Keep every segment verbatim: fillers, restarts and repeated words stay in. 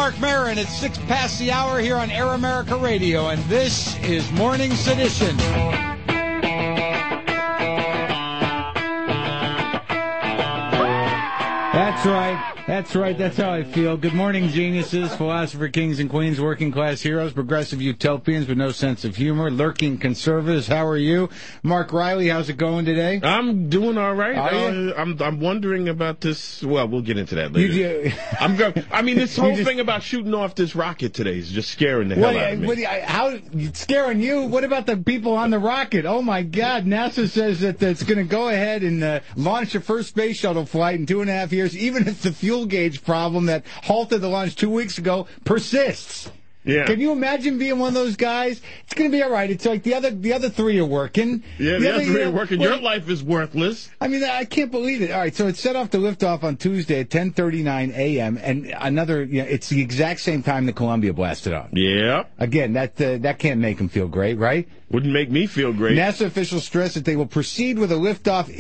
Mark Maron. It's six past the hour here on Air America Radio, and this is Morning Sedition. That's right. That's right. That's how I feel. Good morning, geniuses, philosopher kings and queens, working class heroes, progressive utopians with no sense of humor, lurking conservatives. How are you? Mark Riley, how's it going today? I'm doing all right. Uh, I'm I'm wondering about this. Well, we'll get into that later. You, I'm go, I mean, this whole just, thing about shooting off this rocket today is just scaring the hell what, out of me. What, how it's scaring you? What about the people on the rocket? Oh my God! NASA says that it's going to go ahead and uh, launch the first space shuttle flight in two and a half years, even if the fuel gauge problem that halted the launch two weeks ago persists. Yeah. Can you imagine being one of those guys? It's going to be all right. It's like the other the other three are working. Yeah, the, the other three are working. Well, your life is worthless. I mean, I can't believe it. All right, so it's set off to liftoff on Tuesday at ten thirty-nine a.m. and another. You know, it's the exact same time the Columbia blasted off. Yeah. Again, that uh, that can't make them feel great, right? Wouldn't make me feel great. NASA officials stress that they will proceed with a liftoff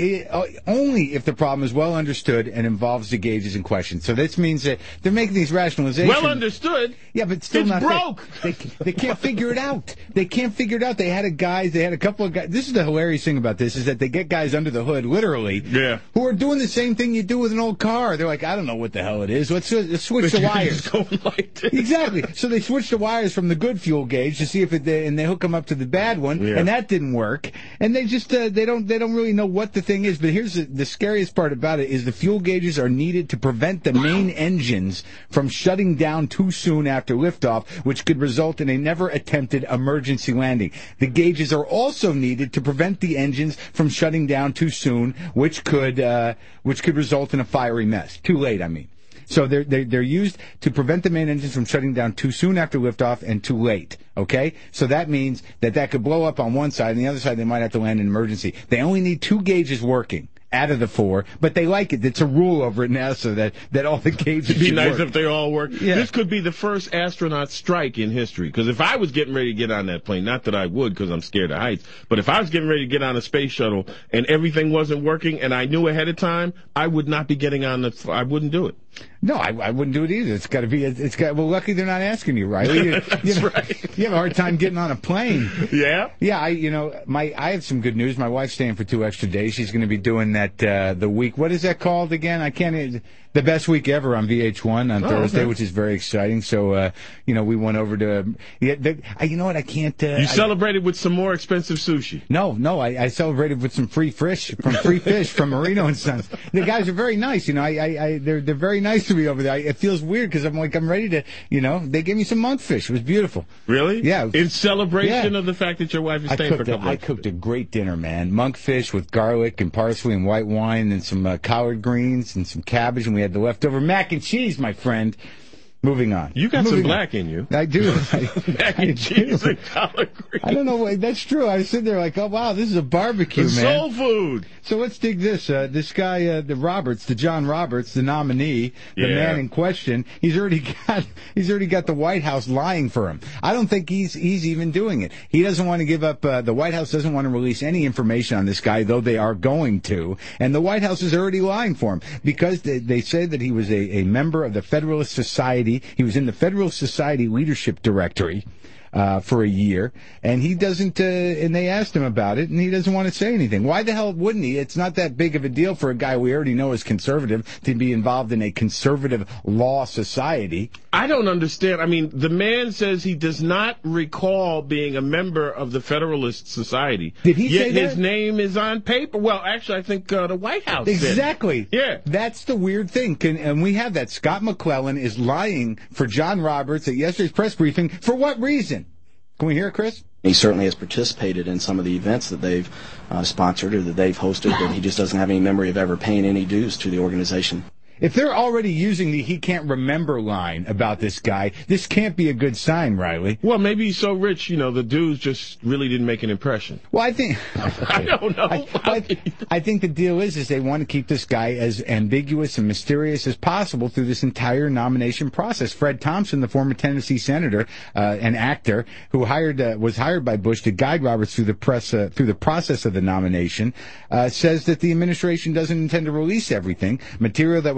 only if the problem is well understood and involves the gauges in question. So this means that they're making these rationalizations. Well understood? Yeah, but still it's not. broke. They, they can't figure it out. They can't figure it out. They had a guy, they had a couple of guys. This is the hilarious thing about this, is that they get guys under the hood, literally, yeah, who are doing the same thing you do with an old car. They're like, I don't know what the hell it is. Let's, let's switch the wires. Going like this. Exactly. So they switch the wires from the good fuel gauge to see if it, and they hook them up to the bad one, yeah. and that didn't work. And they just, uh, they don't, they don't really know what the thing is. But here's the, the scariest part about it is the fuel gauges are needed to prevent the main engines from shutting down too soon after liftoff, which could result in a never attempted emergency landing. The gauges are also needed to prevent the engines from shutting down too soon, which could, uh, which could result in a fiery mess. Too late, I mean. So they're, they're, they're used to prevent the main engines from shutting down too soon after liftoff and too late. Okay? So that means that that could blow up on one side, and the other side they might have to land in emergency. They only need two gauges working out of the four, but they like it. It's a rule over at NASA that, that all the gauges It'd be nice work. if they all work. Yeah. This could be the first astronaut strike in history, because if I was getting ready to get on that plane, not that I would because I'm scared of heights, but if I was getting ready to get on a space shuttle and everything wasn't working and I knew ahead of time, I would not be getting on the, I wouldn't do it. No, I, I wouldn't do it either. It's got to be. It's got. Well, lucky they're not asking you, Riley. You, That's you know, right. You have a hard time getting on a plane. Yeah. Yeah. I. You know, my. I have some good news. My wife's staying for two extra days. She's going to be doing that uh, the week. What is that called again? I can't. The best week ever on V H one on oh, Thursday, okay. which is very exciting. So, uh, you know, we went over to. Yeah, the, I, you know what? I can't. Uh, You I, celebrated with some more expensive sushi. No, no. I, I celebrated with some free fish from Free Fish from Marino and Sons. The guys are very nice. You know, I, I, I they're they're very nice to me over there. I, it feels weird because I'm like I'm ready to. You know, they gave me some monkfish. It was beautiful. Really? Yeah. In celebration Yeah. of the fact that your wife is I staying for a cooked, a, couple I of cooked a great dinner, man. Monkfish with garlic and parsley and white wine and some uh, collard greens and some cabbage, and we had the leftover mac and cheese, my friend. Moving on. You got Moving some black on. in you. I do. Mac and cheese and collard greens. I don't know. why- That's true. I was sitting there like, oh, wow, this is a barbecue, It's man. soul food. So let's dig this. Uh, this guy, uh, the Roberts, the John Roberts, the nominee, the Yeah. man in question, he's already got he's already got the White House lying for him. I don't think he's he's even doing it. He doesn't want to give up. Uh, the White House doesn't want to release any information on this guy, though they are going to. And the White House is already lying for him because they, they say that he was a, a member of the Federalist Society. He was in the Federalist Society Leadership Directory. Uh, for a year, and he doesn't, uh, and they asked him about it, and he doesn't want to say anything. Why the hell wouldn't he? It's not that big of a deal for a guy we already know is conservative to be involved in a conservative law society. I don't understand. I mean, the man says he does not recall being a member of the Federalist Society. Did he Yet say that? his name is on paper. Well, actually, I think uh, the White House did. Exactly. Yeah. That's the weird thing. Can, and we have that. Scott McClellan is lying for John Roberts at yesterday's press briefing. For what reason? Can we hear it, Chris? He certainly has participated in some of the events that they've uh, sponsored or that they've hosted, but he just doesn't have any memory of ever paying any dues to the organization. If they're already using the he can't remember line about this guy, this can't be a good sign, Riley. Well, maybe he's so rich, you know, the dudes just really didn't make an impression. Well, I think... I don't know. I, I, I think the deal is, is they want to keep this guy as ambiguous and mysterious as possible through this entire nomination process. Fred Thompson, the former Tennessee senator, uh, an actor who hired uh, was hired by Bush to guide Roberts through the press uh, through the process of the nomination, uh, says that the administration doesn't intend to release everything. Material that would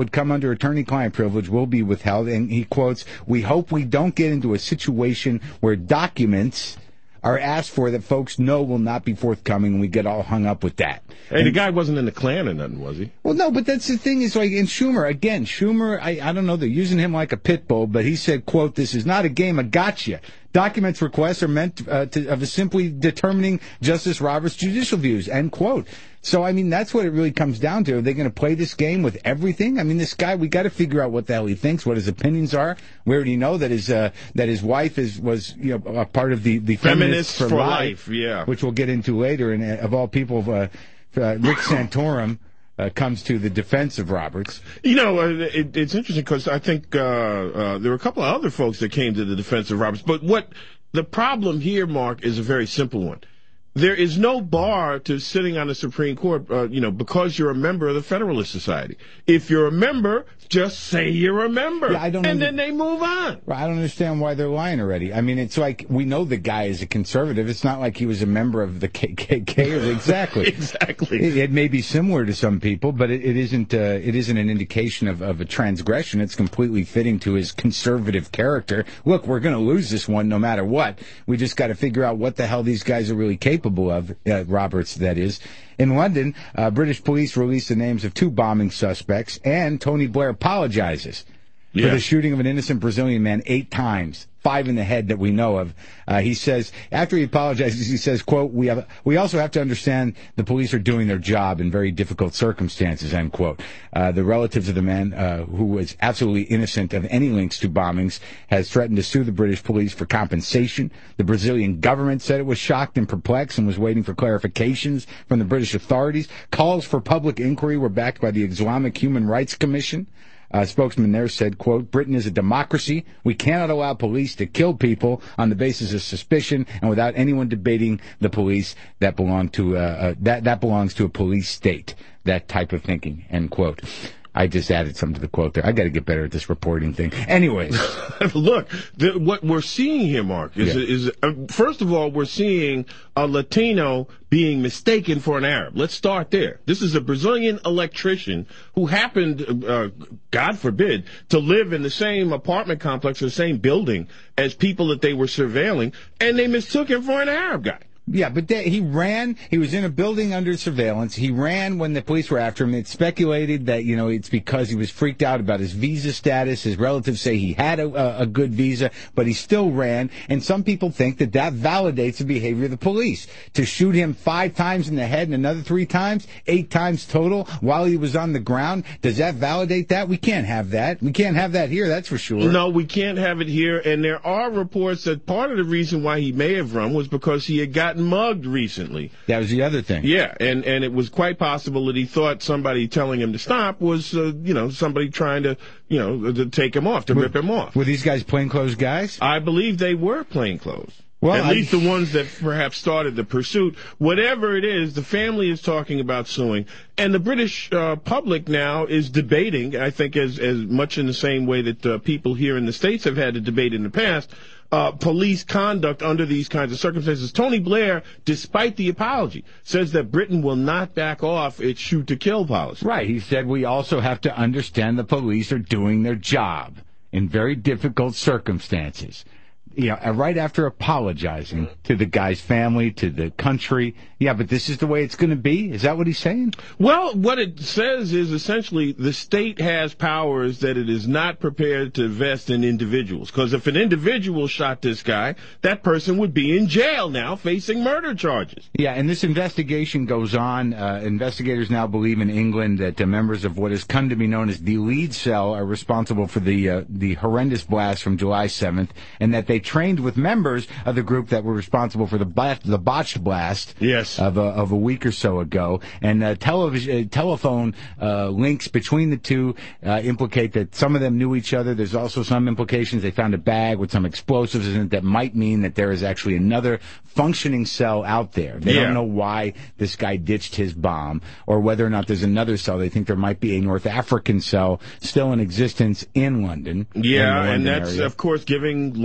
would come under attorney-client privilege will be withheld. And he quotes, "We hope we don't get into a situation where documents are asked for that folks know will not be forthcoming, and we get all hung up with that." Hey, and, the guy wasn't in the Klan or nothing, was he? Well, no, but that's the thing is, like, in Schumer, again, Schumer, I, I don't know, they're using him like a pit bull, but he said, quote, "This is not a game of gotcha. Documents requests are meant uh, to, of simply determining Justice Roberts' judicial views," end quote. So, I mean, that's what it really comes down to. Are they going to play this game with everything? I mean, this guy, we got to figure out what the hell he thinks, what his opinions are. We already know that his uh, that his wife is was you know a part of the the Feminists, Feminists for, for Life, Life, yeah, which we'll get into later. And uh, of all people, uh, uh, Rick Santorum uh, comes to the defense of Roberts. You know, uh, it, it's interesting because I think uh, uh, there were a couple of other folks that came to the defense of Roberts. But what the problem here, Mark, is a very simple one. There is no bar to sitting on the Supreme Court, uh, you know, because you're a member of the Federalist Society. If you're a member, just say you're a member, yeah, I don't and under- then they move on. I don't understand why they're lying already. I mean, it's like we know the guy is a conservative. It's not like he was a member of the K K K. Or exactly. exactly. It, it may be similar to some people, but it, it isn't. Uh, it isn't an indication of, of a transgression. It's completely fitting to his conservative character. Look, we're going to lose this one no matter what. We just got to figure out what the hell these guys are really capable of. Uh, Roberts, that is. In London, uh, British police released the names of two bombing suspects, and Tony Blair apologizes yeah. for the shooting of an innocent Brazilian man eight times, five in the head that we know of. Uh, he says, after he apologizes, he says, quote, we have, we also have to understand the police are doing their job in very difficult circumstances, end quote. Uh, the relatives of the man, uh, who was absolutely innocent of any links to bombings, has threatened to sue the British police for compensation. The Brazilian government said it was shocked and perplexed and was waiting for clarifications from the British authorities. Calls for public inquiry were backed by the Islamic Human Rights Commission. A spokesman there said, quote, "Britain is a democracy. We cannot allow police to kill people on the basis of suspicion and without anyone debating the police. That belong to uh, uh, that that belongs to a police state. That type of thinking," end quote. I just added something to the quote there. I got to get better at this reporting thing. Anyways, look, the, what we're seeing here, Mark, is yeah. is uh, first of all, we're seeing a Latino being mistaken for an Arab. Let's start there. This is a Brazilian electrician who happened, uh, God forbid, to live in the same apartment complex or the same building as people that they were surveilling, and they mistook him for an Arab guy. Yeah, but they, he ran. He was in a building under surveillance. He ran when the police were after him. It's speculated that, you know, it's because he was freaked out about his visa status. His relatives say he had a, a good visa, but he still ran. And some people think that that validates the behavior of the police. To shoot him five times in the head and another three times, eight times total, while he was on the ground, does that validate that? We can't have that. We can't have that here, that's for sure. No, we can't have it here. And there are reports that part of the reason why he may have run was because he had gotten mugged recently. That was the other thing. Yeah, and, and it was quite possible that he thought somebody telling him to stop was, uh, you know, somebody trying to, you know, to take him off, to were, rip him off. Were these guys plainclothes guys? I believe they were plainclothes. Well, At I, least the ones that perhaps started the pursuit. Whatever it is, the family is talking about suing. And the British uh, public now is debating, I think as, as much in the same way that uh, people here in the States have had to debate in the past, uh, police conduct under these kinds of circumstances. Tony Blair, despite the apology, says that Britain will not back off its shoot-to-kill policy. Right. He said we also have to understand the police are doing their job in very difficult circumstances. You know, right after apologizing to the guy's family, to the country. Yeah, but this is the way it's going to be? Is that what he's saying? Well, what it says is essentially the state has powers that it is not prepared to vest in individuals. Because if an individual shot this guy, that person would be in jail now facing murder charges. Yeah, and this investigation goes on. Uh, investigators now believe in England that uh, members of what has come to be known as the lead cell are responsible for the uh, the horrendous blast from July seventh, and that they trained with members of the group that were responsible for the blast, the botched blast yes. of, a, of a week or so ago. And uh, television, uh, telephone uh, links between the two uh, implicate that some of them knew each other. There's also some implications. They found a bag with some explosives in it that might mean that there is actually another functioning cell out there. They yeah. don't know why this guy ditched his bomb or whether or not there's another cell. They think there might be a North African cell still in existence in London. Yeah, in the London and that's, area. of course, giving Londoners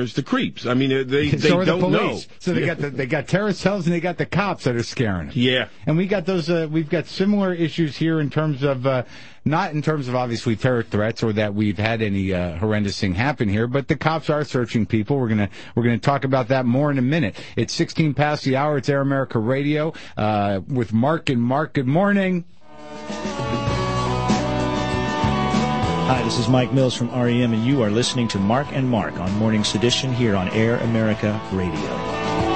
there's the creeps. I mean, they they so don't the know. So they got the, they got terrorist cells and they got the cops that are scaring them. Yeah, and we got those. Uh, we've got similar issues here in terms of uh, not in terms of obviously terror threats or that we've had any uh, horrendous thing happen here, but the cops are searching people. We're gonna we're gonna talk about that more in a minute. It's sixteen past the hour. It's Air America Radio uh, with Mark and Mark. Good morning. Hi, this is Mike Mills from R E M, and you are listening to Mark and Mark on Morning Sedition here on Air America Radio.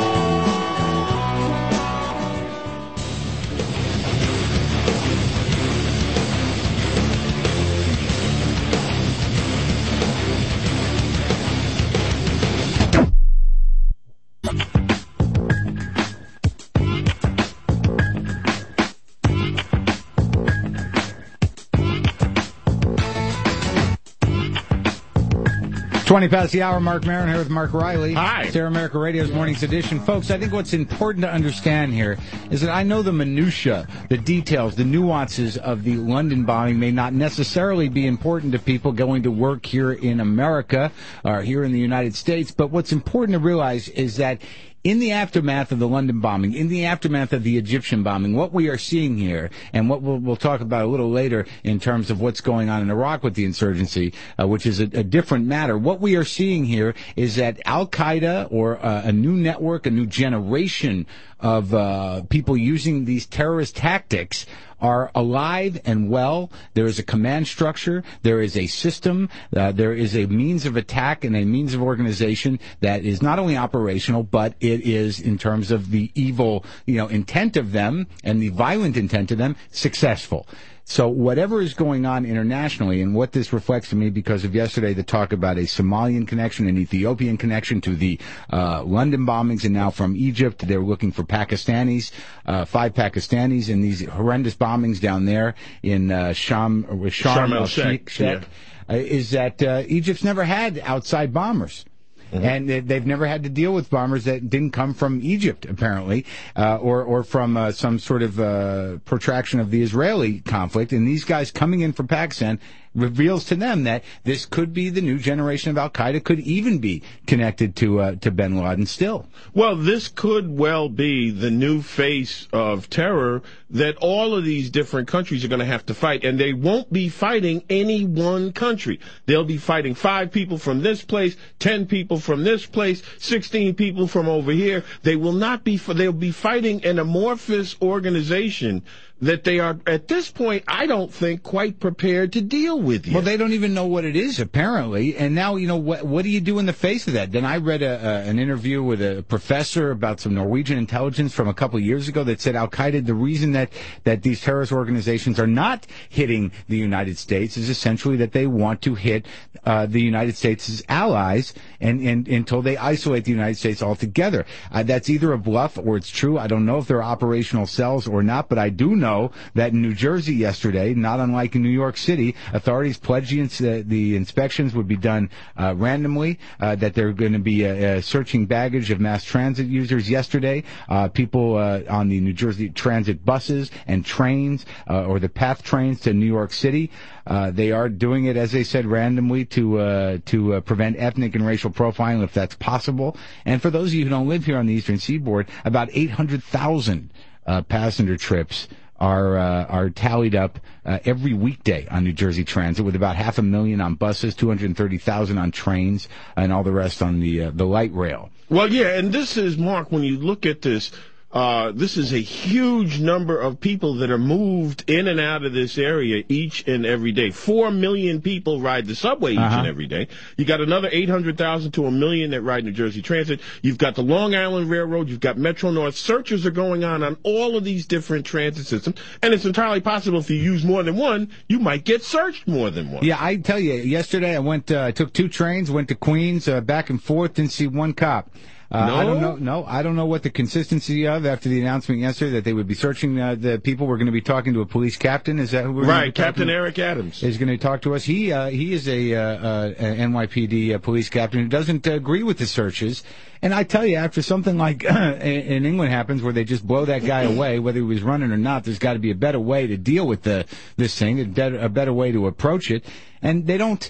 twenty past the hour, Mark Maron here with Mark Riley. Hi. It's Air America Radio's Morning's Edition. Folks, I think what's important to understand here is that I know the minutia, the details, the nuances of the London bombing may not necessarily be important to people going to work here in America or here in the United States, but what's important to realize is that in the aftermath of the London bombing, in the aftermath of the Egyptian bombing, what we are seeing here, and what we'll, we'll talk about a little later in terms of what's going on in Iraq with the insurgency, uh, which is a, a different matter, what we are seeing here is that Al-Qaeda, or uh, a new network, a new generation of uh, people using these terrorist tactics, are alive and well. There is a command structure. There is a system. Uh, there is a means of attack and a means of organization that is not only operational, but it is, in terms of the evil, you know, intent of them and the violent intent of them, successful. So whatever is going on internationally, and what this reflects to me because of yesterday, the talk about a Somalian connection, an Ethiopian connection to the uh, London bombings, and now from Egypt, they're looking for Pakistanis, uh, five Pakistanis in these horrendous bombings down there in uh, Sham, or Sharm el-Sheikh, yeah. uh, is that uh, Egypt's never had outside bombers. Mm-hmm. And they've never had to deal with bombers that didn't come from Egypt, apparently, uh, or or from uh, some sort of uh, protraction of the Israeli conflict. And these guys coming in from Pakistan reveals to them that this could be the new generation of Al-Qaeda, could even be connected to uh, to bin Laden still. Well, this could well be the new face of terror that all of these different countries are going to have to fight, and they won't be fighting any one country. They'll be fighting five people from this place, ten people from this place, sixteen people from over here. They will not be, they'll be fighting an amorphous organization that they are, at this point, I don't think, quite prepared to deal with yet. Well, they don't even know what it is, apparently. And now, you know, what, what do you do in the face of that? Then I read a, a, an interview with a professor about some Norwegian intelligence from a couple of years ago that said Al-Qaeda, the reason that, that these terrorist organizations are not hitting the United States is essentially that they want to hit uh, the United States' allies and, and until they isolate the United States altogether. Uh, that's either a bluff or it's true. I don't know if they're operational cells or not, but I do know that in New Jersey yesterday, not unlike in New York City, authorities pledged the, the inspections would be done uh, randomly, uh, that they're going to be uh, uh, searching baggage of mass transit users yesterday, uh, people uh, on the New Jersey transit buses and trains, uh, or the PATH trains to New York City. Uh, they are doing it, as they said, randomly to uh, to uh, prevent ethnic and racial profiling, if that's possible. And for those of you who don't live here on the Eastern Seaboard, about eight hundred thousand uh, passenger trips are uh, are tallied up uh, every weekday on New Jersey Transit, with about half a million on buses, two hundred thirty thousand on trains, and all the rest on the uh, the light rail. Well, yeah, and this is, Mark, when you look at this, Uh, this is a huge number of people that are moved in and out of this area each and every day. Four million people ride the subway each uh-huh. and every day. You got another eight hundred thousand to a million that ride New Jersey Transit. You've got the Long Island Railroad. You've got Metro North. Searches are going on on all of these different transit systems. And it's entirely possible if you use more than one, you might get searched more than one. Yeah, I tell you, yesterday I went, uh, I took two trains, went to Queens, uh, back and forth, didn't see one cop. Uh, no? I don't know. No, I don't know what the consistency of after the announcement yesterday that they would be searching uh, the people. We're going to be talking to a police captain. Is that who we're right? Captain Captain Eric Adams is going to talk to us. He uh, he is a, uh, uh, a N Y P D uh, police captain who doesn't uh, agree with the searches. And I tell you, after something like uh, in England happens, where they just blow that guy away, whether he was running or not, there's got to be a better way to deal with the this thing, a better, a better way to approach it. And they don't.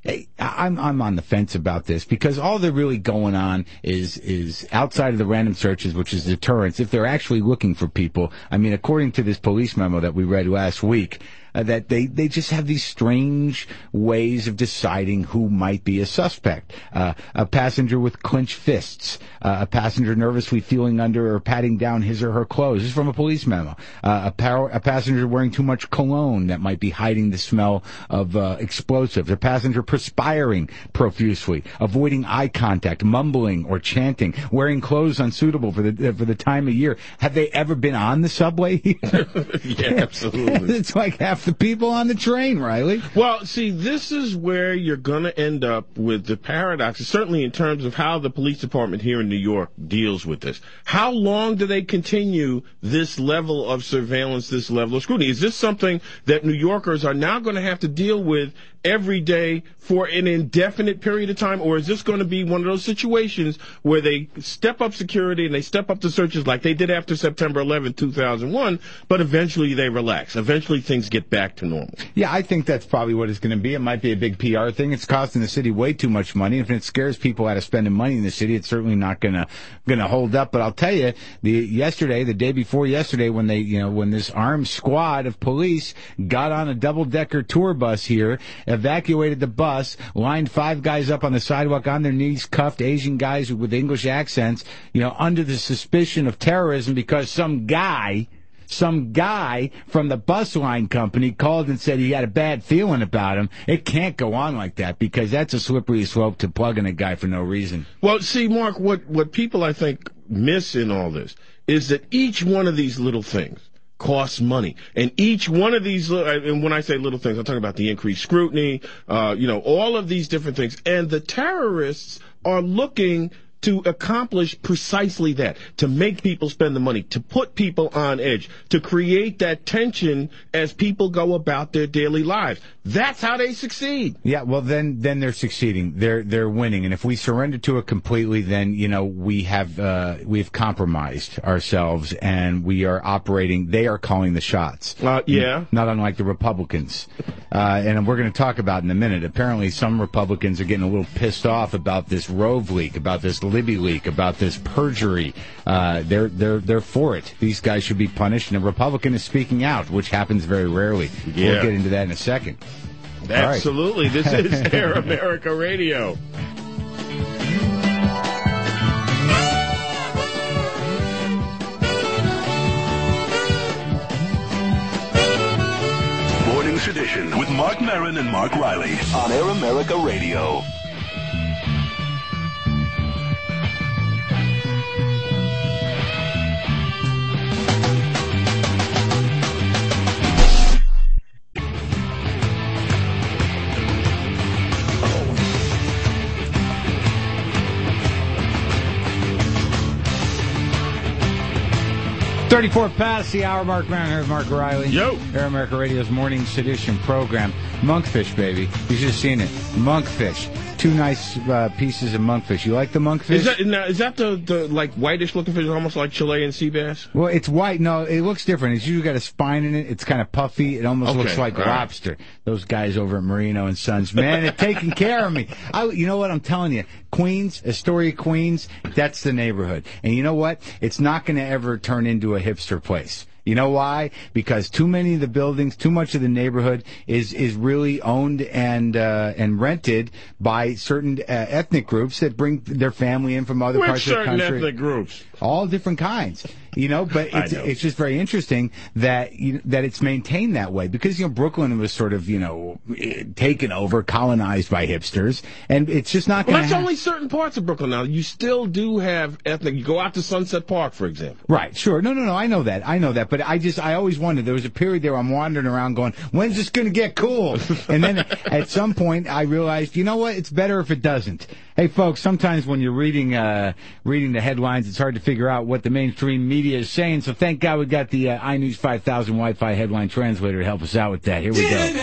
Hey, I'm I'm on the fence about this because all they're really going on is is outside of the random searches, which is deterrence. If they're actually looking for people, I mean, according to this police memo that we read last week, uh, that they they just have these strange ways of deciding who might be a suspect. Uh, a passenger with clenched fists, uh, a passenger nervously feeling under or patting down his or her clothes. This is from a police memo. Uh, a, power, a passenger wearing too much cologne that might be hiding the smell of uh, explosives. A passenger perspiring profusely, avoiding eye contact, mumbling or chanting, wearing clothes unsuitable for the uh, for the time of year. Have they ever been on the subway here? Yeah, absolutely. It's like half the people on the train, Riley. Well, see, this is where you're going to end up with the paradox, certainly in terms of how the police department here in New York deals with this. How long do they continue this level of surveillance, this level of scrutiny? Is this something that New Yorkers are now going to have to deal with every day for an indefinite period of time, or is this going to be one of those situations where they step up security and they step up the searches like they did after September eleventh, two thousand one, but eventually they relax? Eventually things get back to normal. Yeah, I think that's probably what it's going to be. It might be a big P R thing. It's costing the city way too much money. If it scares people out of spending money in the city, it's certainly not going to going to hold up. But I'll tell you, the yesterday, the day before yesterday, when they, you know, when this armed squad of police got on a double-decker tour bus here, evacuated the bus, lined five guys up on the sidewalk on their knees, cuffed Asian guys with English accents, you know, under the suspicion of terrorism because some guy, some guy from the bus line company called and said he had a bad feeling about him. It can't go on like that because that's a slippery slope to plug in a guy for no reason. Well, see, Mark, what, what people I think miss in all this is that each one of these little things costs money. And each one of these, and when I say little things, I'm talking about the increased scrutiny, uh, you know, all of these different things. And the terrorists are looking to accomplish precisely that, to make people spend the money, to put people on edge, to create that tension as people go about their daily lives. That's how they succeed. Yeah, well, then then they're succeeding. They're they're winning. And if we surrender to it completely, then, you know, we have uh, we've compromised ourselves and we are operating. They are calling the shots. Uh, yeah. Not unlike the Republicans. Uh, and we're going to talk about in a minute. Apparently some Republicans are getting a little pissed off about this Rove leak, about this Libby leak, about this perjury. Uh, they're they're they're for it. These guys should be punished, and a Republican is speaking out, which happens very rarely. Yeah. We'll get into that in a second. Absolutely. This is Air America Radio. Morning's Edition with Mark Maron and Mark Riley on Air America Radio. thirty-four past the hour. Mark Brown here with Mark Riley. Yo. Air America Radio's Morning Sedition program. Monkfish, baby. You should have seen it. Monkfish. Two nice uh, pieces of monkfish. You like the monkfish? Is that, now, is that the, the like whitish looking fish, almost like Chilean sea bass? Well, it's white. No, it looks different. It's usually got a spine in it. It's kind of puffy. It almost Okay, looks like all right. lobster. Those guys over at Marino and Sons, man, they're taking care of me. I, you know what I'm telling you? Queens, Astoria, Queens, that's the neighborhood. And you know what? It's not going to ever turn into a hipster place. You know why? Because too many of the buildings, too much of the neighborhood is is really owned and uh, and rented by certain uh, ethnic groups that bring their family in from other Which parts of the certain country. ethnic groups? All different kinds, you know. But it's I know. it's just very interesting that you, that it's maintained that way because you know Brooklyn was sort of you know taken over, colonized by hipsters, and it's just not going Well, to. that's only certain parts of Brooklyn now. You still do have ethnic. You go out to Sunset Park, for example. Right, sure. No, no, no. I know that. I know that. But I just, I always wondered. There was a period there where I'm wandering around going, when's this going to get cool? And then at some point I realized, you know what? It's better if it doesn't. Hey, folks, sometimes when you're reading uh, reading the headlines, it's hard to figure out what the mainstream media is saying. So thank God we got the uh, iNews five thousand Wi-Fi headline translator to help us out with that. Here we go.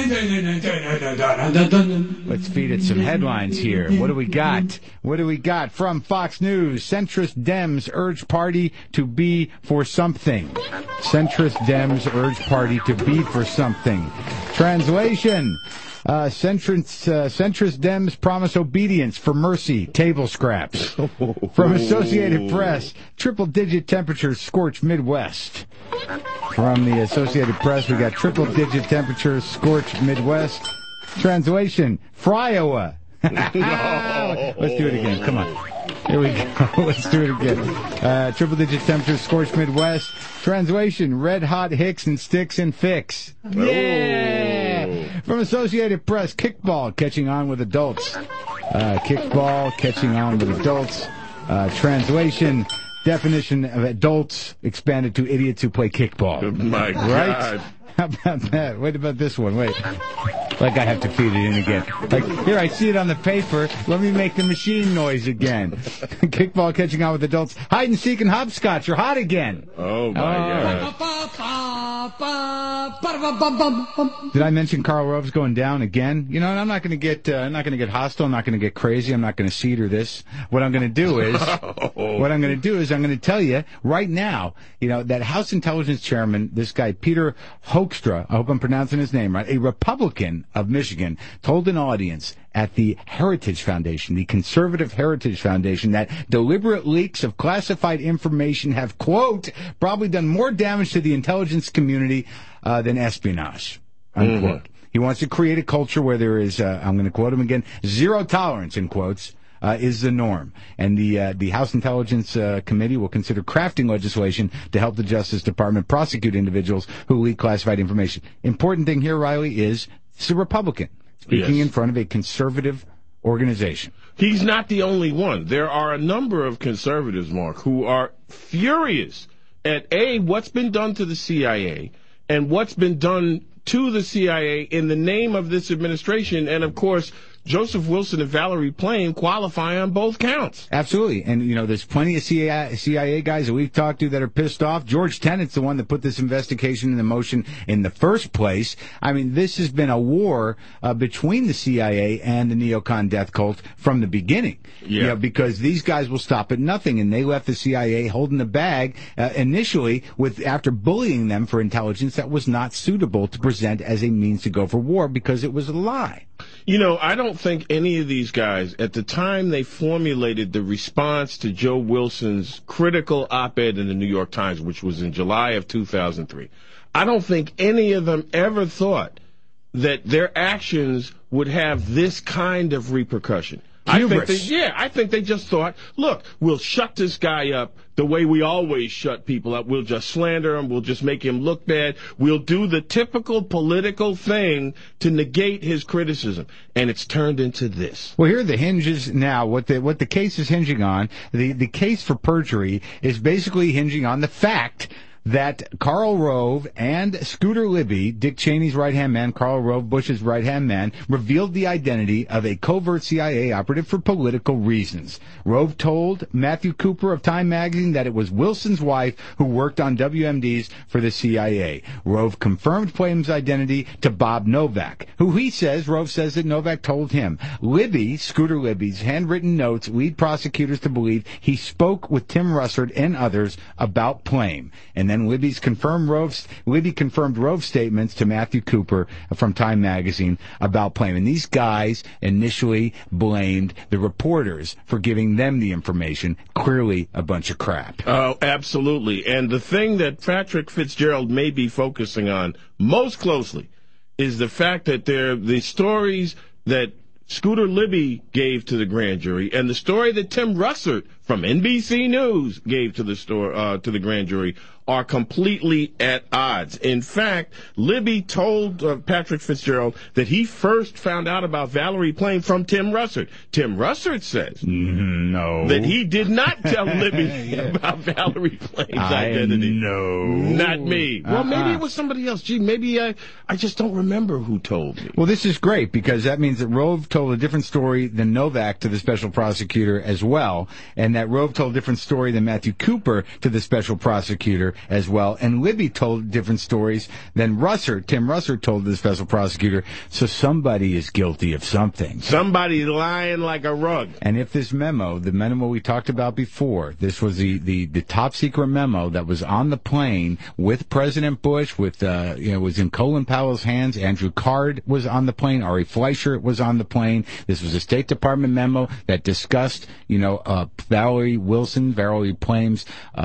Let's feed it some headlines here. What do we got? What do we got from Fox News? Centrist Dems urge party to be for something. Centrist Dems urge party to be for something. Translation. Uh, centrist, uh, centrist Dems promise obedience for mercy, table scraps. From Associated Press, triple-digit temperatures scorch Midwest. From the Associated Press, we got triple-digit temperatures scorch Midwest. Translation, Fryowa. Let's do it again. Come on. Here we go. Let's do it again. Uh, triple-digit temperatures, scorched Midwest. Translation, red hot hicks and sticks and fix. Yeah! From Associated Press, kickball catching on with adults. Uh, kickball catching on with adults. Uh, translation, definition of adults expanded to idiots who play kickball. Oh my God. Right? How about that? Wait about this one. Wait. Like I have to feed it in again. Like, here, I see it on the paper. Let me make the machine noise again. Kickball catching on with adults. Hide and seek and hopscotch are hot again. Oh, my oh. God. Did I mention Karl Rove's going down again? You know, and I'm not going to get, uh, I'm not going to get hostile. I'm not going to get crazy. I'm not going to cedar this. What I'm going to do is, what I'm going to do is I'm going to tell you right now, you know, that House Intelligence Chairman, this guy, Peter Hoekstra, I hope I'm pronouncing his name right, a Republican of Michigan, told an audience at the Heritage Foundation, the Conservative Heritage Foundation, that deliberate leaks of classified information have, quote, probably done more damage to the intelligence community uh, than espionage, unquote. Mm-hmm. He wants to create a culture where there is, uh, I'm going to quote him again, zero tolerance, in quotes, Uh, is the norm. And the uh, the House Intelligence uh, Committee will consider crafting legislation to help the Justice Department prosecute individuals who leak classified information. Important thing here, Riley, is it's a Republican speaking yes. in front of a conservative organization. He's not the only one. There are a number of conservatives, Mark, who are furious at, A, what's been done to the C I A and what's been done to the C I A in the name of this administration. And, of course, Joseph Wilson and Valerie Plame qualify on both counts. Absolutely. And, you know, there's plenty of C I A guys that we've talked to that are pissed off. George Tenet's the one that put this investigation into motion in the first place. I mean, this has been a war uh, between the C I A and the neocon death cult from the beginning. Yeah. You know, because these guys will stop at nothing, and they left the C I A holding the bag uh, initially with after bullying them for intelligence that was not suitable to present as a means to go for war because it was a lie. You know, I don't think any of these guys, at the time they formulated the response to Joe Wilson's critical op-ed in the New York Times, which was in July of two thousand three, I don't think any of them ever thought that their actions would have this kind of repercussion. I think they, yeah, I think they just thought, look, we'll shut this guy up the way we always shut people up. We'll just slander him. We'll just make him look bad. We'll do the typical political thing to negate his criticism. And it's turned into this. Well, here are the hinges now. What the what the case is hinging on, the, the case for perjury is basically hinging on the fact that Karl Rove and Scooter Libby, Dick Cheney's right-hand man, Karl Rove, Bush's right-hand man, revealed the identity of a covert C I A operative for political reasons. Rove told Matthew Cooper of Time magazine that it was Wilson's wife who worked on W M Ds for the C I A. Rove confirmed Flame's identity to Bob Novak, who he says, Rove says that Novak told him. Libby, Scooter Libby's handwritten notes lead prosecutors to believe he spoke with Tim Russert and others about Flame. And then Libby's confirmed Rove's, Libby confirmed Rove's statements to Matthew Cooper from Time magazine about Flame. And these guys initially blamed the reporters for giving them the information. Clearly a bunch of crap. Oh, absolutely. And the thing that Patrick Fitzgerald may be focusing on most closely is the fact that they're the stories that Scooter Libby gave to the grand jury and the story that Tim Russert from N B C News gave to the store, uh, to the grand jury are completely at odds. In fact, Libby told uh, Patrick Fitzgerald that he first found out about Valerie Plame from Tim Russert. Tim Russert says no that he did not tell Libby yeah. about Valerie Plame's I identity. No, not me. Uh-uh. Well, maybe it was somebody else. Gee, maybe I, I just don't remember who told me. Well, this is great because that means that Rove told a different story than Novak to the special prosecutor as well, and and that Rove told a different story than Matthew Cooper to the special prosecutor as well, and Libby told different stories than Russer, Tim Russer told the special prosecutor, so somebody is guilty of something. Somebody's lying like a rug. And if this memo, the memo we talked about before, this was the, the, the top secret memo that was on the plane with President Bush, with, uh, you know, was in Colin Powell's hands. Andrew Card was on the plane. Ari Fleischer was on the plane. This was a State Department memo that discussed, you know, uh, Valerie Wilson, Valerie Plame's,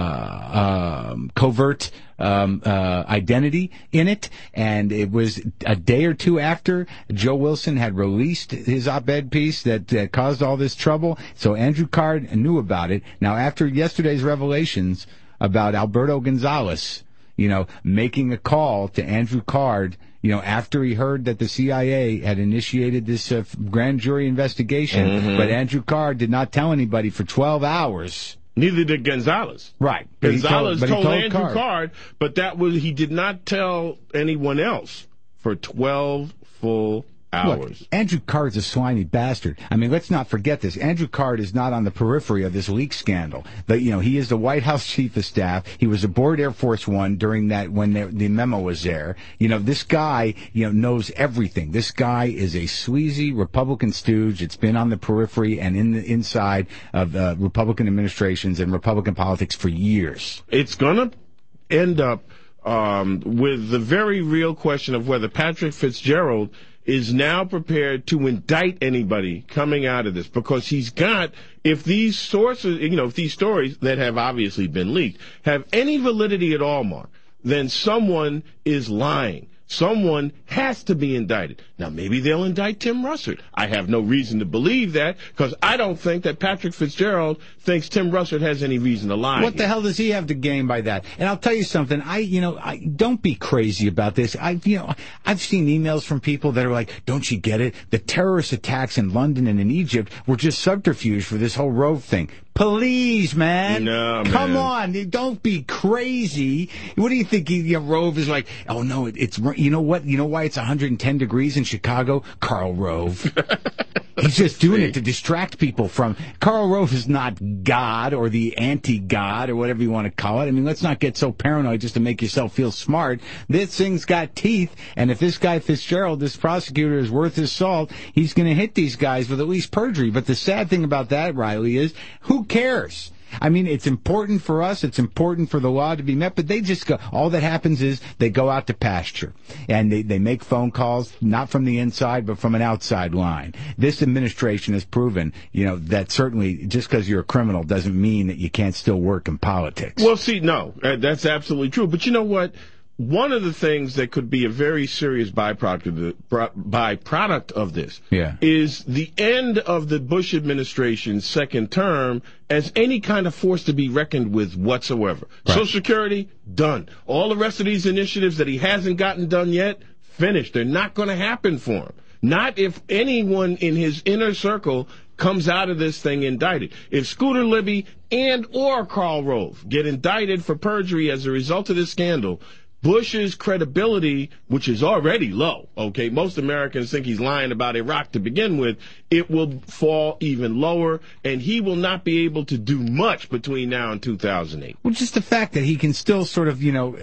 uh, um, covert, Um, uh, identity in it, and it was a day or two after Joe Wilson had released his op-ed piece that, that caused all this trouble, so Andrew Card knew about it. Now, after yesterday's revelations about Alberto Gonzalez, you know, making a call to Andrew Card, you know, after he heard that the C I A had initiated this uh, grand jury investigation, mm-hmm. but Andrew Card did not tell anybody for twelve hours. Neither did Gonzalez. Right. Gonzalez told, told, told Andrew Card. Card, but that was he did not tell anyone else for twelve full hours. Look, Andrew Card's a slimy bastard. I mean, let's not forget this. Andrew Card is not on the periphery of this leak scandal. But, you know, he is the White House chief of staff. He was aboard Air Force One during that, when the, the memo was there. You know, this guy, you know, knows everything. This guy is a sleazy Republican stooge. It's been on the periphery and in the inside of uh, Republican administrations and Republican politics for years. It's going to end up um, with the very real question of whether Patrick Fitzgerald is now prepared to indict anybody coming out of this, because he's got, if these sources, you know, if these stories that have obviously been leaked have any validity at all, Mark, then someone is lying. Someone has to be indicted. Now, maybe they'll indict Tim Russert. I have no reason to believe that, because I don't think that Patrick Fitzgerald thinks Tim Russert has any reason to lie. What here. the hell does he have to gain by that? And I'll tell you something. I, you know, I don't be crazy about this. I, you know, I've seen emails from people that are like, "Don't you get it? The terrorist attacks in London and in Egypt were just subterfuge for this whole Rove thing." Please, man. No, Come man. on. Don't be crazy. What do you think? You know, Rove is like, oh, no, it, it's, you know what? You know why it's one hundred ten degrees in Chicago? Karl Rove. He's just doing it to distract people from. Karl Rove is not God or the anti-God or whatever you want to call it. I mean, let's not get so paranoid just to make yourself feel smart. This thing's got teeth, and if this guy Fitzgerald, this prosecutor, is worth his salt, he's going to hit these guys with at least perjury. But the sad thing about that, Riley, is who cares? I mean, it's important for us. It's important for the law to be met, but they just go, all that happens is they go out to pasture and they, they make phone calls, not from the inside, but from an outside line. This administration has proven, you know, that certainly just because you're a criminal doesn't mean that you can't still work in politics. Well, see, no, that's absolutely true. But you know what? One of the things that could be a very serious byproduct of, the, byproduct of this yeah. is the end of the Bush administration's second term as any kind of force to be reckoned with whatsoever. Right. Social Security, done. All the rest of these initiatives that he hasn't gotten done yet, finished. They're not going to happen for him. Not if anyone in his inner circle comes out of this thing indicted. If Scooter Libby and or Karl Rove get indicted for perjury as a result of this scandal, Bush's credibility, which is already low, okay, most Americans think he's lying about Iraq to begin with, it will fall even lower, and he will not be able to do much between now and two thousand eight. Well, just the fact that he can still sort of, you know,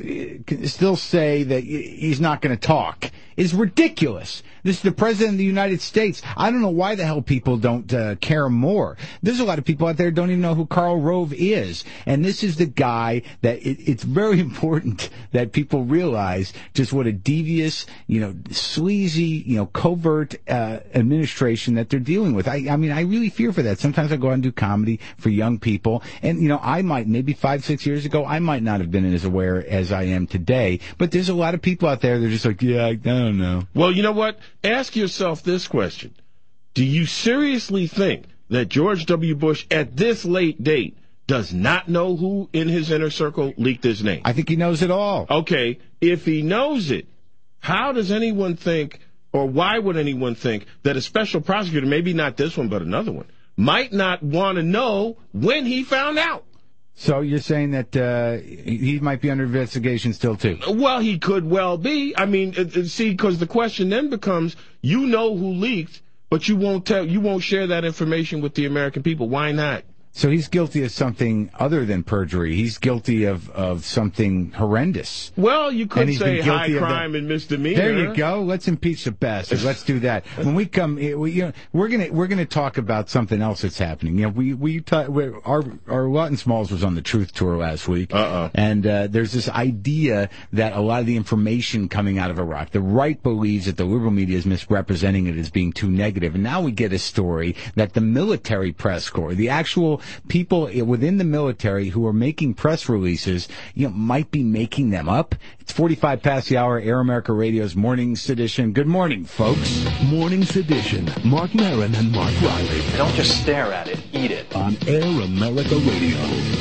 still say that he's not going to talk is ridiculous. This is the President of the United States. I don't know why the hell people don't uh, care more. There's a lot of people out there who don't even know who Karl Rove is. And this is the guy that it, it's very important that people realize just what a devious, you know, sleazy, you know, covert uh, administration that they're dealing with. I, I mean, I really fear for that. Sometimes I go out and do comedy for young people. And, you know, I might, maybe five, six years ago, I might not have been as aware as I am today. But there's a lot of people out there that are just like, yeah, I don't know. Well, you know what? Ask yourself this question. Do you seriously think that George W. Bush at this late date does not know who in his inner circle leaked his name? I think he knows it all. Okay, if he knows it, how does anyone think, or why would anyone think, that a special prosecutor, maybe not this one but another one, might not want to know when he found out? So you're saying that uh, he might be under investigation still, too? Well, he could well be. I mean, uh, see, because the question then becomes, you know who leaked, but you won't tell, you won't share that information with the American people. Why not? So he's guilty of something other than perjury. He's guilty of, of something horrendous. Well, you And could he's say been high guilty of crime that. and misdemeanor. There you go. Let's impeach the bastard. Let's do that. When we come, we, you know, we're gonna we're gonna talk about something else that's happening. You know, we we ta- we're, our our Lawton Smalls was on the Truth Tour last week, Uh-oh. and uh, there's this idea that a lot of the information coming out of Iraq, the right believes that the liberal media is misrepresenting it as being too negative, and now we get a story that the military press corps, the actual people within the military who are making press releases, you know, might be making them up. It's forty-five past the hour, Air America Radio's Morning Sedition. Good morning, folks. Morning Sedition. Mark Maron and Mark Riley. Don't just stare at it, eat it. On Air America Radio.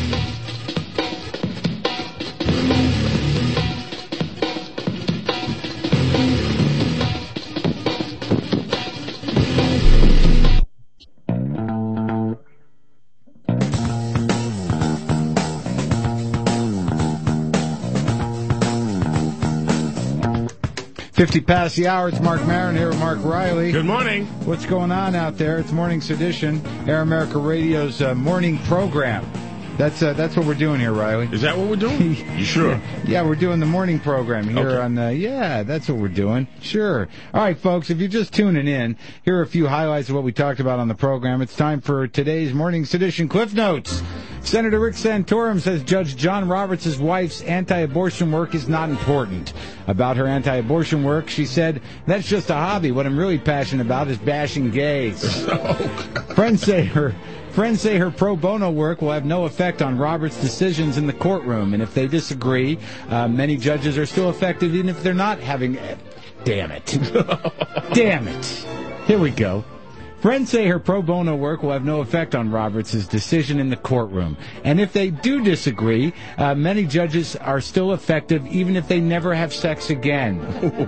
fifty past the hour, it's Mark Maron here with Mark Riley. Good morning. What's going on out there? It's Morning Sedition, Air America Radio's uh, morning program. That's uh, that's what we're doing here, Riley. Is that what we're doing? You sure? Yeah, we're doing the morning program here Okay. on the, yeah, that's what we're doing. Sure. All right, folks, if you're just tuning in, here are a few highlights of what we talked about on the program. It's time for today's Morning Sedition Cliff Notes. Senator Rick Santorum says Judge John Roberts' wife's anti-abortion work is not important. About her anti-abortion work, she said, that's just a hobby. What I'm really passionate about is bashing gays. Friends say her... Friends say her pro bono work will have no effect on Roberts' decisions in the courtroom, and if they disagree, uh, many judges are still effective even if they're not having... Damn it. Damn it. Here we go. Friends say her pro bono work will have no effect on Roberts' decision in the courtroom, and if they do disagree, uh, many judges are still effective even if they never have sex again.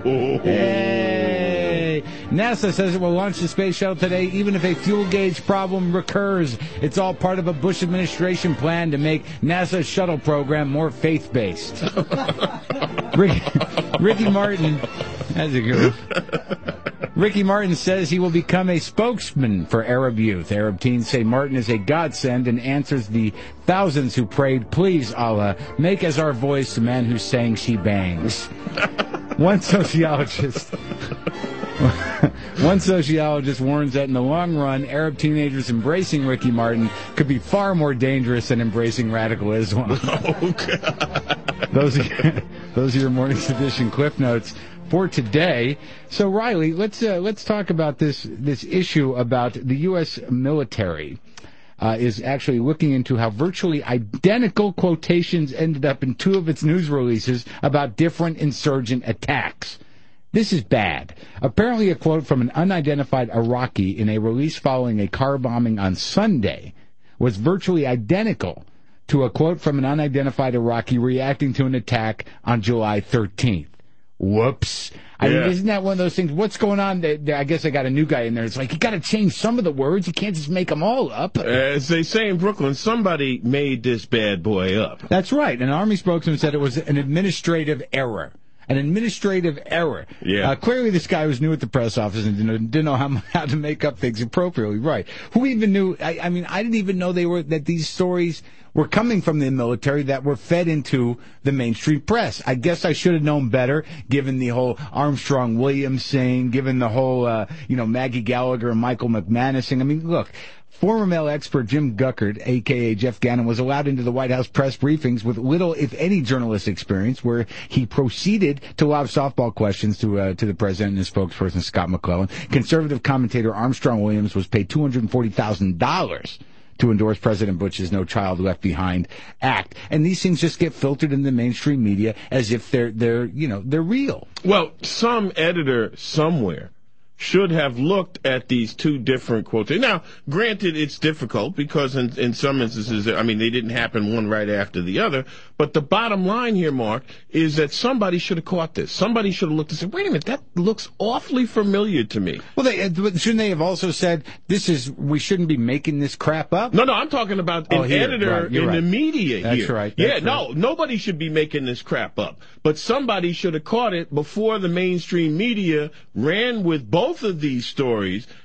Hey. NASA says it will launch the space shuttle today even if a fuel gauge problem recurs. It's all part of a Bush administration plan to make NASA's shuttle program more faith-based. Rick, Ricky Martin, that's a good one. Ricky Martin says he will become a spokesman for Arab youth. Arab teens say Martin is a godsend and answers the thousands who prayed, please, Allah, make as our voice the man who's saying she bangs. One sociologist... One sociologist warns that in the long run, Arab teenagers embracing Ricky Martin could be far more dangerous than embracing radical Islam. Oh, God. Those are your, those are your Morning Sedition Cliff Notes for today. So, Riley, let's uh, let's talk about this this issue about the U S military. Uh, is actually looking into how virtually identical quotations ended up in two of its news releases about different insurgent attacks. This is bad. Apparently a quote from an unidentified Iraqi in a release following a car bombing on Sunday was virtually identical to a quote from an unidentified Iraqi reacting to an attack on July thirteenth. Whoops. I Yeah. mean, isn't that one of those things? What's going on? I guess I got a new guy in there. It's like, you got to change some of the words. You can't just make them all up. As they say in Brooklyn, somebody made this bad boy up. That's right. An Army spokesman said it was an administrative error. An administrative error. Yeah. Uh, clearly, this guy was new at the press office and didn't, didn't know how, how to make up things appropriately. Right. Who even knew? I, I mean, I didn't even know they were that these stories were coming from the military that were fed into the mainstream press. I guess I should have known better, given the whole Armstrong Williams thing, given the whole, uh, you know, Maggie Gallagher and Michael McManus thing. I mean, look. Former male expert Jim Guckert, a k a. Jeff Gannon, was allowed into the White House press briefings with little, if any, journalist experience, where he proceeded to lob softball questions to uh, to the president and his spokesperson, Scott McClellan. Conservative commentator Armstrong Williams was paid two hundred forty thousand dollars to endorse President Bush's No Child Left Behind Act. And these things just get filtered in the mainstream media as if they're, they're you know, they're real. Well, some editor somewhere should have looked at these two different quotes. Now, granted, it's difficult because in, in some instances, I mean, they didn't happen one right after the other. But the bottom line here, Mark, is that somebody should have caught this. Somebody should have looked and said, wait a minute, that looks awfully familiar to me. Well, they, shouldn't they have also said, this is, we shouldn't be making this crap up? No, no, I'm talking about Oh, an here, editor right, you're in right. the media That's here. right, yeah, that's no, right. nobody should be making this crap up. But somebody should have caught it before the mainstream media ran with both of these stories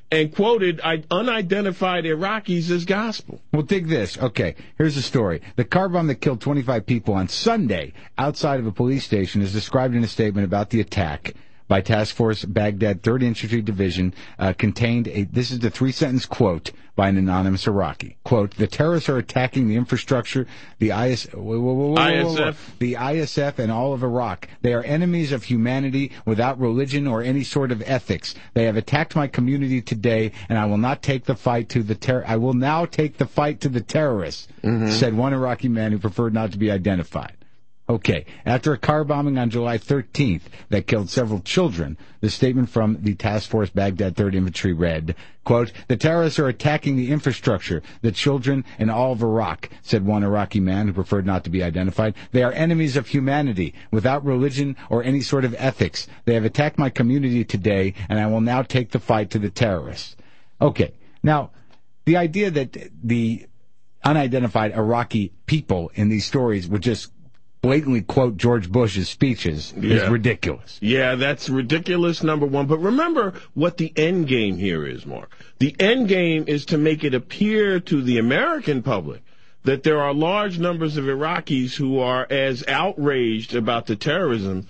and quoted unidentified Iraqis as gospel. Well, dig this. Okay, here's the story. The car bomb that killed twenty-five people on Sunday outside of a police station is described in a statement about the attack by Task Force Baghdad third Infantry Division, uh, contained a, this is the three-sentence quote by an anonymous Iraqi. Quote, the terrorists are attacking the infrastructure, the I S, whoa, whoa, whoa, whoa, I S F. whoa, whoa, the I S F and all of Iraq. They are enemies of humanity without religion or any sort of ethics. They have attacked my community today, and I will not take the fight to the ter- I will now take the fight to the terrorists, mm-hmm. said one Iraqi man who preferred not to be identified. Okay, after a car bombing on July thirteenth that killed several children, the statement from the Task Force Baghdad third Infantry read, quote, the terrorists are attacking the infrastructure, the children, and all of Iraq, said one Iraqi man who preferred not to be identified. They are enemies of humanity, without religion or any sort of ethics. They have attacked my community today, and I will now take the fight to the terrorists. Okay, now, the idea that the unidentified Iraqi people in these stories would just blatantly quote George Bush's speeches yeah. is ridiculous. Yeah, that's ridiculous, number one. But remember what the end game here is, Mark. The end game is to make it appear to the American public that there are large numbers of Iraqis who are as outraged about the terrorism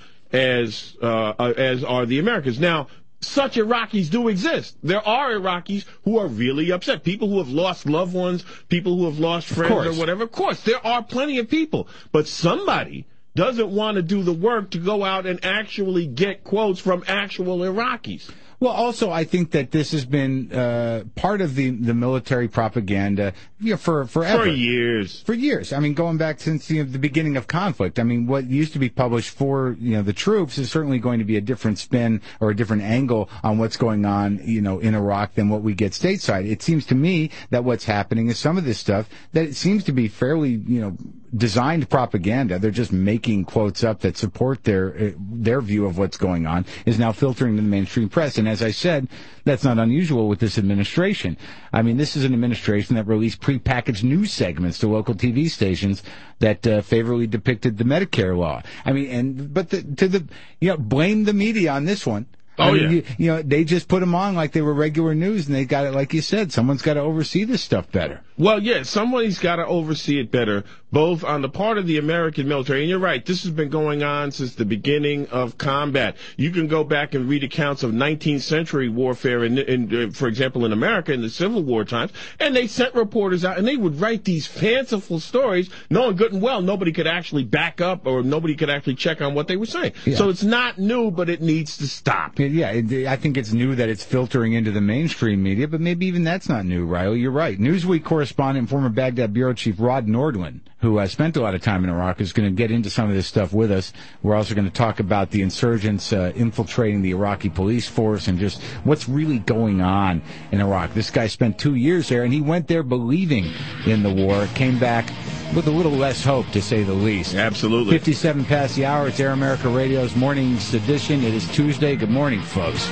as uh, as are the Americans. Now, such Iraqis do exist. There are Iraqis who are really upset. People who have lost loved ones, people who have lost friends or whatever. Of course, there are plenty of people. But somebody doesn't want to do the work to go out and actually get quotes from actual Iraqis. Well, also, I think that this has been uh, part of the, the military propaganda you know, for forever. For years. For years. I mean, going back since you know, the beginning of conflict. I mean, what used to be published for you know the troops is certainly going to be a different spin or a different angle on what's going on you know in Iraq than what we get stateside. It seems to me that what's happening is some of this stuff that it seems to be fairly you know designed propaganda. They're just making quotes up that support their uh, their view of what's going on is now filtering to the mainstream press. And as I said, that's not unusual with this administration. I mean, this is an administration that released prepackaged news segments to local T V stations that uh, favorably depicted the Medicare law. I mean, and but the, to the you know blame the media on this one. Oh, I mean, yeah. You, you know, they just put them on like they were regular news, and they got it, like you said, someone's got to oversee this stuff better. Well, yeah, somebody's got to oversee it better, both on the part of the American military, and you're right, this has been going on since the beginning of combat. You can go back and read accounts of nineteenth century warfare, in, in, uh, for example, in America in the Civil War times, and they sent reporters out, and they would write these fanciful stories, knowing good and well nobody could actually back up or nobody could actually check on what they were saying. Yeah. So it's not new, but it needs to stop. Yeah, it, I think it's new that it's filtering into the mainstream media, but maybe even that's not new, Riley. You're right. Newsweek correspondent and former Baghdad bureau chief Rod Nordlund, who uh, spent a lot of time in Iraq, is going to get into some of this stuff with us. We're also going to talk about the insurgents uh, infiltrating the Iraqi police force and just what's really going on in Iraq. This guy spent two years there, and he went there believing in the war, came back with a little less hope, to say the least. Absolutely. fifty-seven past the hour. It's Air America Radio's Morning's Edition. It is Tuesday. Good morning, folks.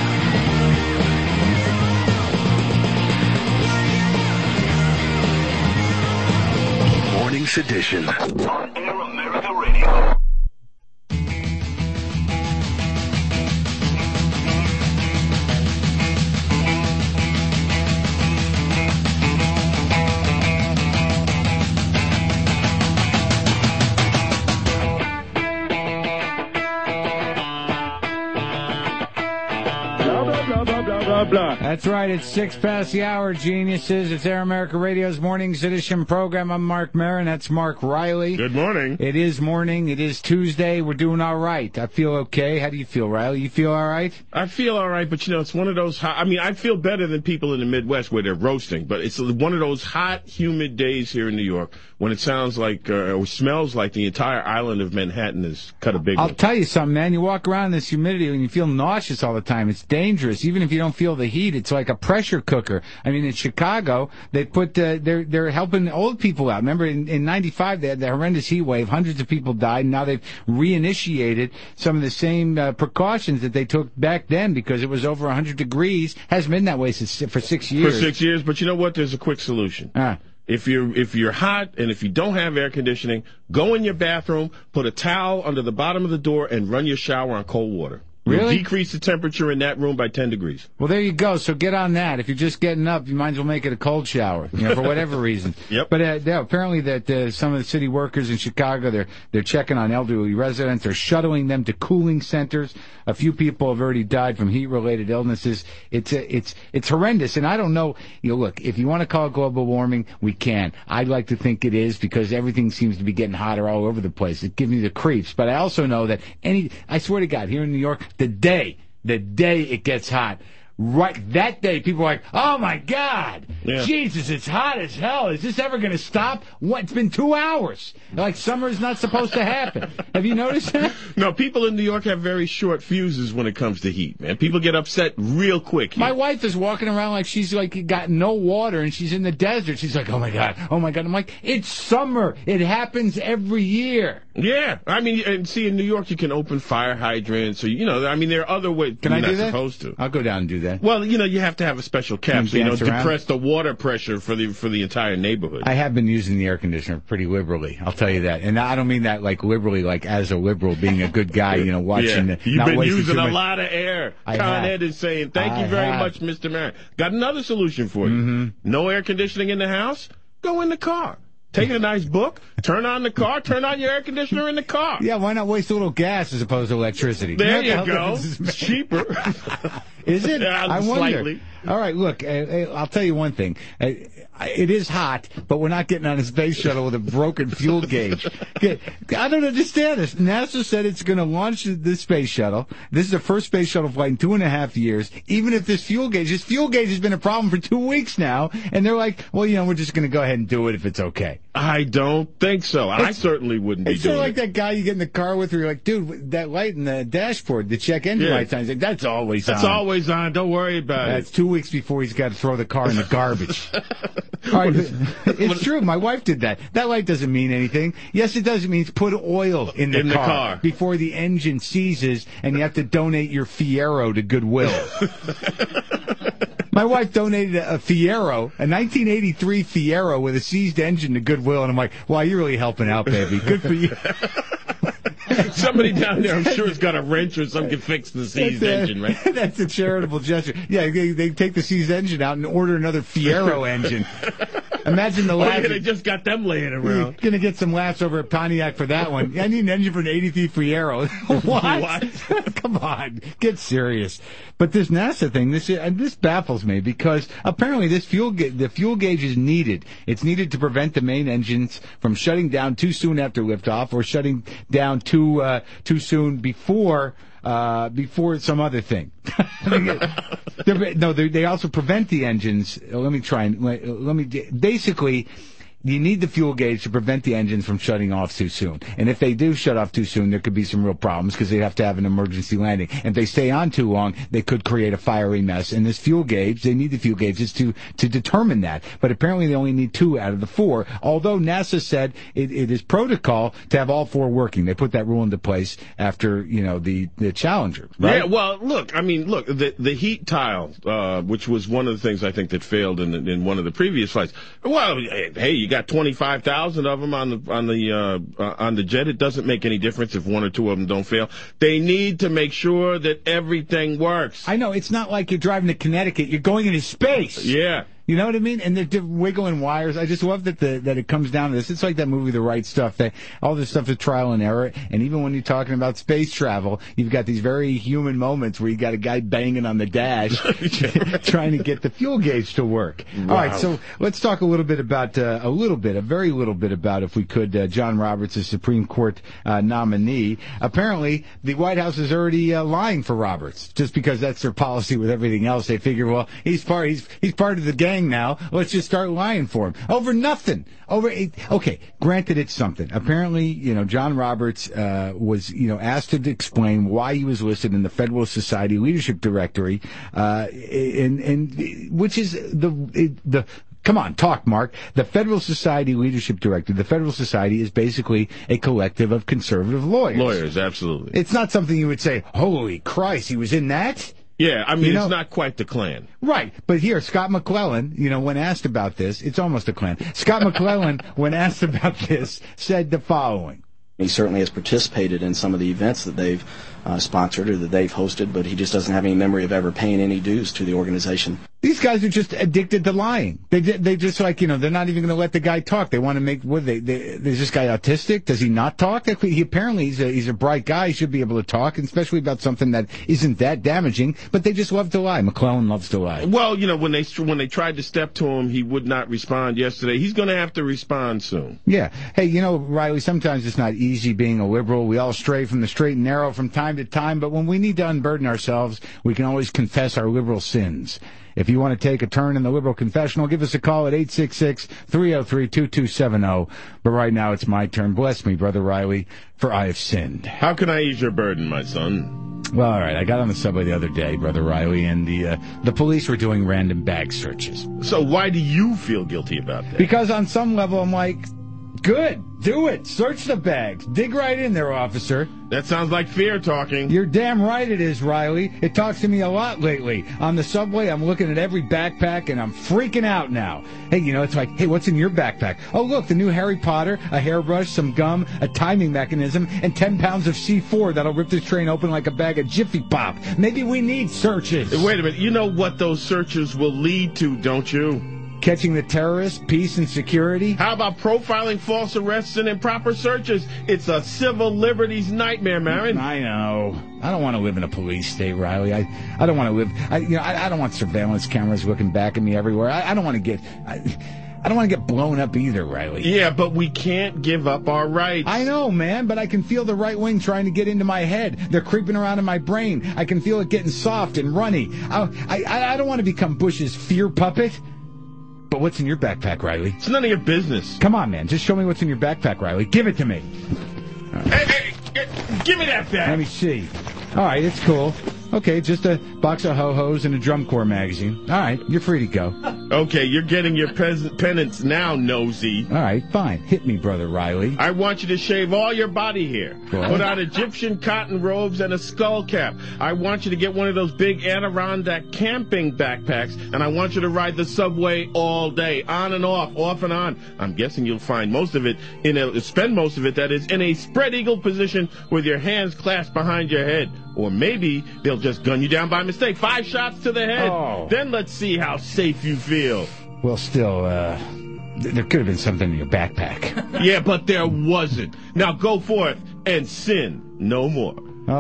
Morning's Edition on Air America Radio. Blah. That's right. It's six past the hour, geniuses. It's Air America Radio's Morning's Edition program. I'm Mark Maron. That's Mark Riley. Good morning. It is morning. It is Tuesday. We're doing all right. I feel okay. How do you feel, Riley? You feel all right? I feel all right, but, you know, it's one of those hot... I mean, I feel better than people in the Midwest where they're roasting, but it's one of those hot, humid days here in New York when it sounds like, uh, or smells like the entire island of Manhattan is cut a big I'll one. tell you something, man. You walk around in this humidity and you feel nauseous all the time. It's dangerous. Even if you don't feel the heat, it's like a pressure cooker. I mean, in Chicago, they put, uh, they're, they're helping old people out. Remember, in, in ninety-five, they had the horrendous heat wave. Hundreds of people died, and now they've reinitiated some of the same uh, precautions that they took back then because it was over one hundred degrees. Hasn't been that way since, for six years. For six years, but you know what? There's a quick solution. Ah. If you're if you're hot and if you don't have air conditioning, go in your bathroom, put a towel under the bottom of the door, and run your shower on cold water. You'll Really? decrease the temperature in that room by ten degrees. Well, there you go. So get on that. If you're just getting up, you might as well make it a cold shower, you know, for whatever reason. Yep. But uh, yeah, apparently that uh, some of the city workers in Chicago, they're they're checking on elderly residents. They're shuttling them to cooling centers. A few people have already died from heat-related illnesses. It's uh, it's it's horrendous. And I don't know. You know, look, if you want to call it global warming, we can. I'd like to think it is because everything seems to be getting hotter all over the place. It gives me the creeps. But I also know that any. I swear to God, here in New York, the day. The day it gets hot, right that day, people are like, "Oh my God, yeah. Jesus, it's hot as hell. Is this ever going to stop? What? It's been two hours. Like summer's not supposed to happen." Have you noticed that? No, people in New York have very short fuses when it comes to heat, man. People get upset real quick here. My wife is walking around like she's like got no water and she's in the desert. She's like, "Oh my God, oh my God." I'm like, "It's summer. It happens every year." Yeah, I mean, and see, in New York, you can open fire hydrants, or you know, I mean, there are other ways. Can you're I not do that? Supposed to. I'll go down and do that. Well, you know, you have to have a special cap, And so you know, dance around? depress the water pressure for the for the entire neighborhood. I have been using the air conditioner pretty liberally. I'll tell you that, and I don't mean that like liberally, like as a liberal, being a good guy, you know, watching. Yeah. The, You've not been wasting using too a much- lot of air. I Con have. Ed is saying, "Thank I you very have. much, Mister Mayor." Got another solution for you. Mm-hmm. No air conditioning in the house? Go in the car. Take a nice book, turn on the car, turn on your air conditioner in the car. Yeah, why not waste a little gas as opposed to electricity? There You know you what the hell go. this is- It's cheaper. Is it? Yeah, I wonder. slightly. All right, look, uh, uh, I'll tell you one thing. Uh, it is hot, but we're not getting on a space shuttle with a broken fuel gauge. Okay, I don't understand this. NASA said it's going to launch the space shuttle. This is the first space shuttle flight in two and a half years. Even if this fuel gauge, this fuel gauge has been a problem for two weeks now, and they're like, well, you know, we're just going to go ahead and do it if it's okay. I don't think so. I It's- certainly wouldn't be It's sort doing of like it. that guy you get in the car with where you're like, dude, that light in the dashboard, the check engine Yeah. light sign, he's like, that's always It's on. always on. Don't worry about That's it. two weeks before he's got to throw the car in the garbage. All right, it's true. My wife did that. That light doesn't mean anything. Yes, it does. It means put oil in the, In the car, car. before the engine seizes and you have to donate your Fiero to Goodwill. My wife donated a, a Fiero, a nineteen eighty-three Fiero with a seized engine to Goodwill, and I'm like, wow, you're really helping out, baby. Good for you. Somebody down there, I'm sure, has got a wrench or something to fix the seized That's a- engine, right? That's a charitable gesture. Yeah, they, they take the seized engine out and order another Fiero engine. Imagine the Oh, laugh. yeah, they just got them laying You're around. going to get some laughs over at Pontiac for that one. I need an engine for an eighty-three Fiero. What? What? Come on. Get serious. But this NASA thing, this and this baffles me because apparently this fuel ga- the fuel gauge is needed. It's needed to prevent the main engines from shutting down too soon after liftoff or shutting down too uh, too soon before uh, before some other thing. They're- no, they they also prevent the engines. Let me try and let, let me basically. You need the fuel gauge to prevent the engines from shutting off too soon. And if they do shut off too soon, there could be some real problems because they have to have an emergency landing. And if they stay on too long, they could create a fiery mess. And this fuel gauge, they need the fuel gauges to, to determine that. But apparently they only need two out of the four, although NASA said it, it is protocol to have all four working. They put that rule into place after, you know, the, the Challenger, right? Yeah, well, look, I mean, look, the the heat tile, uh, which was one of the things I think that failed in in one of the previous flights. Well, hey, you got twenty-five thousand of them on the on the uh, uh, on the jet. It doesn't make any difference if one or two of them don't fail. They need to make sure that everything works. I know, it's not like you're driving to Connecticut. You're going into space. Yeah. You know what I mean? And they're diff- wiggling wires. I just love that the, that it comes down to this. It's like that movie, The Right Stuff. That all this stuff is trial and error. And even when you're talking about space travel, you've got these very human moments where you got a guy banging on the dash, trying to get the fuel gauge to work. Wow. All right, so let's talk a little bit about uh, a little bit, a very little bit about, if we could, uh, John Roberts, the Supreme Court uh, nominee. Apparently, the White House is already uh, lying for Roberts, just because that's their policy with everything else. They figure, well, he's part he's he's part of the gang now. Let's just start lying for him over nothing. Over okay, granted, it's something. Apparently, you know, John Roberts uh, was, you know, asked to explain why he was listed in the Federalist Society Leadership Directory, uh, and and which is the the. Come on, talk, Mark. The Federal Society Leadership Director. The Federal Society is basically a collective of conservative lawyers. Lawyers, absolutely. It's not something you would say, holy Christ, he was in that? Yeah, I mean, You know- it's not quite the Klan. Right. But here, Scott McClellan, you know, when asked about this, it's almost a Klan. Scott McClellan, when asked about this, said the following. He certainly has participated in some of the events that they've uh, sponsored or that they've hosted, but he just doesn't have any memory of ever paying any dues to the organization. These guys are just addicted to lying. They they just like, you know, they're not even going to let the guy talk. They want to make, what they, they, is this guy autistic? Does he not talk? He apparently, he's a, he's a bright guy. He should be able to talk, especially about something that isn't that damaging, but they just love to lie. McClellan loves to lie. Well, you know, when they, when they tried to step to him, he would not respond yesterday. He's going to have to respond soon. Yeah. Hey, you know, Riley, sometimes it's not easy being a liberal. We all stray from the straight and narrow from time to time, but when we need to unburden ourselves, we can always confess our liberal sins. If you want to take a turn in the Liberal Confessional, give us a call at eight six six, three oh three, two two seven oh. But right now it's my turn. Bless me, Brother Riley, for I have sinned. How can I ease your burden, my son? Well, all right. I got on the subway the other day, Brother Riley, and the uh, the police were doing random bag searches. So why do you feel guilty about that? Because on some level I'm like, good, do it. Search the bags. Dig right in there, officer. That sounds like fear talking. You're damn right it is, Riley. It talks to me a lot lately. On the subway, I'm looking at every backpack, and I'm freaking out now. Hey, you know, it's like, hey, what's in your backpack? Oh, look, the new Harry Potter, a hairbrush, some gum, a timing mechanism, and ten pounds of C four that'll rip this train open like a bag of Jiffy Pop. Maybe we need searches. Wait a minute. You know what those searches will lead to, don't you? Catching the terrorists, peace and security. How about profiling, false arrests, and improper searches? It's a civil liberties nightmare, Marin. I know. I don't want to live in a police state, Riley. I, I don't want to live. I, you know, I, I don't want surveillance cameras looking back at me everywhere. I, I don't want to get. I, I don't want to get blown up either, Riley. Yeah, but we can't give up our rights. I know, man, but I can feel the right wing trying to get into my head. They're creeping around in my brain. I can feel it getting soft and runny. I, I, I don't want to become Bush's fear puppet. But what's in your backpack, Riley? It's none of your business. Come on, man. Just show me what's in your backpack, Riley. Give it to me. Hey, hey, hey, give me that back. Let me see. All right, it's cool. Okay, just a box of ho-hos and a drum corps magazine. All right, you're free to go. Okay, you're getting your pes- penance now, nosy. All right, fine. Hit me, Brother Riley. I want you to shave all your body hair. What? Put on Egyptian cotton robes and a skull cap. I want you to get one of those big Adirondack camping backpacks, and I want you to ride the subway all day, on and off, off and on. I'm guessing you'll find most of it, in a, spend most of it, that is, in a spread eagle position with your hands clasped behind your head. Or maybe they'll just gun you down by mistake. Five shots to the head. Oh. Then let's see how safe you feel. Well, still, uh, th- there could have been something in your backpack. Yeah, but there wasn't. Now go forth and sin no more.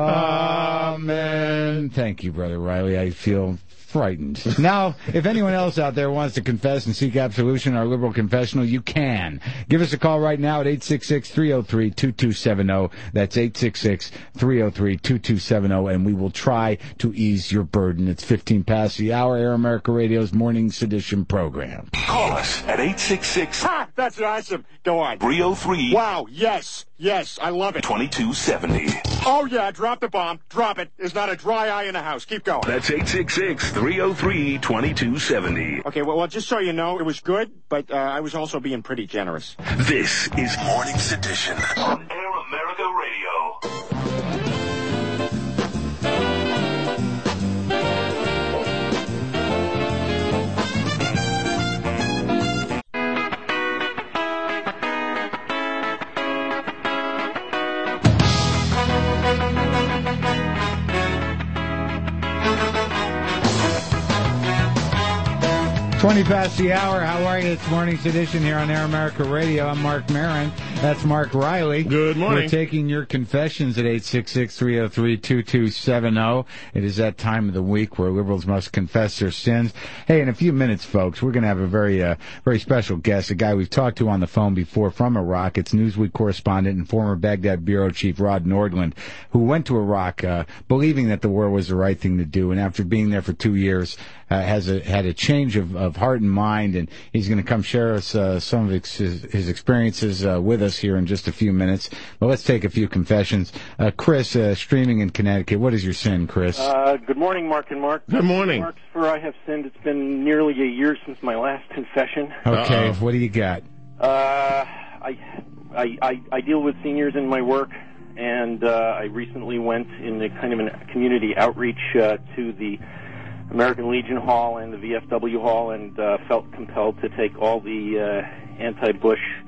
Amen. Thank you, Brother Riley. I feel frightened. Now, if anyone else out there wants to confess and seek absolution in our liberal confessional, you can. Give us a call right now at eight six six, three oh three, two two seven oh. That's eight six six, three oh three, two two seven oh, and we will try to ease your burden. It's fifteen past the hour, Air America Radio's Morning Sedition program. Call us at eight six six, Ha! That's awesome. Go on. three oh three, Wow, yes, yes, I love it. twenty-two seventy. Oh, yeah, drop the bomb. Drop it. There's not a dry eye in the house. Keep going. That's eight six six, three oh three, twenty-two seventy. Okay, well, well, just so you know, it was good, but uh, I was also being pretty generous. This is Morning Sedition on Air America Radio. twenty past the hour. How are you? It's Morning Sedition here on Air America Radio. I'm Mark Maron. That's Mark Riley. Good morning. We're taking your confessions at eight six six, three oh three, two two seven oh. It is that time of the week where liberals must confess their sins. Hey, in a few minutes, folks, we're going to have a very, uh, very special guest, a guy we've talked to on the phone before from Iraq. It's Newsweek correspondent and former Baghdad bureau chief Rod Nordland, who went to Iraq uh, believing that the war was the right thing to do, and after being there for two years, uh, has a, had a change of, of heart and mind, and he's going to come share us uh, some of his, his experiences uh, with us here in just a few minutes. But let's take a few confessions. Uh, Chris, uh, streaming in Connecticut, what is your sin, Chris? Uh, good morning, Mark and Mark. Good morning. Mark's for I Have Sinned. It's been nearly a year since my last confession. Okay, Uh-oh. what do you got? Uh, I, I, I, I deal with seniors in my work, and uh, I recently went in a kind of a community outreach uh, to the American Legion Hall and the V F W Hall, and uh, felt compelled to take all the uh, anti-Bush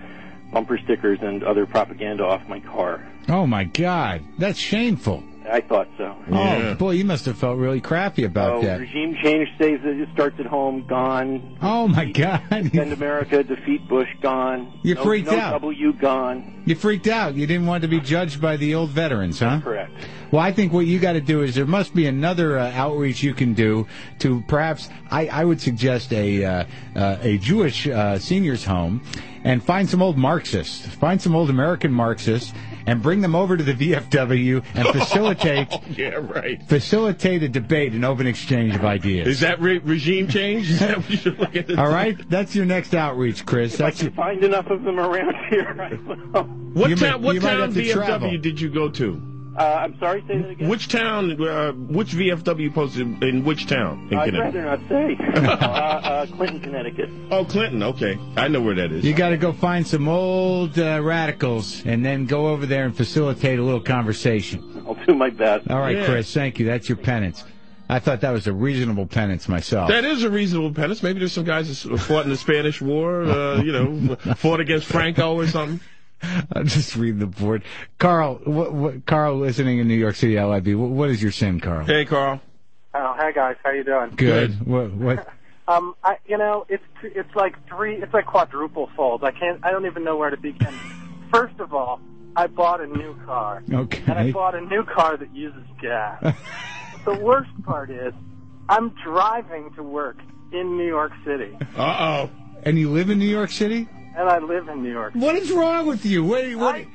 bumper stickers and other propaganda off my car. Oh, my God. That's shameful. I thought so. Oh, boy, you must have felt really crappy about Oh, that. regime change stays, it starts at home, gone. Oh, my God. Defend America, defeat Bush, gone. You no, freaked no out. W, gone. You freaked out. You didn't want to be judged by the old veterans, huh? Correct. Well, I think what you got to do is there must be another uh, outreach you can do to perhaps, I, I would suggest a uh, uh, a Jewish uh, seniors home and find some old Marxists, find some old American Marxists and bring them over to the V F W and facilitate Oh, yeah, right. facilitate a debate, an open exchange of ideas. Is that re- regime change? Is that what you should look at? All right? That's your next outreach, Chris. If That's I your, can find enough of them around here, I will. What You may- town? What you might town have to V F W travel. did you go to? Uh, I'm sorry, say that again? Which town? Uh, which V F W posted in which town? In I'd Connecticut? rather not say. uh, uh, Clinton, Connecticut. Oh, Clinton. Okay, I know where that is. you got to go find some old uh, radicals and then go over there and facilitate a little conversation. I'll do my best. All right, Yeah. Chris, thank you. That's your penance. I thought that was a reasonable penance myself. That is a reasonable penance. Maybe there's some guys that fought in the Spanish War, uh, you know, fought against Franco or something. I'm just reading the board. Carl, what, what, Carl, listening in New York City, L I B, what, what is your sin, Carl? Hey, Carl. Oh, hey guys, how you doing? Good. What? What? Um, I, you know, it's it's like three, it's like quadruple fold. I can't, I don't even know where to begin. First of all, I bought a new car, Okay. and I bought a new car that uses gas. The worst part is, I'm driving to work in New York City, Uh oh. And you live in New York City? and I live in New York. What is wrong with you? What? what I,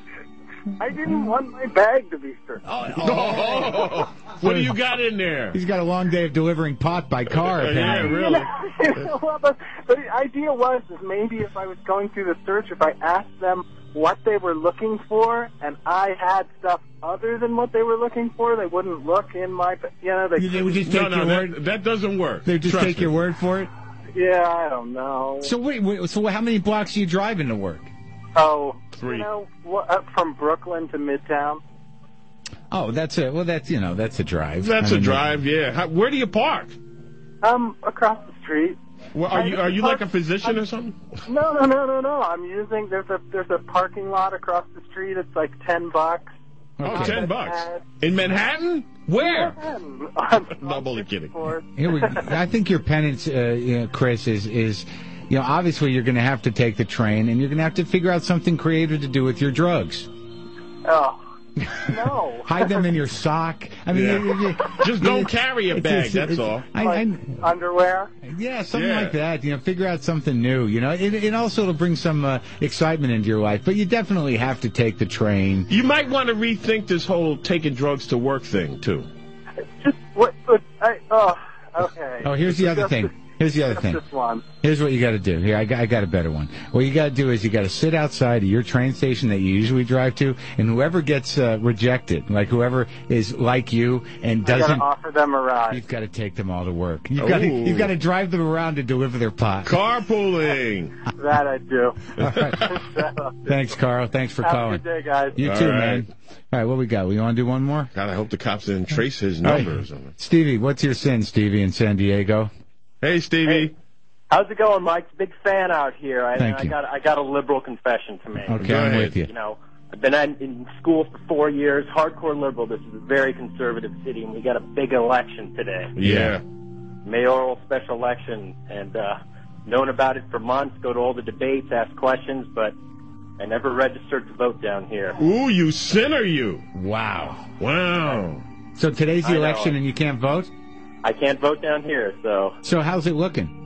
I didn't want my bag to be searched. Oh, what do you got in there? He's got a long day of delivering pot by car, Uh, yeah, apparently. really. You know, well, the, the idea was is maybe if I was going through the search, if I asked them what they were looking for, and I had stuff other than what they were looking for, they wouldn't look in my, you know, they, They would just take No, no, your that, word. that doesn't work. They just Trust take me. your word for it. yeah, I don't know. So wait, wait, so how many blocks are you driving to work? Oh, Three. you know, wh- up from Brooklyn to Midtown. Oh, that's a well. That's you know, that's a drive. That's I a mean, drive, yeah. How, where do you park? Um, across the street. Well, are you are you like a physician or something? No, no, no, no, no. I'm using, there's a, there's a parking lot across the street. It's like ten bucks. Oh, Okay. ten bucks. In Manhattan? Where? I'm No, I'm only kidding. Here we, I think your penance, uh, you know, Chris, is is you know obviously you're going to have to take the train and you're going to have to figure out something creative to do with your drugs. Oh, no. Hide them in your sock. I mean, Yeah. you- you- Just don't carry a it's- bag, it's- that's it's- all. I, Like I, underwear? yeah, something Yeah. like that. You know, figure out something new. You know, it, it also will bring some uh, excitement into your life. But you definitely have to take the train. You might want to rethink this whole taking drugs to work thing, too. Just, what, what, I, oh, okay. Oh, here's the other Just thing. this- Here's the other just thing. this one. Here's what you got to do. Here, I got, I got a better one. What you got to do is you got to sit outside of your train station that you usually drive to, and whoever gets uh, rejected, like whoever is like you and I doesn't, gotta offer them a ride. you've got to take them all to work. You've got to, Ooh. you've got to drive them around to deliver their pot. Carpooling. That I do. All right. That I'll do. Thanks, Carl. Thanks for Have calling. a good day, guys. You All too, right. man. All right, what we got? We want to do one more? God, I hope the cops didn't trace his All right. number or something. Stevie, what's your sin, Stevie, in San Diego? Hey, Stevie. Hey. How's it going, Mike? Big fan out here. I, Thank I you. got I got a liberal confession to make. Okay, Go I'm ahead. with you. You know, I've been in, in school for four years, hardcore liberal. This is a very conservative city, and we got a big election today, Yeah. mayoral special election, and uh, known about it for months. Go to all the debates, ask questions, but I never registered to vote down here. Ooh, you sinner, you. Wow. Wow. So today's the I know. election and you can't vote? I can't vote down here, so So how's it looking?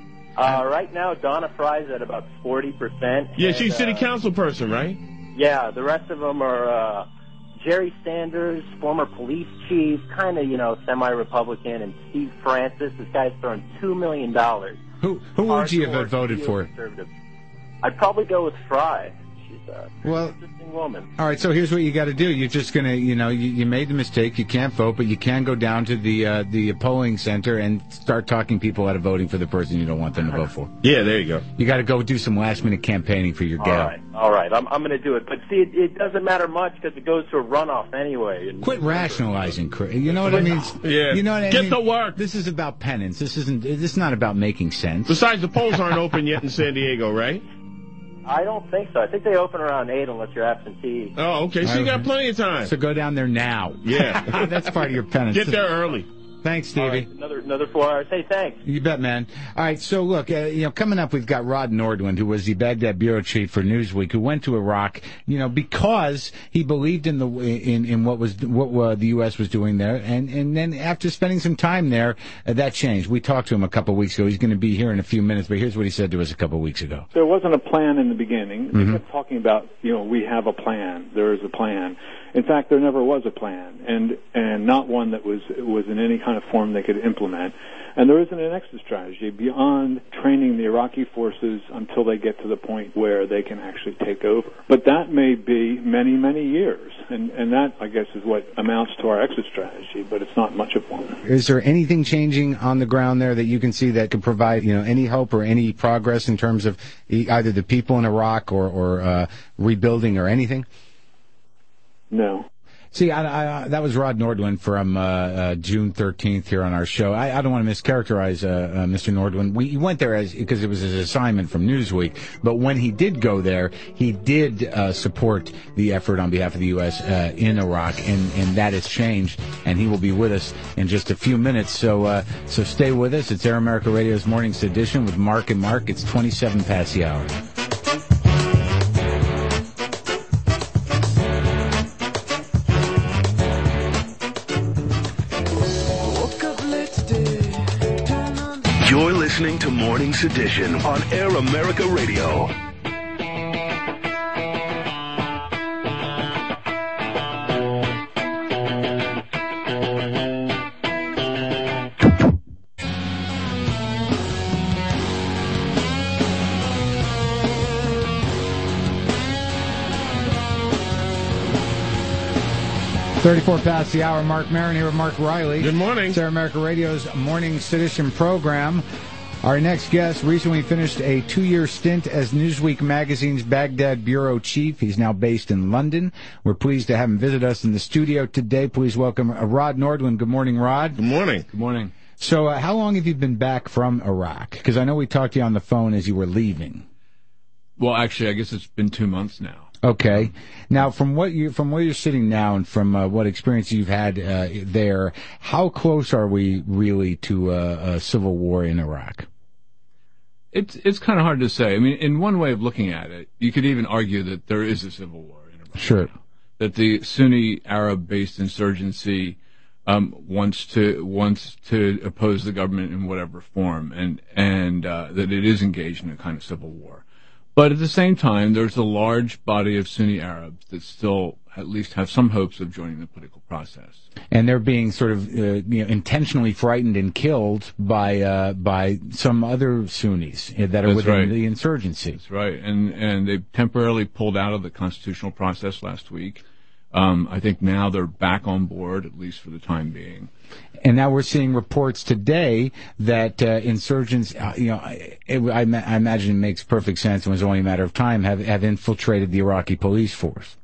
uh, right now Donna Fry's at about forty percent. Yeah, she's city council person, right? Yeah, the rest of them are uh, Jerry Sanders, former police chief, kind of, you know, semi-Republican, and Steve Francis. This guy's throwing two million dollars. Who who would you have Hardcore voted for? conservative. I'd probably go with Fry. She's a Well, interesting woman. all right, so here's what you got to do. You're just going to, you know, you, you made the mistake. You can't vote, but you can go down to the uh, the polling center and start talking people out of voting for the person you don't want them to vote for. Yeah, there you go. You got to go do some last-minute campaigning for your All gal. right, all right. I'm, I'm going to do it. But see, it, it doesn't matter much because it goes to a runoff anyway. And Quit rationalizing, Chris. You know what I mean? Yeah. You know what I Get mean? to work. This is about penance. This isn't. This is not about making sense. Besides, the polls aren't open yet in San Diego, right? I don't think so. I think they open around eight unless you're absentee. Oh, okay. So you got plenty of time. So go down there now. Yeah. That's part of your penance. Get there early. Thanks, Stevie. Right, another another four hours. Hey, thanks. You bet, man. All right, so look, uh, you know, coming up, we've got Rod Nordlund, who was the Baghdad bureau chief for Newsweek, who went to Iraq, you know, because he believed in the in in what was what uh, the U S was doing there, and and then after spending some time there, uh, that changed. We talked to him a couple of weeks ago. He's going to be here in a few minutes, but here's what he said to us a couple of weeks ago. There wasn't a plan in the beginning. Mm-hmm. They kept talking about, you know, we have a plan. There is a plan. In fact, there never was a plan, and and not one that was was in any kind of form they could implement. And there isn't an exit strategy beyond training the Iraqi forces until they get to the point where they can actually take over. But that may be many, many years, and and that, I guess, is what amounts to our exit strategy. But it's not much of one. Is there anything changing on the ground there that you can see that could provide, you know, any hope or any progress in terms of either the people in Iraq or or uh, rebuilding or anything? No. See, I, I, that was Rod Nordlund from uh, uh, June thirteenth here on our show. I, I don't want to mischaracterize uh, uh, Mister Nordlund. We he went there as because it was his assignment from Newsweek. But when he did go there, he did uh, support the effort on behalf of the U S uh, in Iraq, and, and that has changed. And he will be with us in just a few minutes. So uh, so stay with us. It's Air America Radio's Morning Edition with Mark and Mark. It's twenty-seven past the hour. You're listening to Morning Sedition on Air America Radio. thirty-four past the hour. Mark Maron here with Mark Riley. Good morning. It's Air America Radio's Morning Sedition program. Our next guest recently finished a two-year stint as Newsweek magazine's Baghdad bureau chief. He's now based in London. We're pleased to have him visit us in the studio today. Please welcome uh, Rod Nordlund. Good morning, Rod. Good morning. Good morning. So uh, how long have you been back from Iraq? Because I know we talked to you on the phone as you were leaving. Well, actually, I guess it's been two months now. Okay. Now, from what you from where you're sitting now, and from uh, what experience you've had uh, there, how close are we really to uh, a civil war in Iraq? It's it's kind of hard to say. I mean, in one way of looking at it, you could even argue that there is a civil war in Iraq. Sure. Now, that the Sunni Arab-based insurgency um, wants to wants to oppose the government in whatever form, and and uh, that it is engaged in a kind of civil war. But at the same time, there's a large body of Sunni Arabs that still at least have some hopes of joining the political process. And they're being sort of uh, you know, intentionally frightened and killed by uh, by some other Sunnis that are That's within right. the insurgency. That's right. And and they temporarily pulled out of the constitutional process last week. Um, I think now they're back on board, at least for the time being. And now we're seeing reports today that uh, insurgents, uh, you know, it, I, I imagine it makes perfect sense, and it was only a matter of time, have, have infiltrated the Iraqi police force.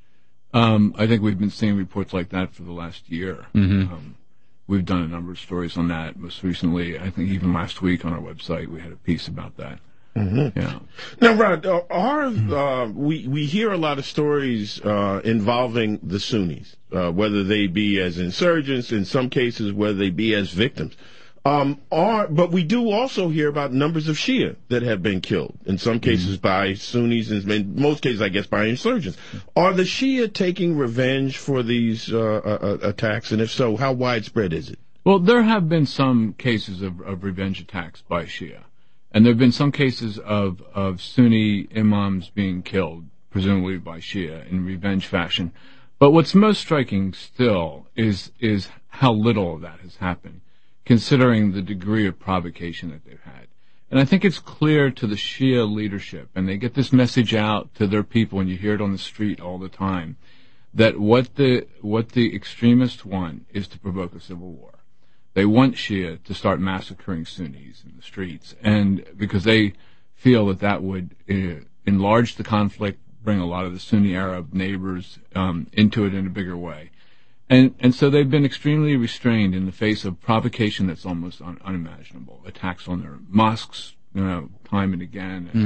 Um, I think we've been seeing reports like that for the last year. Mm-hmm. Um, we've done a number of stories on that. Most recently, I think even last week on our website, we had a piece about that. Mm-hmm. Yeah. Now, Rod, uh, are uh, we we hear a lot of stories uh, involving the Sunnis, uh, whether they be as insurgents, in some cases, whether they be as victims. Um, are but we do also hear about numbers of Shia that have been killed, in some cases mm-hmm. by Sunnis, and in most cases, I guess, by insurgents. Are the Shia taking revenge for these uh, uh, attacks, and if so, how widespread is it? Well, there have been some cases of, of revenge attacks by Shia. And there have been some cases of, of Sunni imams being killed, presumably by Shia, in revenge fashion. But what's most striking still is is how little of that has happened, considering the degree of provocation that they've had. And I think it's clear to the Shia leadership, and they get this message out to their people, and you hear it on the street all the time, that what the what the extremists want is to provoke a civil war. They want Shia to start massacring Sunnis in the streets, and because they feel that that would uh, enlarge the conflict, bring a lot of the Sunni Arab neighbors um, into it in a bigger way. And and so they've been extremely restrained in the face of provocation that's almost un- unimaginable. Attacks on their mosques, you know, time and again, and mm.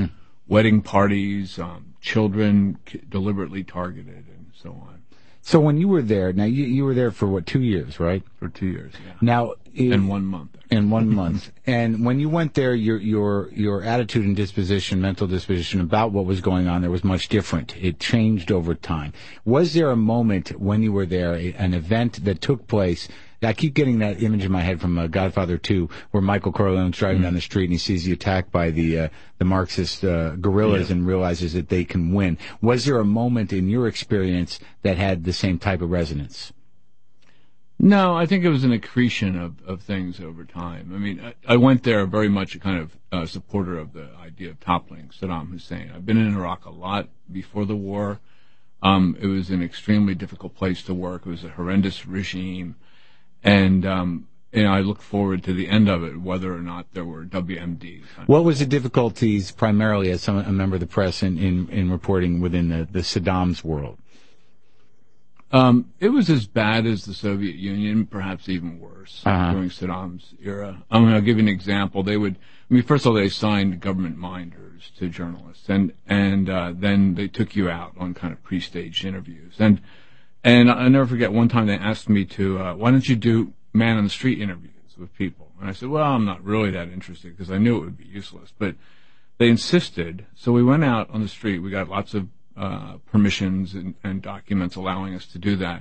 wedding parties, um, children deliberately targeted, and so on. So when you were there, now you, you were there for what, two years, right? For two years, yeah. Now, in one month. In one month. And when you went there, your your your attitude and disposition, mental disposition about what was going on there was much different. It changed over time. Was there a moment when you were there, a, an event that took place? I keep getting that image in my head from uh, Godfather two, where Michael Corleone's driving mm-hmm. down the street and he sees the attack by the uh, the Marxist uh, guerrillas yeah. and realizes that they can win. Was there a moment in your experience that had the same type of resonance? No, I think it was an accretion of, of things over time. I mean, I, I went there very much a kind of uh, supporter of the idea of toppling Saddam Hussein. I've been in Iraq a lot before the war. Um, it was an extremely difficult place to work. It was a horrendous regime. And, um, you know, I look forward to the end of it, whether or not there were W M Ds. What was the difficulties primarily as some, a member of the press in, in, in reporting within the, the Saddam's world? Um, it was as bad as the Soviet Union, perhaps even worse uh-huh. during Saddam's era. I mean, I'll give you an example. They would, I mean, first of all, they assigned government minders to journalists, and and uh, then they took you out on kind of pre-staged interviews. And and I'll never forget one time they asked me to, uh, why don't you do man on the street interviews with people? And I said, well, I'm not really that interested because I knew it would be useless. But they insisted, so we went out on the street. We got lots of Uh, permissions and, and documents allowing us to do that,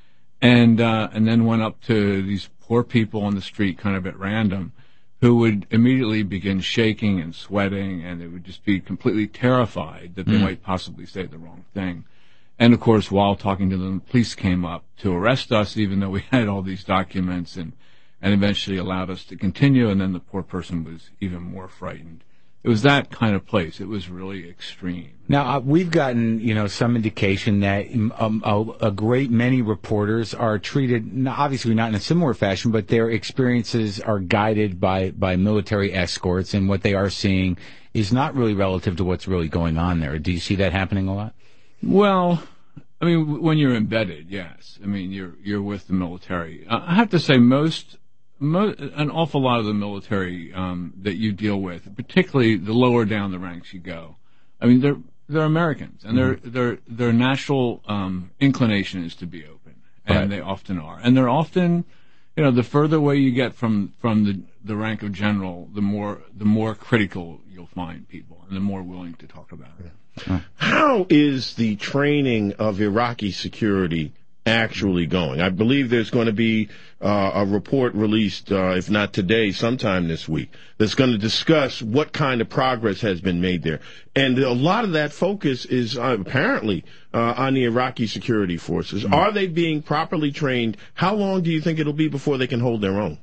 and uh, and then went up to these poor people on the street, kind of at random, who would immediately begin shaking and sweating, and they would just be completely terrified that they mm. might possibly say the wrong thing. And of course, while talking to them, the police came up to arrest us, even though we had all these documents, and and eventually allowed us to continue. And then the poor person was even more frightened. It was that kind of place. It was really extreme. Now, uh, we've gotten, you know, some indication that um, a, a great many reporters are treated, obviously not in a similar fashion, but their experiences are guided by, by military escorts, and what they are seeing is not really relative to what's really going on there. Do you see that happening a lot? Well, I mean, when you're embedded, yes. I mean, you're you're with the military. Uh, I have to say, most... Mo- an awful lot of the military um, that you deal with, particularly the lower down the ranks you go, I mean, they're they're Americans, and their mm-hmm. their their natural um, inclination is to be open, and right. they often are, and they're often, you know, the further away you get from from the the rank of general, the more the more critical you'll find people, and the more willing to talk about it. Yeah. How is the training of Iraqi security actually going? I believe there's going to be uh, a report released, uh, if not today, sometime this week, that's going to discuss what kind of progress has been made there. And a lot of that focus is uh, apparently uh, on the Iraqi security forces. Mm-hmm. Are they being properly trained? How long do you think it'll be before they can hold their own?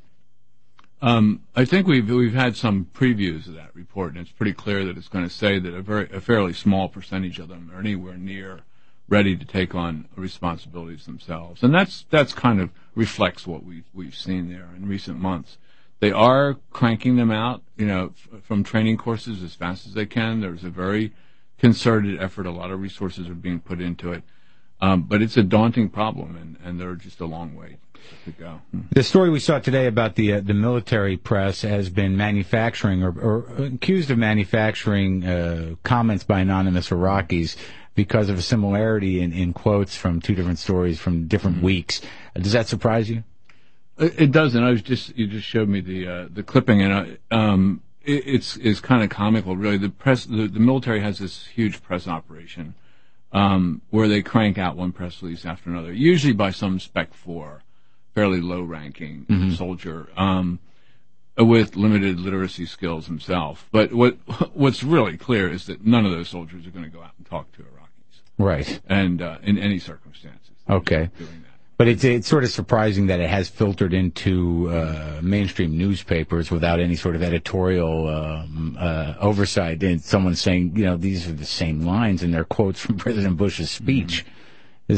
Um, I think we've we've had some previews of that report, and it's pretty clear that it's going to say that a very a fairly small percentage of them are anywhere near ready to take on responsibilities themselves, and that's that's kind of reflects what we've we've seen there in recent months. They are cranking them out, you know, f- from training courses as fast as they can. There's a very concerted effort. A lot of resources are being put into it, um, but it's a daunting problem, and, and they're just a long way to go. The story we saw today about the uh, the military press has been manufacturing or, or accused of manufacturing uh, comments by anonymous Iraqis because of a similarity in, in quotes from two different stories from different mm-hmm. weeks. Uh, does that surprise you? It, it doesn't. I was just you just showed me the uh, the clipping, and I, um, it, it's it's kind of comical, really. The press, the, the military has this huge press operation um, where they crank out one press release after another, usually by some Spec Four, fairly low-ranking mm-hmm. soldier um, with limited literacy skills himself. But what what's really clear is that none of those soldiers are going to go out and talk to Iraqis. Right. And uh, in any circumstances. Okay. But it's it's sort of surprising that it has filtered into uh, mainstream newspapers without any sort of editorial um, uh, oversight. And someone saying, you know, these are the same lines, and they're quotes from President Bush's speech. Mm-hmm. Is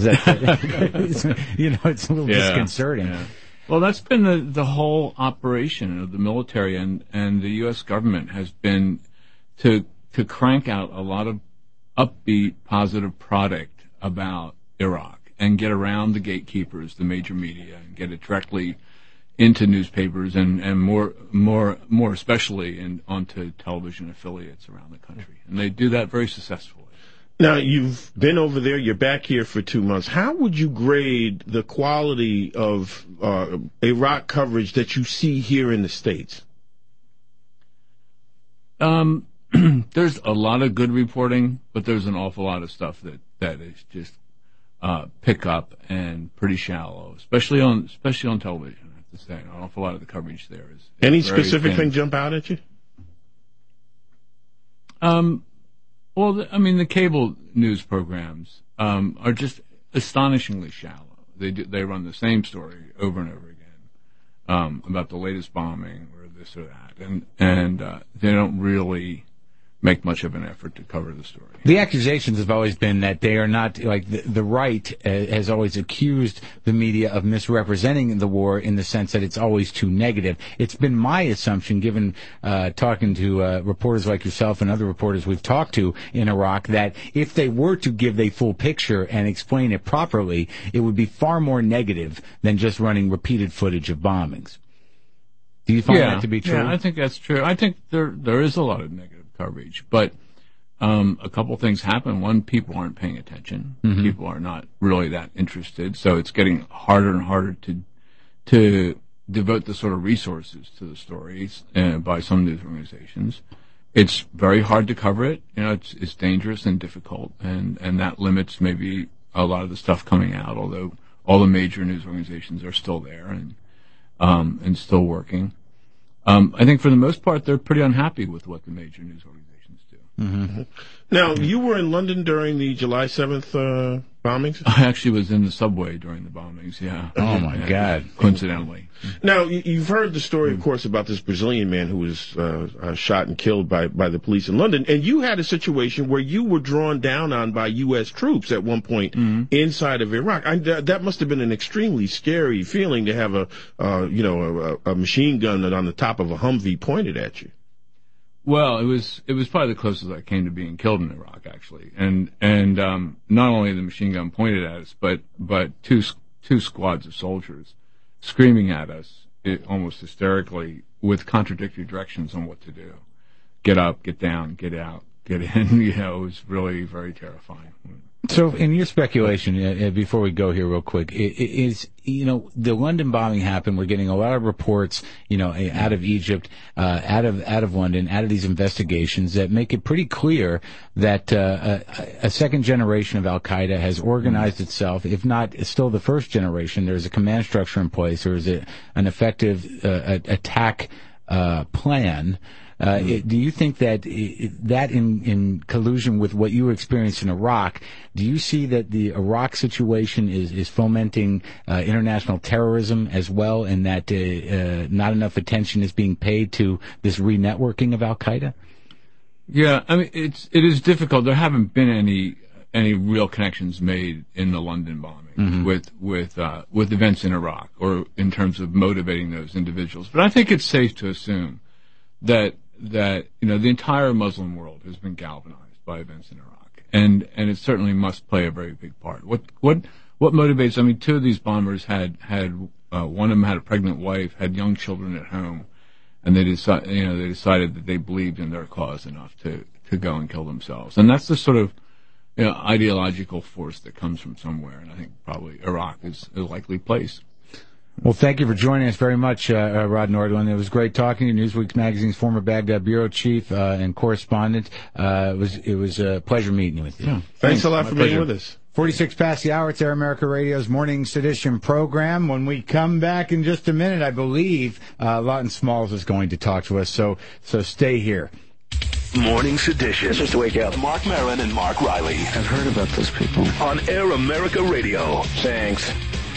that, you know, it's a little yeah, disconcerting. Yeah. Well, that's been the, the whole operation of the military and, and the U S government has been to to crank out a lot of upbeat, positive product about Iraq and get around the gatekeepers, the major media, and get it directly into newspapers and, and more more more especially in onto television affiliates around the country, and they do that very successfully. Now, you've been over there, you're back here for two months. How would you grade the quality of uh, Iraq coverage that you see here in the States? Um, there's a lot of good reporting, but there's an awful lot of stuff that, that is just uh, pick up and pretty shallow, especially on especially on television, I have to say. An awful lot of the coverage there is. is Any very specific thin. thing jump out at you? Um, well, the, I mean, the cable news programs um, are just astonishingly shallow. They do, they run the same story over and over again um, about the latest bombing or this or that, and and uh, they don't really make much of an effort to cover the story. The accusations have always been that they are not, like, the, the right uh, has always accused the media of misrepresenting the war in the sense that it's always too negative. It's been my assumption, given uh, talking to uh, reporters like yourself and other reporters we've talked to in Iraq, that if they were to give a full picture and explain it properly, it would be far more negative than just running repeated footage of bombings. Do you find yeah, that to be true? Yeah, I think that's true. I think there there is a lot of negative coverage, but um, a couple things happen. One, people aren't paying attention. Mm-hmm. People are not really that interested, so it's getting harder and harder to to devote the sort of resources to the stories uh, by some news organizations. It's very hard to cover it. You know, it's it's dangerous and difficult, and, and that limits maybe a lot of the stuff coming out. Although all the major news organizations are still there and um, and still working. Um, I think for the most part, they're pretty unhappy with what the major news organizations do. Mm-hmm. Now, you were in London during the July seventh uh, bombings? I actually was in the subway during the bombings, yeah. Oh, my yeah, God. Coincidentally. Now, you've heard the story, of course, about this Brazilian man who was uh, uh, shot and killed by, by the police in London, and you had a situation where you were drawn down on by U S troops at one point mm-hmm. inside of Iraq. I, th- that must have been an extremely scary feeling to have a, uh, you know, a, a machine gun on the top of a Humvee pointed at you. Well, it was it was probably the closest I came to being killed in Iraq, actually, and and um, not only the machine gun pointed at us, but but two two squads of soldiers screaming at us, it, almost hysterically, with contradictory directions on what to do: get up, get down, get out, get in. You know, it was really very terrifying. So, in your speculation, uh, before we go here real quick, is, you know, the London bombing happened. We're getting a lot of reports, you know, out of Egypt, uh, out of out of London, out of these investigations that make it pretty clear that uh, a, a second generation of Al-Qaeda has organized itself, if not still the first generation. There's a command structure in place. There's a, an effective uh, attack uh, plan. Uh, it, do you think that it, that in, in collusion with what you experienced in Iraq, do you see that the Iraq situation is, is fomenting uh, international terrorism as well, and that uh, uh, not enough attention is being paid to this re-networking of Al-Qaeda? Yeah, I mean, it's it is difficult. There haven't been any any real connections made in the London bombing mm-hmm. with with uh, with events in Iraq, or in terms of motivating those individuals. But I think it's safe to assume that that, you know, the entire Muslim world has been galvanized by events in Iraq, and and it certainly must play a very big part. What what what motivates? I mean, two of these bombers had had uh, one of them had a pregnant wife, had young children at home, and they decided, you know, they decided that they believed in their cause enough to to go and kill themselves, and that's the sort of, you know, ideological force that comes from somewhere, and I think probably Iraq is a likely place. Well, thank you for joining us very much, uh, uh, Rod Nordlund. It was great talking to you, Newsweek magazine's former Baghdad bureau chief uh, and correspondent. Uh, it was it was a pleasure meeting you with you. Yeah. Thanks, Thanks a lot My for pleasure. being with us. forty-six past the hour. It's Air America Radio's Morning Sedition program. When we come back in just a minute, I believe uh, Lawton Smalls is going to talk to us, so so stay here. Morning Sedition. It's just to wake you up. Mark Maron and Mark Riley. I've heard about those people. On Air America Radio. Thanks.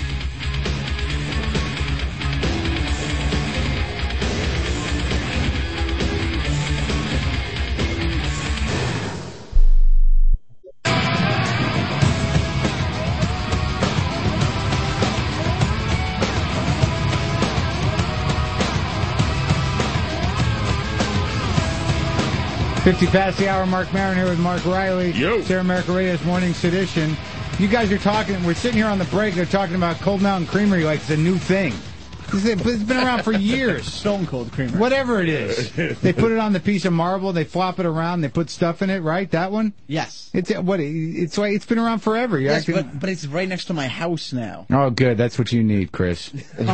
fifty past the hour, Mark Maron here with Mark Riley. Yo. It's Air America Radio's Morning Sedition. You guys are talking, we're sitting here on the break, they're talking about Cold Mountain Creamery like it's a new thing. It's been around for years. Stone Cold Creamer. Whatever it is. They put it on the piece of marble, they flop it around, they put stuff in it, right? That one? Yes. It's what? It's like it's been around forever. You're Yes, acting- but, but it's right next to my house now. Oh, good. That's what you need, Chris.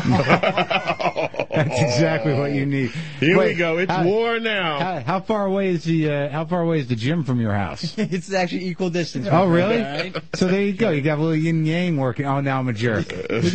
That's exactly what you need. Here Wait, we go. It's how, war now. How, how far away is the uh, How far away is the gym from your house? It's actually equal distance. Oh, really? All right? So there you go. You got a little yin yang working. Oh, now I'm a jerk. And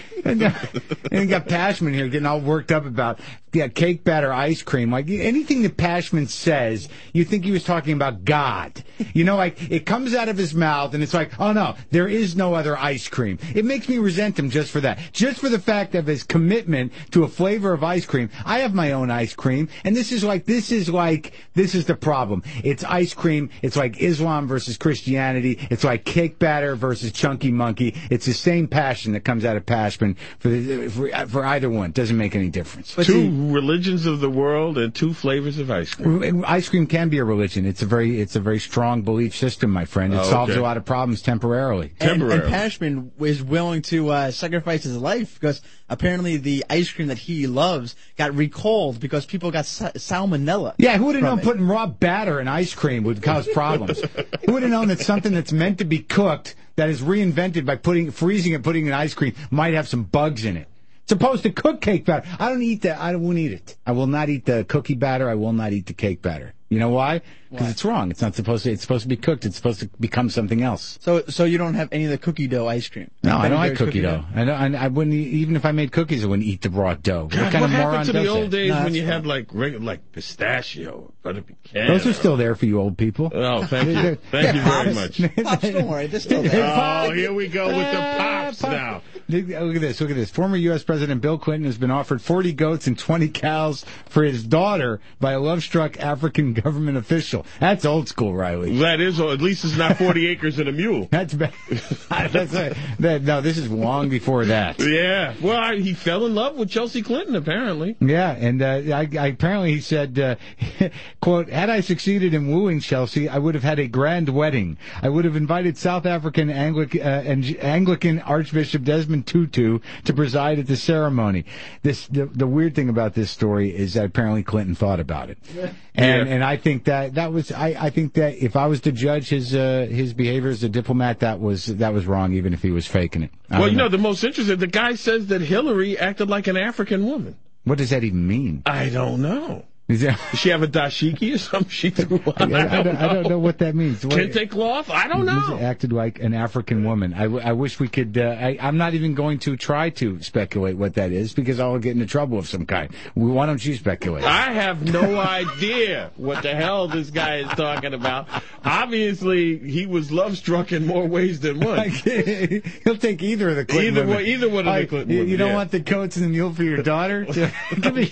you got Pashman here getting all worked up about yeah, cake batter ice cream. Like anything that Pashman says, you think he was talking about God. You know, like it comes out of his mouth and it's like, oh no, there is no other ice cream. It makes me resent him just for that. Just for the fact of his commitment to a flavor of ice cream. I have my own ice cream, and this is like, this is like, this is the problem. It's ice cream. It's like Islam versus Christianity. It's like cake batter versus Chunky Monkey. It's the same passion that comes out of Pashman for, the, for, for either one. Doesn't make any difference. But two religions of the world and two flavors of ice cream. Ice cream can be a religion. It's a very, it's a very strong belief system, my friend. It Oh, solves okay. a lot of problems temporarily. And, and Pashman is willing to uh, sacrifice his life because apparently the ice cream that he loves got recalled because people got sa- salmonella. Yeah, who would have from known it. putting raw batter in ice cream would cause problems? Who would have known that something that's meant to be cooked, that is reinvented by putting freezing and putting in ice cream, might have some bugs in it? It's supposed to cook cake batter. I don't eat that. I won't eat it. I will not eat the cookie batter. I will not eat the cake batter. You know why? Because it's wrong. It's not supposed to. It's supposed to be cooked. It's supposed to become something else. So, so you don't have any of the cookie dough ice cream? No, I Ben don't like and cookie Jerry's dough. I, don't, I, I wouldn't e- even if I made cookies. I wouldn't eat the raw dough. God, what kind what of moron happened to does the old that? days No, when that's you fine. had like regular, like pistachio, butter pecan? Those are still there for you old people. Oh, thank you, thank you very much. Pops, don't worry, they're still there. Oh, here we go with the pops now. Look at this. Look at this. Former U S President Bill Clinton has been offered forty goats and twenty cows for his daughter by a love-struck African government official. That's old school, Riley. That is, or at least it's not forty acres and a mule. That's bad. That's a, that, no, this is long before that. Yeah. Well, I, he fell in love with Chelsea Clinton, apparently. Yeah, and uh, I, I, apparently he said, uh, quote, had I succeeded in wooing Chelsea, I would have had a grand wedding. I would have invited South African Anglic, uh, and Anglican Archbishop Desmond Tutu to preside at the ceremony. This the, the weird thing about this story is that apparently Clinton thought about it. And Yeah. and I think that that was I, I think that if I was to judge his uh, his behavior as a diplomat, that was that was wrong, even if he was faking it. I Well, don't you know, the most interesting, the guy says that Hillary acted like an African woman. What does that even mean? I don't know. Is that, Does she have a dashiki or something she threw on? I, I, I, don't don't, I don't know. know what that means. What- Kente cloth? I don't This know. acted like an African woman. I, w- I wish we could. Uh, I, I'm not even going to try to speculate what that is because I'll get into trouble of some kind. Why don't you speculate? I have no idea what the hell this guy is talking about. Obviously, he was love-struck in more ways than one. He'll take either of the Clinton Either women. one- either one of the Like, Clinton you, women, you don't yeah. want the goats and the mule for your daughter? Give me-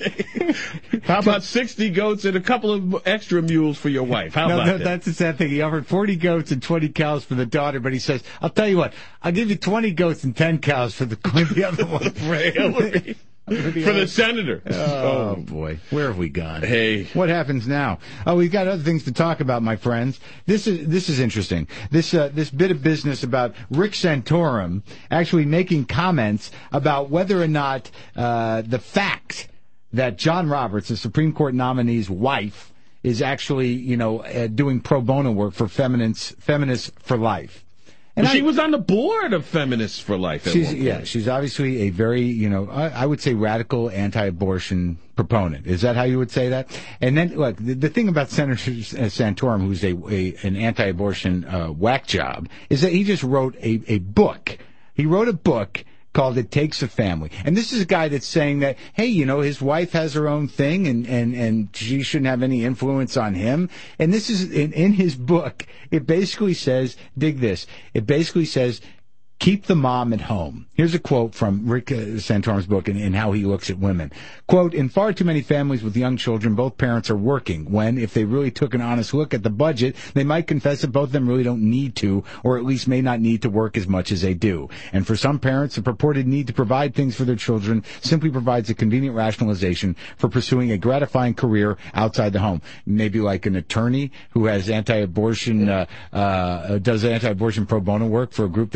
How about sixty goats and a couple of extra mules for your wife? How no, about no, that? that's the sad thing. He offered forty goats and twenty cows for the daughter, but he says, I'll tell you what, I'll give you twenty goats and ten cows for the, the other one. For Hillary. For the senator. Oh, boy. Where have we gone? Hey. What happens now? Oh, we've got other things to talk about, my friends. This is this is interesting. This uh, this bit of business about Rick Santorum actually making comments about whether or not uh, the fact that John Roberts, the Supreme Court nominee's wife, is actually, you know, uh, doing pro bono work for Feminists, Feminists for Life. And I- she was on the board of Feminists for Life at She's, one point. yeah, she's obviously a very, you know, I, I would say radical anti-abortion proponent. Is that how you would say that? And then, look, the, the thing about Senator Santorum, who's a, a an anti-abortion uh, whack job, is that he just wrote a, a book. He wrote a book called It Takes a Family. And this is a guy that's saying that, hey, you know, his wife has her own thing and, and, and she shouldn't have any influence on him. And this is, in, in his book, it basically says, dig this, it basically says, keep the mom at home. Here's a quote from Rick uh, Santorum's book and, and how he looks at women. Quote, in far too many families with young children, both parents are working when, if they really took an honest look at the budget, they might confess that both of them really don't need to, or at least may not need to work as much as they do. And for some parents, the purported need to provide things for their children simply provides a convenient rationalization for pursuing a gratifying career outside the home. Maybe like an attorney who has anti-abortion, uh, uh, does anti-abortion pro bono work for a group that she's involved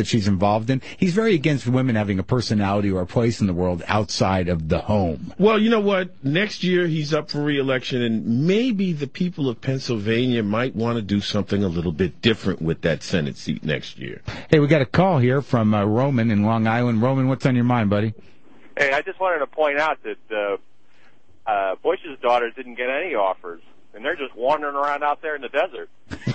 involved in. He's very against women having a personality or a place in the world outside of the home. Well, you know what? Next year he's up for re-election, and maybe the people of Pennsylvania might want to do something a little bit different with that Senate seat next year. Hey, we got a call here from uh, Roman in Long Island. Roman, what's on your mind, buddy? Hey, I just wanted to point out that uh, uh, Bush's daughters didn't get any offers, and they're just wandering around out there in the desert.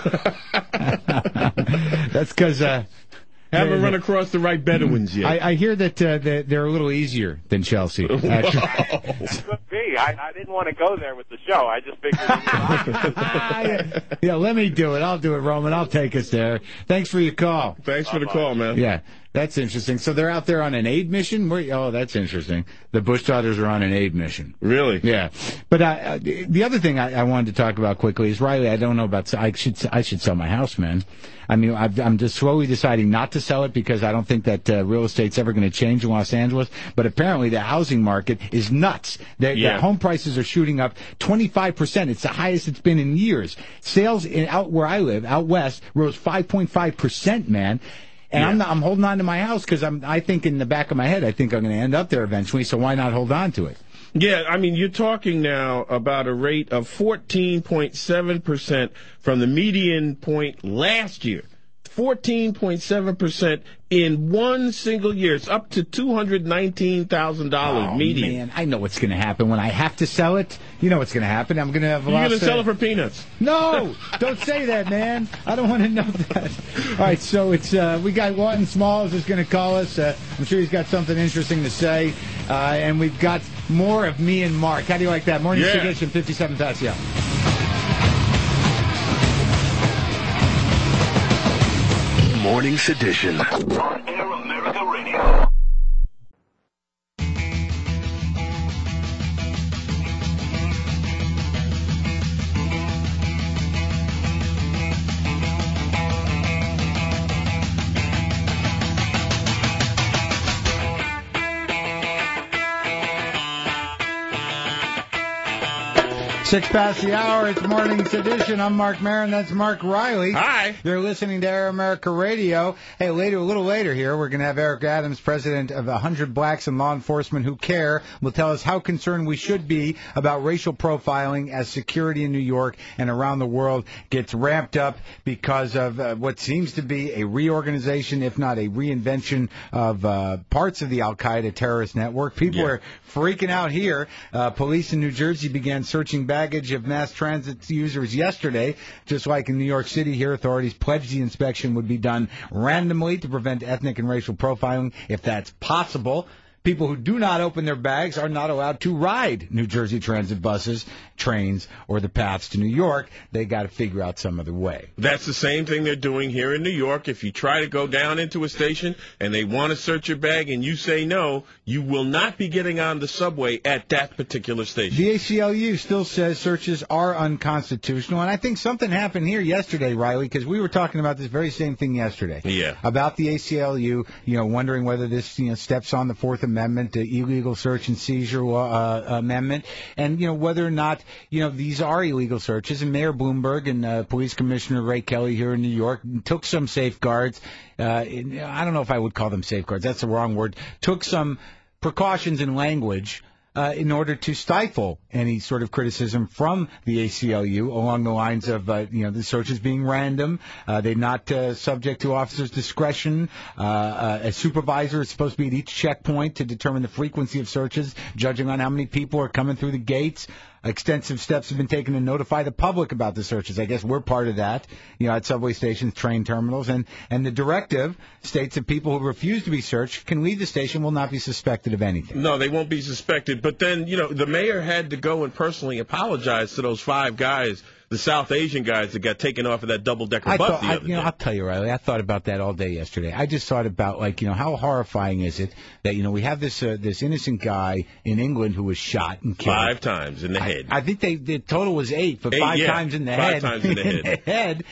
That's because... Uh, Haven't run across the right Bedouins yet. I, I hear that uh, they're, they're a little easier than Chelsea. Could be. I, I didn't want to go there with the show. I just figured. yeah, yeah, let me do it. I'll do it, Roman. I'll take us there. Thanks for your call. Thanks for the call, man. Yeah, that's interesting. So they're out there on an aid mission? Where, oh, that's interesting. The Bush daughters are on an aid mission. Really? Yeah. But uh, the other thing I, I wanted to talk about quickly is, Riley, I don't know about... I should I should sell my house, man. I mean, I've, I'm just slowly deciding not to sell it because I don't think that uh, real estate's ever going to change in Los Angeles. But apparently the housing market is nuts. The, Yeah. the home prices are shooting up twenty-five percent. It's the highest it's been in years. Sales in, out where I live, out west, rose five point five percent, man. And Yeah. I'm, not, I'm holding on to my house because I'm, I think in the back of my head, I think I'm going to end up there eventually. So why not hold on to it? Yeah, I mean, you're talking now about a rate of fourteen point seven percent from the median point last year. fourteen point seven percent in one single year. It's up to two hundred nineteen thousand dollars Oh, median. man, I know what's going to happen when I have to sell it. You know what's going to happen. I'm going to have a You're lot going to of- sell it for peanuts. No, don't say that, man. I don't want to know that. All right, so it's uh, we got Lawton Smalls is going to call us. Uh, I'm sure he's got something interesting to say, uh, and we've got more of me and Mark. How do you like that? Morning Yeah. Edition, fifty-seven past the hour. Morning Sedition on Air America Radio. Six past the hour, it's Morning Sedition. I'm Mark Maron, that's Mark Riley. Hi. You're listening to Air America Radio. Hey, later, a little later here, we're going to have Eric Adams, president of one hundred Blacks in Law Enforcement Who Care, will tell us how concerned we should be about racial profiling as security in New York and around the world gets ramped up because of uh, what seems to be a reorganization, if not a reinvention of uh, parts of the Al-Qaeda terrorist network. People Yeah. are freaking out here. Uh, police in New Jersey began searching baggage of mass transit users yesterday. Just like in New York City here, authorities pledged the inspection would be done randomly to prevent ethnic and racial profiling if that's possible. People who do not open their bags are not allowed to ride New Jersey transit buses, trains, or the paths to New York. They got to figure out some other way. That's the same thing they're doing here in New York. If you try to go down into a station and they want to search your bag and you say no, you will not be getting on the subway at that particular station. The A C L U still says searches are unconstitutional, and I think something happened here yesterday, Riley, because we were talking about this very same thing yesterday. Yeah. About the A C L U, you know, wondering whether this, you know, steps on the Fourth Amendment, the illegal search and seizure uh, amendment, and, you know, whether or not, you know, these are illegal searches. And Mayor Bloomberg and uh, Police Commissioner Ray Kelly here in New York took some safeguards. Uh, in, I don't know if I would call them safeguards. That's the wrong word. Took some precautions in language Uh, in order to stifle any sort of criticism from the A C L U along the lines of, uh, you know, the searches being random. Uh, they're not uh, subject to officers' discretion. Uh, uh, a supervisor is supposed to be at each checkpoint to determine the frequency of searches, judging on how many people are coming through the gates. Extensive steps have been taken to notify the public about the searches. I guess we're part of that, you know, at subway stations, train terminals. And, and the directive states that people who refuse to be searched can leave the station, will not be suspected of anything. No, they won't be suspected. But then, you know, the mayor had to go and personally apologize to those five guys, the South Asian guys that got taken off of that double-decker I bus thought, the I, other you know, day. I'll tell you, Riley, I thought about that all day yesterday. I just thought about, like, you know, how horrifying is it that, you know, we have this uh, this innocent guy in England who was shot and killed. Five times in the head. I, I think they the total was eight, but Eight, five yeah. times in the Five head. times in the head. head.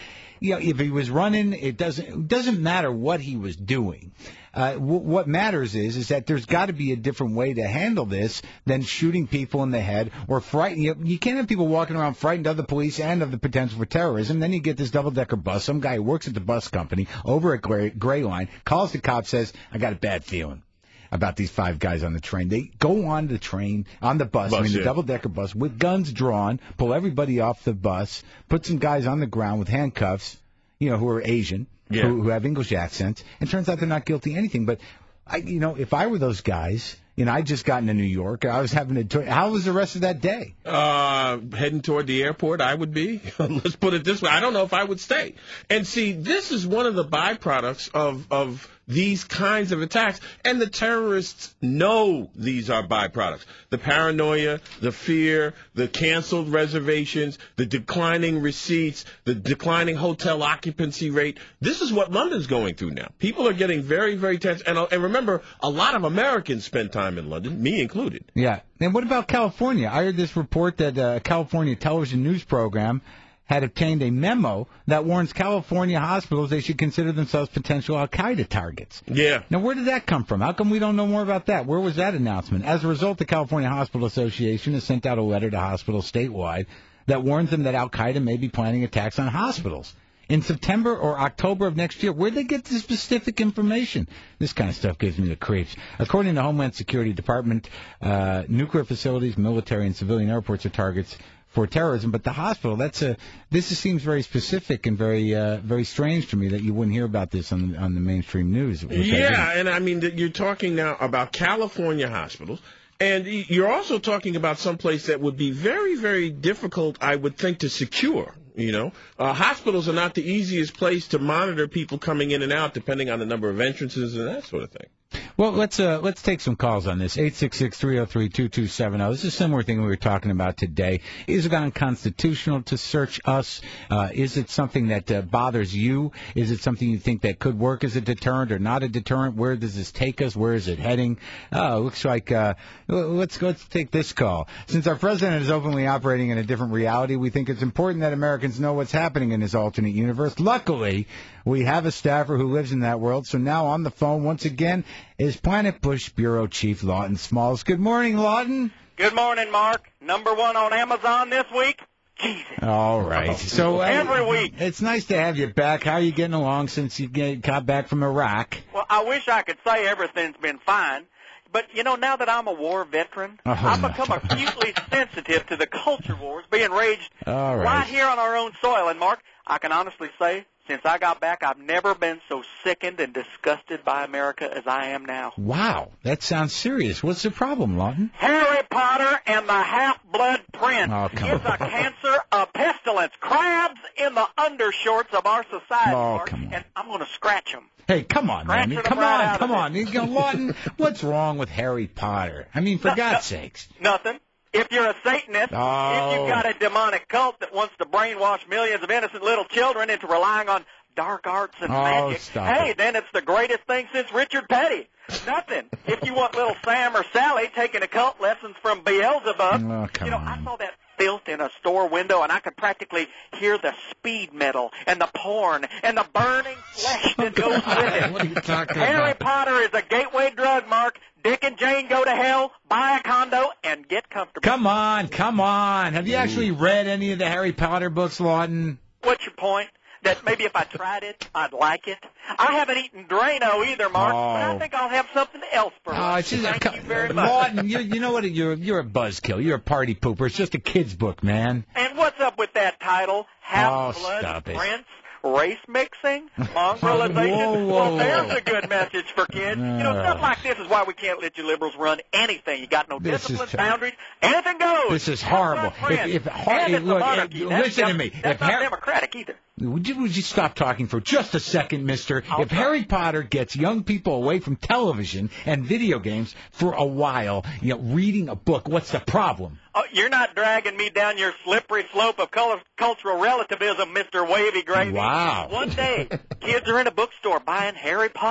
you know, if he was running, it doesn't it doesn't matter what he was doing. Uh, w- what matters is is that there's got to be a different way to handle this than shooting people in the head or frightening. You, you can't have people walking around frightened of the police and of the potential for terrorism. Then you get this double-decker bus. Some guy who works at the bus company over at Gray, Gray Line calls the cop, says, I got a bad feeling about these five guys on the train. They go on the train, on the bus, Bus, I mean, the yeah. double-decker bus, with guns drawn, pull everybody off the bus, put some guys on the ground with handcuffs, you know, who are Asian, Yeah. who, who have English accents, and turns out they're not guilty of anything. But, I, you know, if I were those guys, you know, I just got into New York, I was having a, how was the rest of that day? Uh, heading toward the airport, I would be. Let's put it this way. I don't know if I would stay. And see, this is one of the byproducts of, of these kinds of attacks. And the terrorists know these are byproducts. The paranoia, the fear, the canceled reservations, the declining receipts, the declining hotel occupancy rate. This is what London's going through now. People are getting very, very tense. And, and remember, a lot of Americans spend time in London, me included. Yeah. And what about California? I heard this report that a California television news program had obtained a memo that warns California hospitals they should consider themselves potential al-Qaeda targets. Yeah. Now, where did that come from? How come we don't know more about that? Where was that announcement? As a result, the California Hospital Association has sent out a letter to hospitals statewide that warns them that al-Qaeda may be planning attacks on hospitals in September or October of next year. Where'd they get this specific information? This kind of stuff gives me the creeps. According to Homeland Security Department, uh, nuclear facilities, military, and civilian airports are targets for terrorism, but the hospital, that's a, this is, seems very specific and very uh, very strange to me that you wouldn't hear about this on, on the mainstream news. Yeah, and I mean, that you're talking now about California hospitals, and you're also talking about someplace that would be very, very difficult, I would think, to secure. You know, uh, hospitals are not the easiest place to monitor people coming in and out, depending on the number of entrances and that sort of thing. Well, let's uh, let's take some calls on this. eight six six, three oh three, two two seven oh. This is a similar thing we were talking about today. Is it unconstitutional to search us? Uh, is it something that uh, bothers you? Is it something you think that could work as a deterrent or not a deterrent? Where does this take us? Where is it heading? Oh, looks like uh, let's let's take this call. Since our president is openly operating in a different reality, we think it's important that Americans know what's happening in his alternate universe. Luckily, we have a staffer who lives in that world. So now on the phone once again is Planet Bush Bureau Chief Lawton Smalls. Good morning, Lawton. Good morning, Mark. Number one on Amazon this week. Jesus. All right. So uh, every week. It's nice to have you back. How are you getting along since you get, got back from Iraq? Well, I wish I could say everything's been fine. But, you know, now that I'm a war veteran, oh, I've no. become acutely sensitive to the culture wars being raged All right. right here on our own soil. And, Mark, I can honestly say, since I got back, I've never been so sickened and disgusted by America as I am now. Wow. That sounds serious. What's the problem, Lawton? Harry Potter and the Half-Blood Prince. Oh, come it's on. a cancer, a pestilence, crabs in the undershorts of our society, Oh, Mark, come on. and I'm going to scratch them. Hey, come on, Scratch man. her Come right on, out of come it. on. You know, Lawton, what's wrong with Harry Potter? I mean, for No, God's no. sakes. Nothing. If you're a Satanist, Oh. if you've got a demonic cult that wants to brainwash millions of innocent little children into relying on dark arts and Oh, magic, stop hey, it. then it's the greatest thing since Richard Petty. Nothing. If you want little Sam or Sally taking occult lessons from Beelzebub, Oh, come you know, on. I saw that filth in a store window, and I could practically hear the speed metal and the porn and the burning flesh that goes with it. What are you talking Harry about? Potter is a gateway drug, Mark. Dick and Jane go to hell, buy a condo, and get comfortable. Come on, come on. Have you actually read any of the Harry Potter books, Lawton? What's your point? That maybe if I tried it, I'd like it. I haven't eaten Drano either, Mark, Oh. but I think I'll have something else for Oh, lunch. it's just, Thank you very much. Lawton, you, you know what? You're you're a buzzkill. You're a party pooper. It's just a kid's book, man. And what's up with that title? Oh, Half-Blood stop it. Prince? Race mixing? Mongrelization? Whoa, whoa, well, there's whoa. a good message for kids. You know, Uh. stuff like this is why we can't let you liberals run anything. You got no This is discipline, ter- boundaries, anything goes. This is Half-Blood horrible. Prince. If, if, and it's look, a monarchy. eh, That's listen to dem- me. That's If not Har- democratic either. Would you, would you stop talking for just a second, mister? I'll if try. Harry Potter gets young people away from television and video games for a while, you know, reading a book, what's the problem? Oh, you're not dragging me down your slippery slope of color, cultural relativism, Mister Wavy Gravy. Wow. One day, kids are in a bookstore buying Harry Potter. Mhm.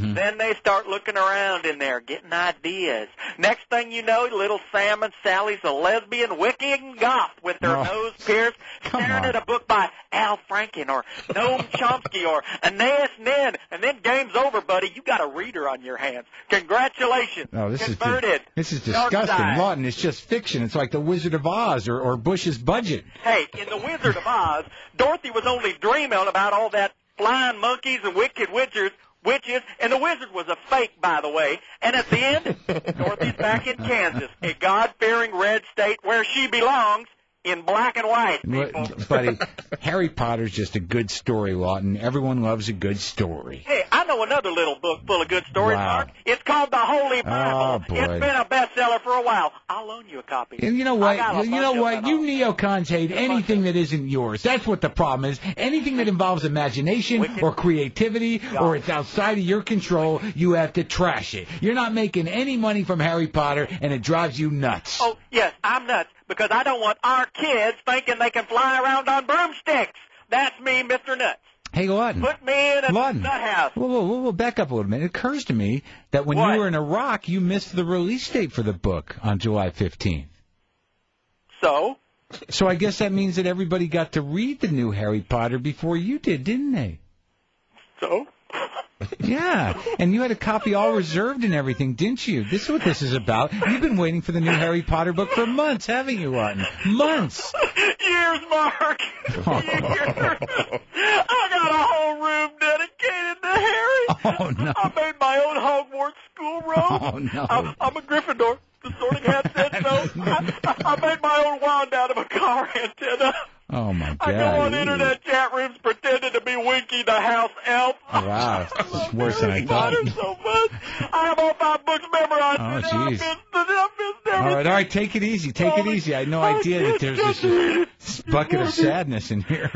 Mm-hmm. Then they start looking around in there, getting ideas. Next thing you know, little Sam and Sally's a lesbian, wicked goth with their Oh. nose pierced, staring on. at a book by Al Franken or Noam Chomsky or Anais Nin, and then game's over, buddy. You got a reader on your hands. Congratulations. No, this Converted. is this is Dark disgusting. side. Lawton, it's just fiction. It's like the Wizard of Oz or, or Bush's budget. Hey, in The Wizard of Oz, Dorothy was only dreaming about all that flying monkeys and wicked witches, witches, and the wizard was a fake, by the way. And at the end, Dorothy's back in Kansas, a God-fearing red state where she belongs, in black and white, people. Buddy, Harry Potter's just a good story, Lawton. Everyone loves a good story. Hey, I know another little book full of good stories, Wow. Mark. It's called The Holy Bible. Oh, boy. It's been a bestseller for a while. I'll loan you a copy. And you know I got what? a You know bunch what? of You neocons hate anything that isn't yours. That's what the problem is. Anything that involves imagination or creativity or it's outside of your control, you have to trash it. You're not making any money from Harry Potter, and it drives you nuts. Oh, yes, I'm nuts, because I don't want our kids thinking they can fly around on broomsticks. That's me, Mister Nuts. Hey, Lawton. Put me in a Lawton. nut house. Whoa, whoa, whoa, whoa, back up a little minute. It occurs to me that when What? you were in Iraq, you missed the release date for the book on July fifteenth. So? So I guess that means that everybody got to read the new Harry Potter before you did, didn't they? So? Yeah, and you had a copy all reserved and everything, didn't you? This is what this is about. You've been waiting for the new Harry Potter book for months, haven't you, Lawton? Months. Years, Mark. Years. I got a whole room dedicated to Harry. Oh, no. I made my own Hogwarts school robe. Oh, no. I'm, I'm a Gryffindor. The Sorting Hat said so. I, I made my own wand out of a car antenna. Oh, my God. I go on internet chat rooms pretending to be Winky the house elf. Oh, wow, this is worse than I thought. Potter so much. I have all five books memorized. Oh, I've jeez. missed- I've missed All right, all right, take it easy, take it easy. I had no idea that there's this, this bucket of sadness in here.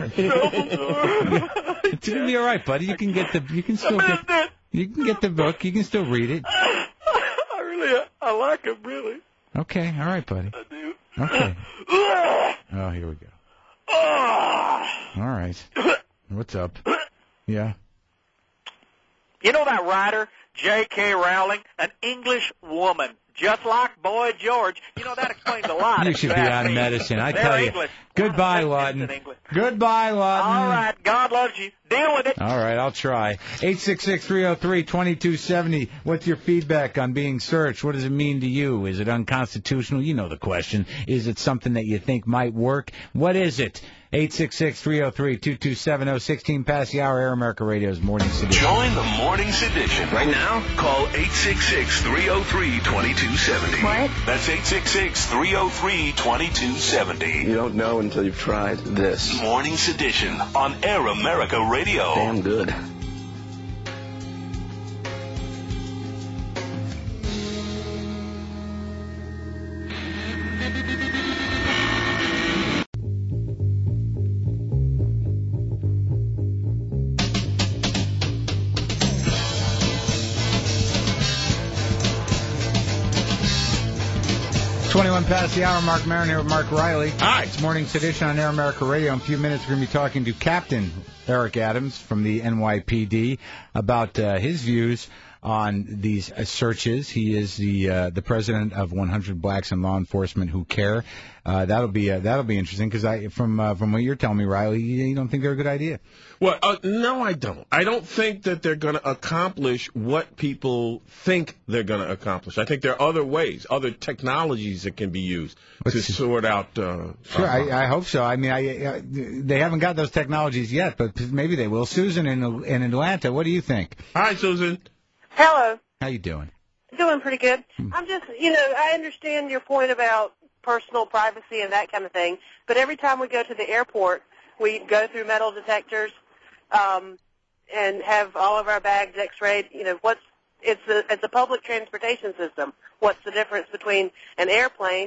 It's gonna be all right, buddy. You can get the, you can still get, you can get the book. You can still read it. I really, I like him, really. Okay, all right, buddy. I do. Okay. Oh, here we go. All right. What's up? Yeah. You know that writer, J K. Rowling, an English woman, just like Boy George. You know, that explains a lot. You if should be ask on me. medicine. I They're tell you. English. Goodbye, In Lawton. English. Goodbye, Lawton. All right, God loves you. Deal with it. All right, I'll try. eight six six, three oh three, two two seven oh. What's your feedback on being searched? What does it mean to you? Is it unconstitutional? You know the question. Is it something that you think might work? What is it? eight six six, three oh three, two two seven oh, sixteen past the hour, Air America Radio's Morning Sedition. Join the Morning Sedition. Right now, call eight six six, three oh three, two two seven oh. What? That's eight six six, three oh three, two two seven oh. You don't know until you've tried this. Morning Sedition on Air America Radio. Damn good. twenty-one past the hour, Mark Maron here with Mark Riley. Hi. It's Morning Sedition on Air America Radio. In a few minutes, we're going to be talking to Captain Eric Adams from the N Y P D about uh, his views on these uh, searches. He is the uh, the president of one hundred Blacks in Law Enforcement Who Care. Uh, that'll be uh, that'll be interesting because I from uh, from what you're telling me, Riley, you, you don't think they're a good idea. Well, uh, no, I don't. I don't think that they're going to accomplish what people think they're going to accomplish. I think there are other ways, other technologies that can be used to sort out. Uh, Sure, I, I hope so. I mean, I, uh, they haven't got those technologies yet, but maybe they will. Susan in in Atlanta, what do you think? Hi, Susan. Hello. How you doing? Doing pretty good. I'm just, you know, I understand your point about personal privacy and that kind of thing, but every time we go to the airport, we go through metal detectors um, and have all of our bags x-rayed. You know, what's it's a it's a public transportation system. What's the difference between an airplane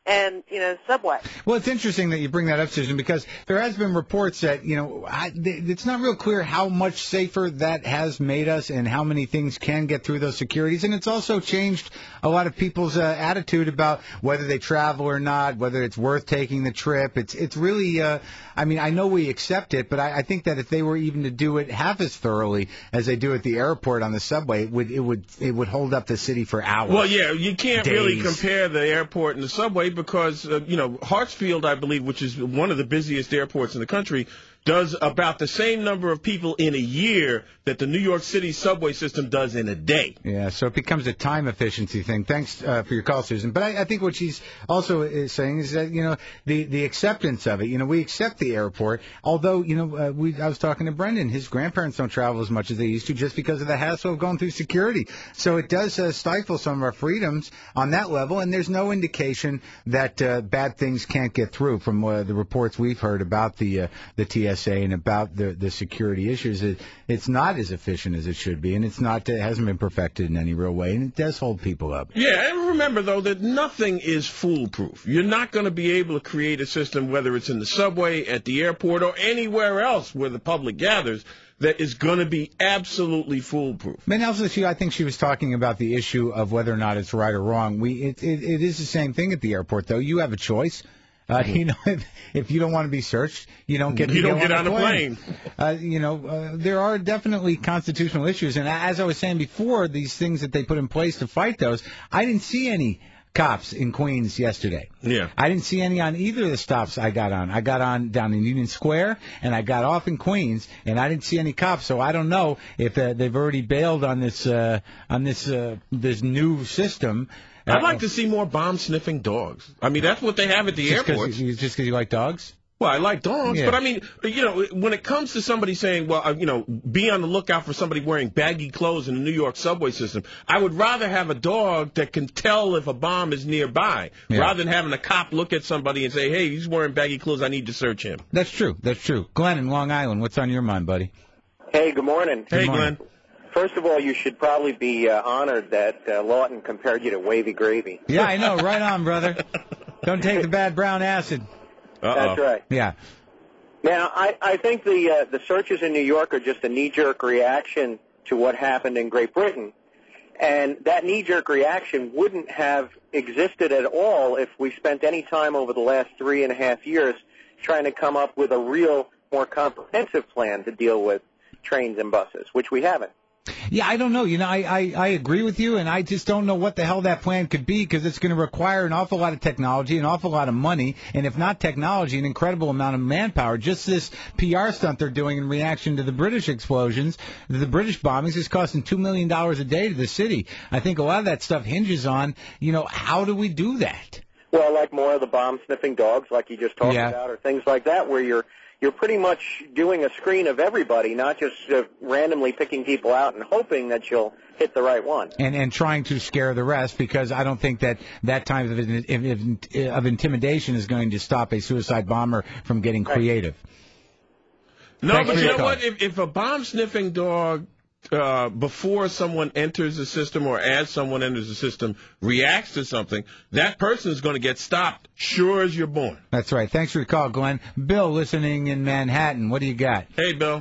and, you know, subway. Well, it's interesting that you bring that up, Susan, because there has been reports that, you know, I, it's not real clear how much safer that has made us and how many things can get through those securities. And it's also changed a lot of people's uh, attitude about whether they travel or not, whether it's worth taking the trip. It's it's really, uh, I mean, I know we accept it, but I, I think that if they were even to do it half as thoroughly as they do at the airport on the subway, it would it would it would hold up the city for hours. Well, yeah, you can't days. really compare the airport and the subway because, uh, you know, Hartsfield, I believe, which is one of the busiest airports in the country, does about the same number of people in a year that the New York City subway system does in a day. Yeah, so it becomes a time efficiency thing. Thanks uh, for your call, Susan. But I, I think what she's also is saying is that, you know, the, the acceptance of it. You know, we accept the airport, although, you know, uh, we I was talking to Brendan. His grandparents don't travel as much as they used to just because of the hassle of going through security. So it does uh, stifle some of our freedoms on that level, and there's no indication that uh, bad things can't get through from uh, the reports we've heard about the uh, the T S A and about the the security issues. It, it's not as efficient as it should be, and it's not it hasn't been perfected in any real way, and it does hold people up. Yeah, and remember, though, that nothing is foolproof. You're not going to be able to create a system, whether it's in the subway, at the airport, or anywhere else where the public gathers, that is going to be absolutely foolproof. And also, she, I think she was talking about the issue of whether or not it's right or wrong. We it, it, it is the same thing at the airport, though. You have a choice. Uh, you know, if, if you don't want to be searched, you don't get you to don't get get on, on a a plane. plane. Uh, you know, uh, there are definitely constitutional issues, and as I was saying before, these things that they put in place to fight those, I didn't see any cops in Queens yesterday. Yeah. I didn't see any on either of the stops I got on. I got on down in Union Square, and I got off in Queens, and I didn't see any cops. So I don't know if uh, they've already bailed on this uh, on this uh, this new system. I'd like to see more bomb-sniffing dogs. I mean, that's what they have at the just airport. Cause you, just because you like dogs? Well, I like dogs, Yeah. but I mean, you know, when it comes to somebody saying, well, uh, you know, be on the lookout for somebody wearing baggy clothes in the New York subway system, I would rather have a dog that can tell if a bomb is nearby, Yeah. rather than having a cop look at somebody and say, hey, he's wearing baggy clothes, I need to search him. That's true. That's true. Glenn in Long Island, what's on your mind, buddy? Hey, good morning. Hey, Glenn. First of all, you should probably be uh, honored that uh, Lawton compared you to Wavy Gravy. Yeah, I know. Right on, brother. Don't take the bad brown acid. Uh-oh. That's right. Yeah. Now, I, I think the uh, the searches in New York are just a knee-jerk reaction to what happened in Great Britain. And that knee-jerk reaction wouldn't have existed at all if we spent any time over the last three and a half years trying to come up with a real, more comprehensive plan to deal with trains and buses, which we haven't. Yeah, I don't know. You know, I, I, I agree with you, and I just don't know what the hell that plan could be because it's going to require an awful lot of technology, an awful lot of money, and if not technology, an incredible amount of manpower. Just this P R stunt they're doing in reaction to the British explosions, the British bombings, is costing two million dollars a day to the city. I think a lot of that stuff hinges on, you know, how do we do that? Well, like more of the bomb-sniffing dogs, like you just talked Yeah. about, or things like that, where you're you're pretty much doing a screen of everybody, not just uh, randomly picking people out and hoping that you'll hit the right one. And and trying to scare the rest, because I don't think that that type of, of, of intimidation is going to stop a suicide bomber from getting creative. No, Thanks but for you your know call. what? If, if a bomb-sniffing dog, uh, before someone enters the system or as someone enters the system, reacts to something, that person is going to get stopped sure as you're born. That's right. Thanks for your call, Glenn. Bill, listening in Manhattan. What do you got? Hey, Bill.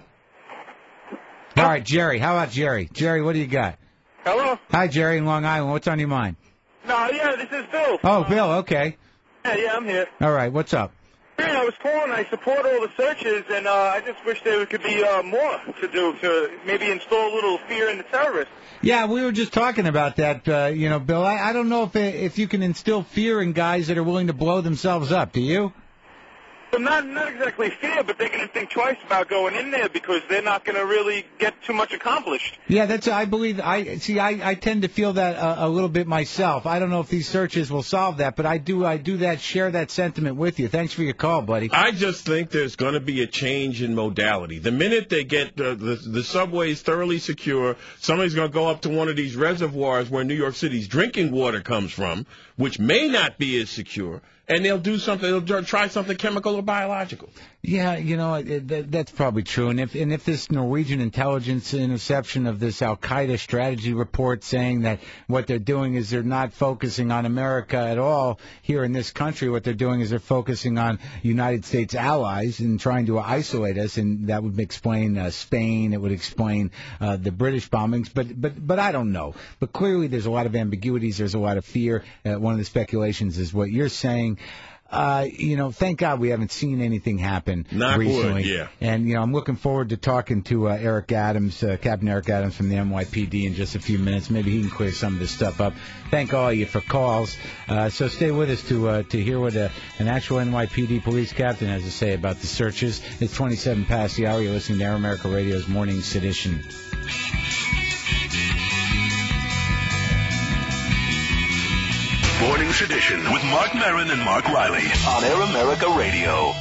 All right, Jerry. How about Jerry? Jerry, what do you got? Hello? Hi, Jerry in Long Island. What's on your mind? No, yeah, this is Bill. Oh, Bill, okay. Yeah, yeah, I'm here. All right, what's up? Yeah, I was calling. I support all the searches, and uh, I just wish there could be uh, more to do to maybe install a little fear in the terrorists. Yeah, we were just talking about that, uh, you know, Bill. I, I don't know if if you can instill fear in guys that are willing to blow themselves up. Do you? But not not exactly fear, but they're going to think twice about going in there because they're not going to really get too much accomplished. Yeah, that's. I believe. I see. I, I tend to feel that a, a little bit myself. I don't know if these searches will solve that, but I do. I do that. Share that sentiment with you. Thanks for your call, buddy. I just think there's going to be a change in modality. The minute they get uh, the the subways thoroughly secure, somebody's going to go up to one of these reservoirs where New York City's drinking water comes from, which may not be as secure, and they'll do something. They'll try something chemical or biological. Yeah, you know, it, that, that's probably true. And if and if this Norwegian intelligence interception of this Al Qaeda strategy report saying that what they're doing is they're not focusing on America at all here in this country, what they're doing is they're focusing on United States allies and trying to isolate us, and that would explain uh, Spain. It would explain uh, the British bombings. But but but I don't know. But clearly, there's a lot of ambiguities. There's a lot of fear. Uh, one of the speculations is what you're saying. Uh, you know, thank God we haven't seen anything happen Knock recently. wood, yeah. And, you know, I'm looking forward to talking to uh, Eric Adams, uh, Captain Eric Adams from the N Y P D in just a few minutes. Maybe he can clear some of this stuff up. Thank all of you for calls. Uh, so stay with us to uh, to hear what uh, an actual N Y P D police captain has to say about the searches. It's twenty-seven past the hour. You're listening to Air America Radio's Morning Sedition. Morning Sedition with Mark Maron and Mark Riley on Air America Radio.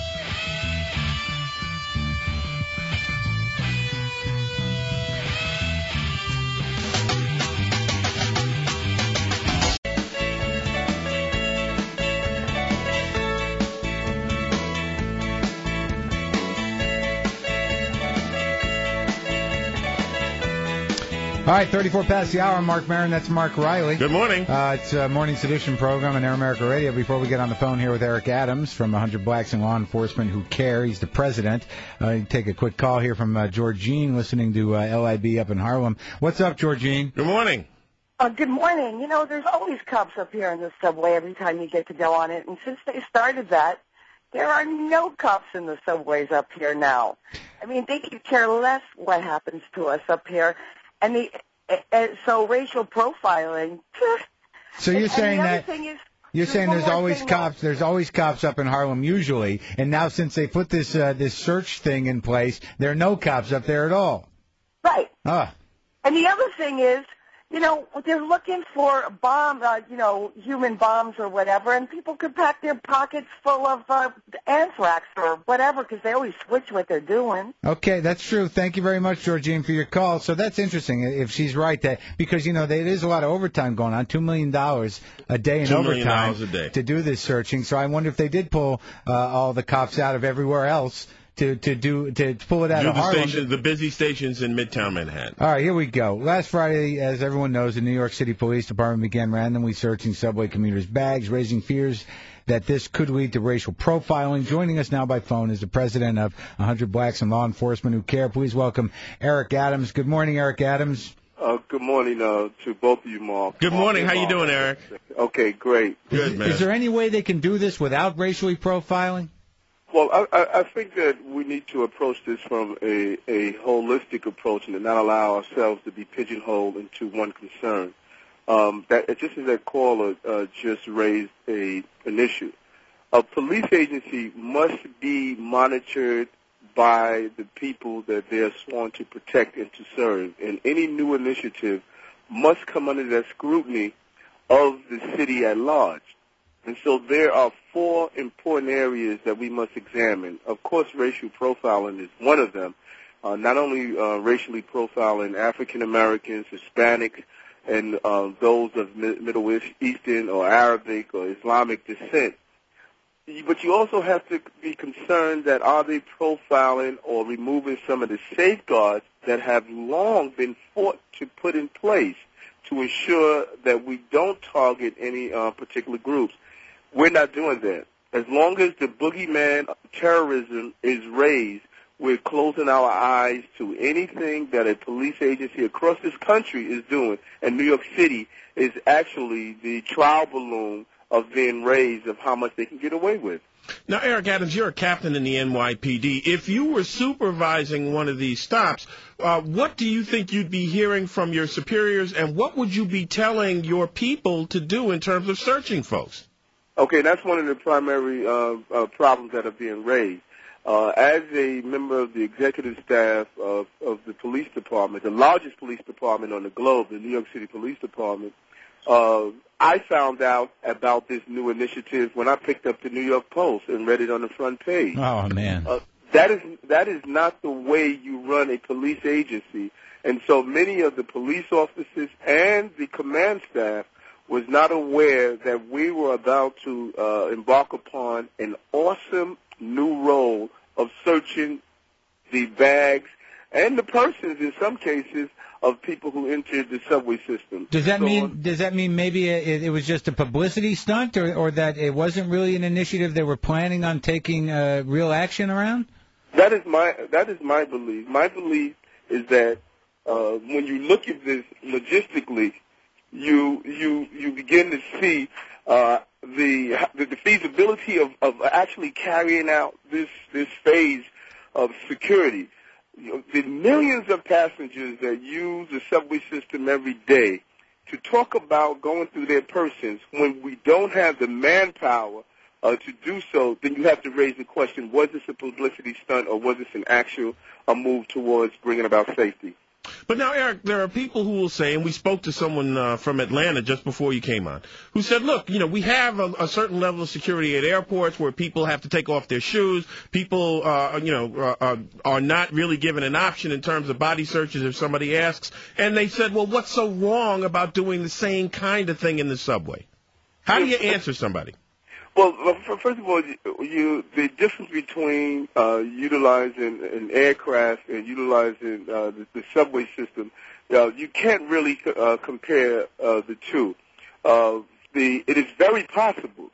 All right, thirty-four past the hour. I'm Mark Maron. That's Mark Riley. Good morning. Uh, it's a Morning Sedition program on Air America Radio. Before we get on the phone here with Eric Adams from one hundred Blacks in Law Enforcement Who Care, he's the president. Uh, take a quick call here from uh, Georgine, listening to uh, L I B up in Harlem. What's up, Georgine? Good morning. Uh, good morning. You know, there's always cops up here in the subway every time you get to go on it. And since they started that, there are no cops in the subways up here now. I mean, they could care less what happens to us up here. And the uh, so racial profiling. So you're and, saying and the that other thing is, you're saying one there's more always thing cops. There's always cops up in Harlem usually, and now since they put this uh, this search thing in place, there are no cops up there at all. Right. Ah. And the other thing is, you know, they're looking for bomb, uh, you know, human bombs or whatever, and people could pack their pockets full of uh, anthrax or whatever because they always switch what they're doing. Okay, that's true. Thank you very much, Georgine, for your call. So that's interesting if she's right, that because, you know, there is a lot of overtime going on, two million dollars a day in Two million overtime dollars a day. to do this searching. So I wonder if they did pull uh, all the cops out of everywhere else to, to do to pull it out Do of the Harlem. stations, the busy stations in Midtown Manhattan. All right, here we go. Last Friday, as everyone knows, the New York City Police Department began randomly searching subway commuters' bags, raising fears that this could lead to racial profiling. Joining us now by phone is the president of one hundred Blacks in Law Enforcement Who Care. Please welcome Eric Adams. Good morning, Eric Adams. Uh, good morning uh, to both of you, Mark. Good morning. How you Mark. doing, Eric? Okay, great. Good, man. Is there any way they can do this without racially profiling? Well, I, I I think that we need to approach this from a, a holistic approach and not allow ourselves to be pigeonholed into one concern. Um, that just as that caller uh, just raised a an issue, a police agency must be monitored by the people that they are sworn to protect and to serve, and any new initiative must come under the scrutiny of the city at large. And so there are four important areas that we must examine. Of course, racial profiling is one of them. Uh, not only uh, racially profiling African Americans, Hispanic, and uh, those of Mi- Middle Eastern or Arabic or Islamic descent, but you also have to be concerned that are they profiling or removing some of the safeguards that have long been fought to put in place to ensure that we don't target any uh, particular groups. We're not doing that. As long as the boogeyman of terrorism is raised, we're closing our eyes to anything that a police agency across this country is doing. And New York City is actually the trial balloon of being raised of how much they can get away with. Now, Eric Adams, you're a captain in the N Y P D. If you were supervising one of these stops, uh, what do you think you'd be hearing from your superiors, and what would you be telling your people to do in terms of searching folks? Okay, that's one of the primary uh, uh, problems that are being raised. Uh, as a member of the executive staff of, of the police department, the largest police department on the globe, the New York City Police Department, uh, I found out about this new initiative when I picked up the New York Post and read it on the front page. Oh, man. Uh, that is that is not the way you run a police agency. And so many of the police officers and the command staff was not aware that we were about to uh, embark upon an awesome new role of searching the bags and the persons, in some cases, of people who entered the subway system. Does that So, mean does that mean maybe it, it was just a publicity stunt, or, or that it wasn't really an initiative they were planning on taking uh, real action around? That is my that is my belief. My belief is that uh, when you look at this logistically, you you you begin to see uh, the, the the feasibility of, of actually carrying out this this phase of security. You know, the millions of passengers that use the subway system every day, to talk about going through their persons when we don't have the manpower uh, to do so, then you have to raise the question, was this a publicity stunt or was this an actual a move towards bringing about safety? But now, Eric, there are people who will say, and we spoke to someone uh, from Atlanta just before you came on, who said, look, you know, we have a, a certain level of security at airports where people have to take off their shoes. People, uh, you know, uh, uh, are not really given an option in terms of body searches if somebody asks. And they said, well, what's so wrong about doing the same kind of thing in the subway? How do you answer somebody? Well, first of all, you, the difference between uh, utilizing an aircraft and utilizing uh, the, the subway system, uh, you can't really uh, compare uh, the two. Uh, the, it is very possible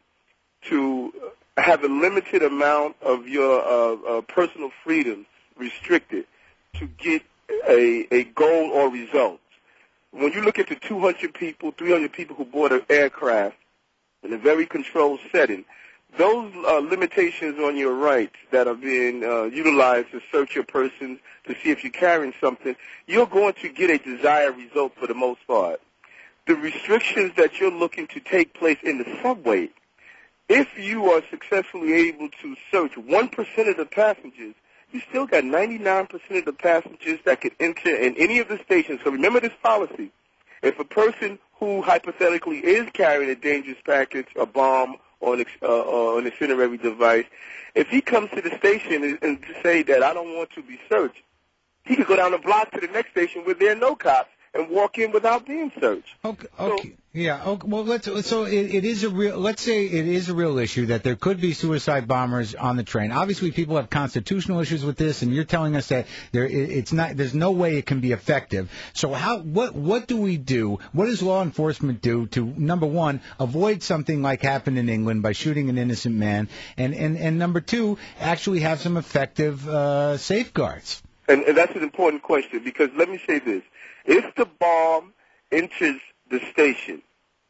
to have a limited amount of your uh, uh, personal freedoms restricted to get a, a goal or result. When you look at the two hundred people, three hundred people who board an aircraft, in a very controlled setting, those uh, limitations on your rights that are being uh, utilized to search your persons to see if you're carrying something, you're going to get a desired result for the most part. The restrictions that you're looking to take place in the subway, if you are successfully able to search one percent of the passengers, you still got ninety-nine percent of the passengers that could enter in any of the stations. So remember this policy. If a person who hypothetically is carrying a dangerous package, a bomb, or an, uh, or an incendiary device, if he comes to the station and, and say that I don't want to be searched, he could go down the block to the next station where there are no cops and walk in without being searched. Okay. okay. Yeah. Okay. Well, let's. So it, it is a real. Let's say it is a real issue that there could be suicide bombers on the train. Obviously, people have constitutional issues with this, and you're telling us that there. It's not. There's no way it can be effective. So how? What? What do we do? What does law enforcement do to, number one, avoid something like happened in England by shooting an innocent man, and and and number two, actually have some effective uh, safeguards? And, and that's an important question, because let me say this: if the bomb enters the station,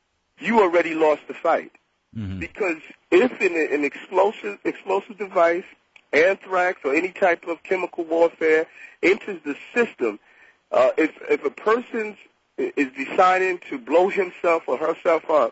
you already lost the fight. Mm-hmm. Because if an, an explosive explosive device, anthrax, or any type of chemical warfare enters the system, uh, if if a person is deciding to blow himself or herself up,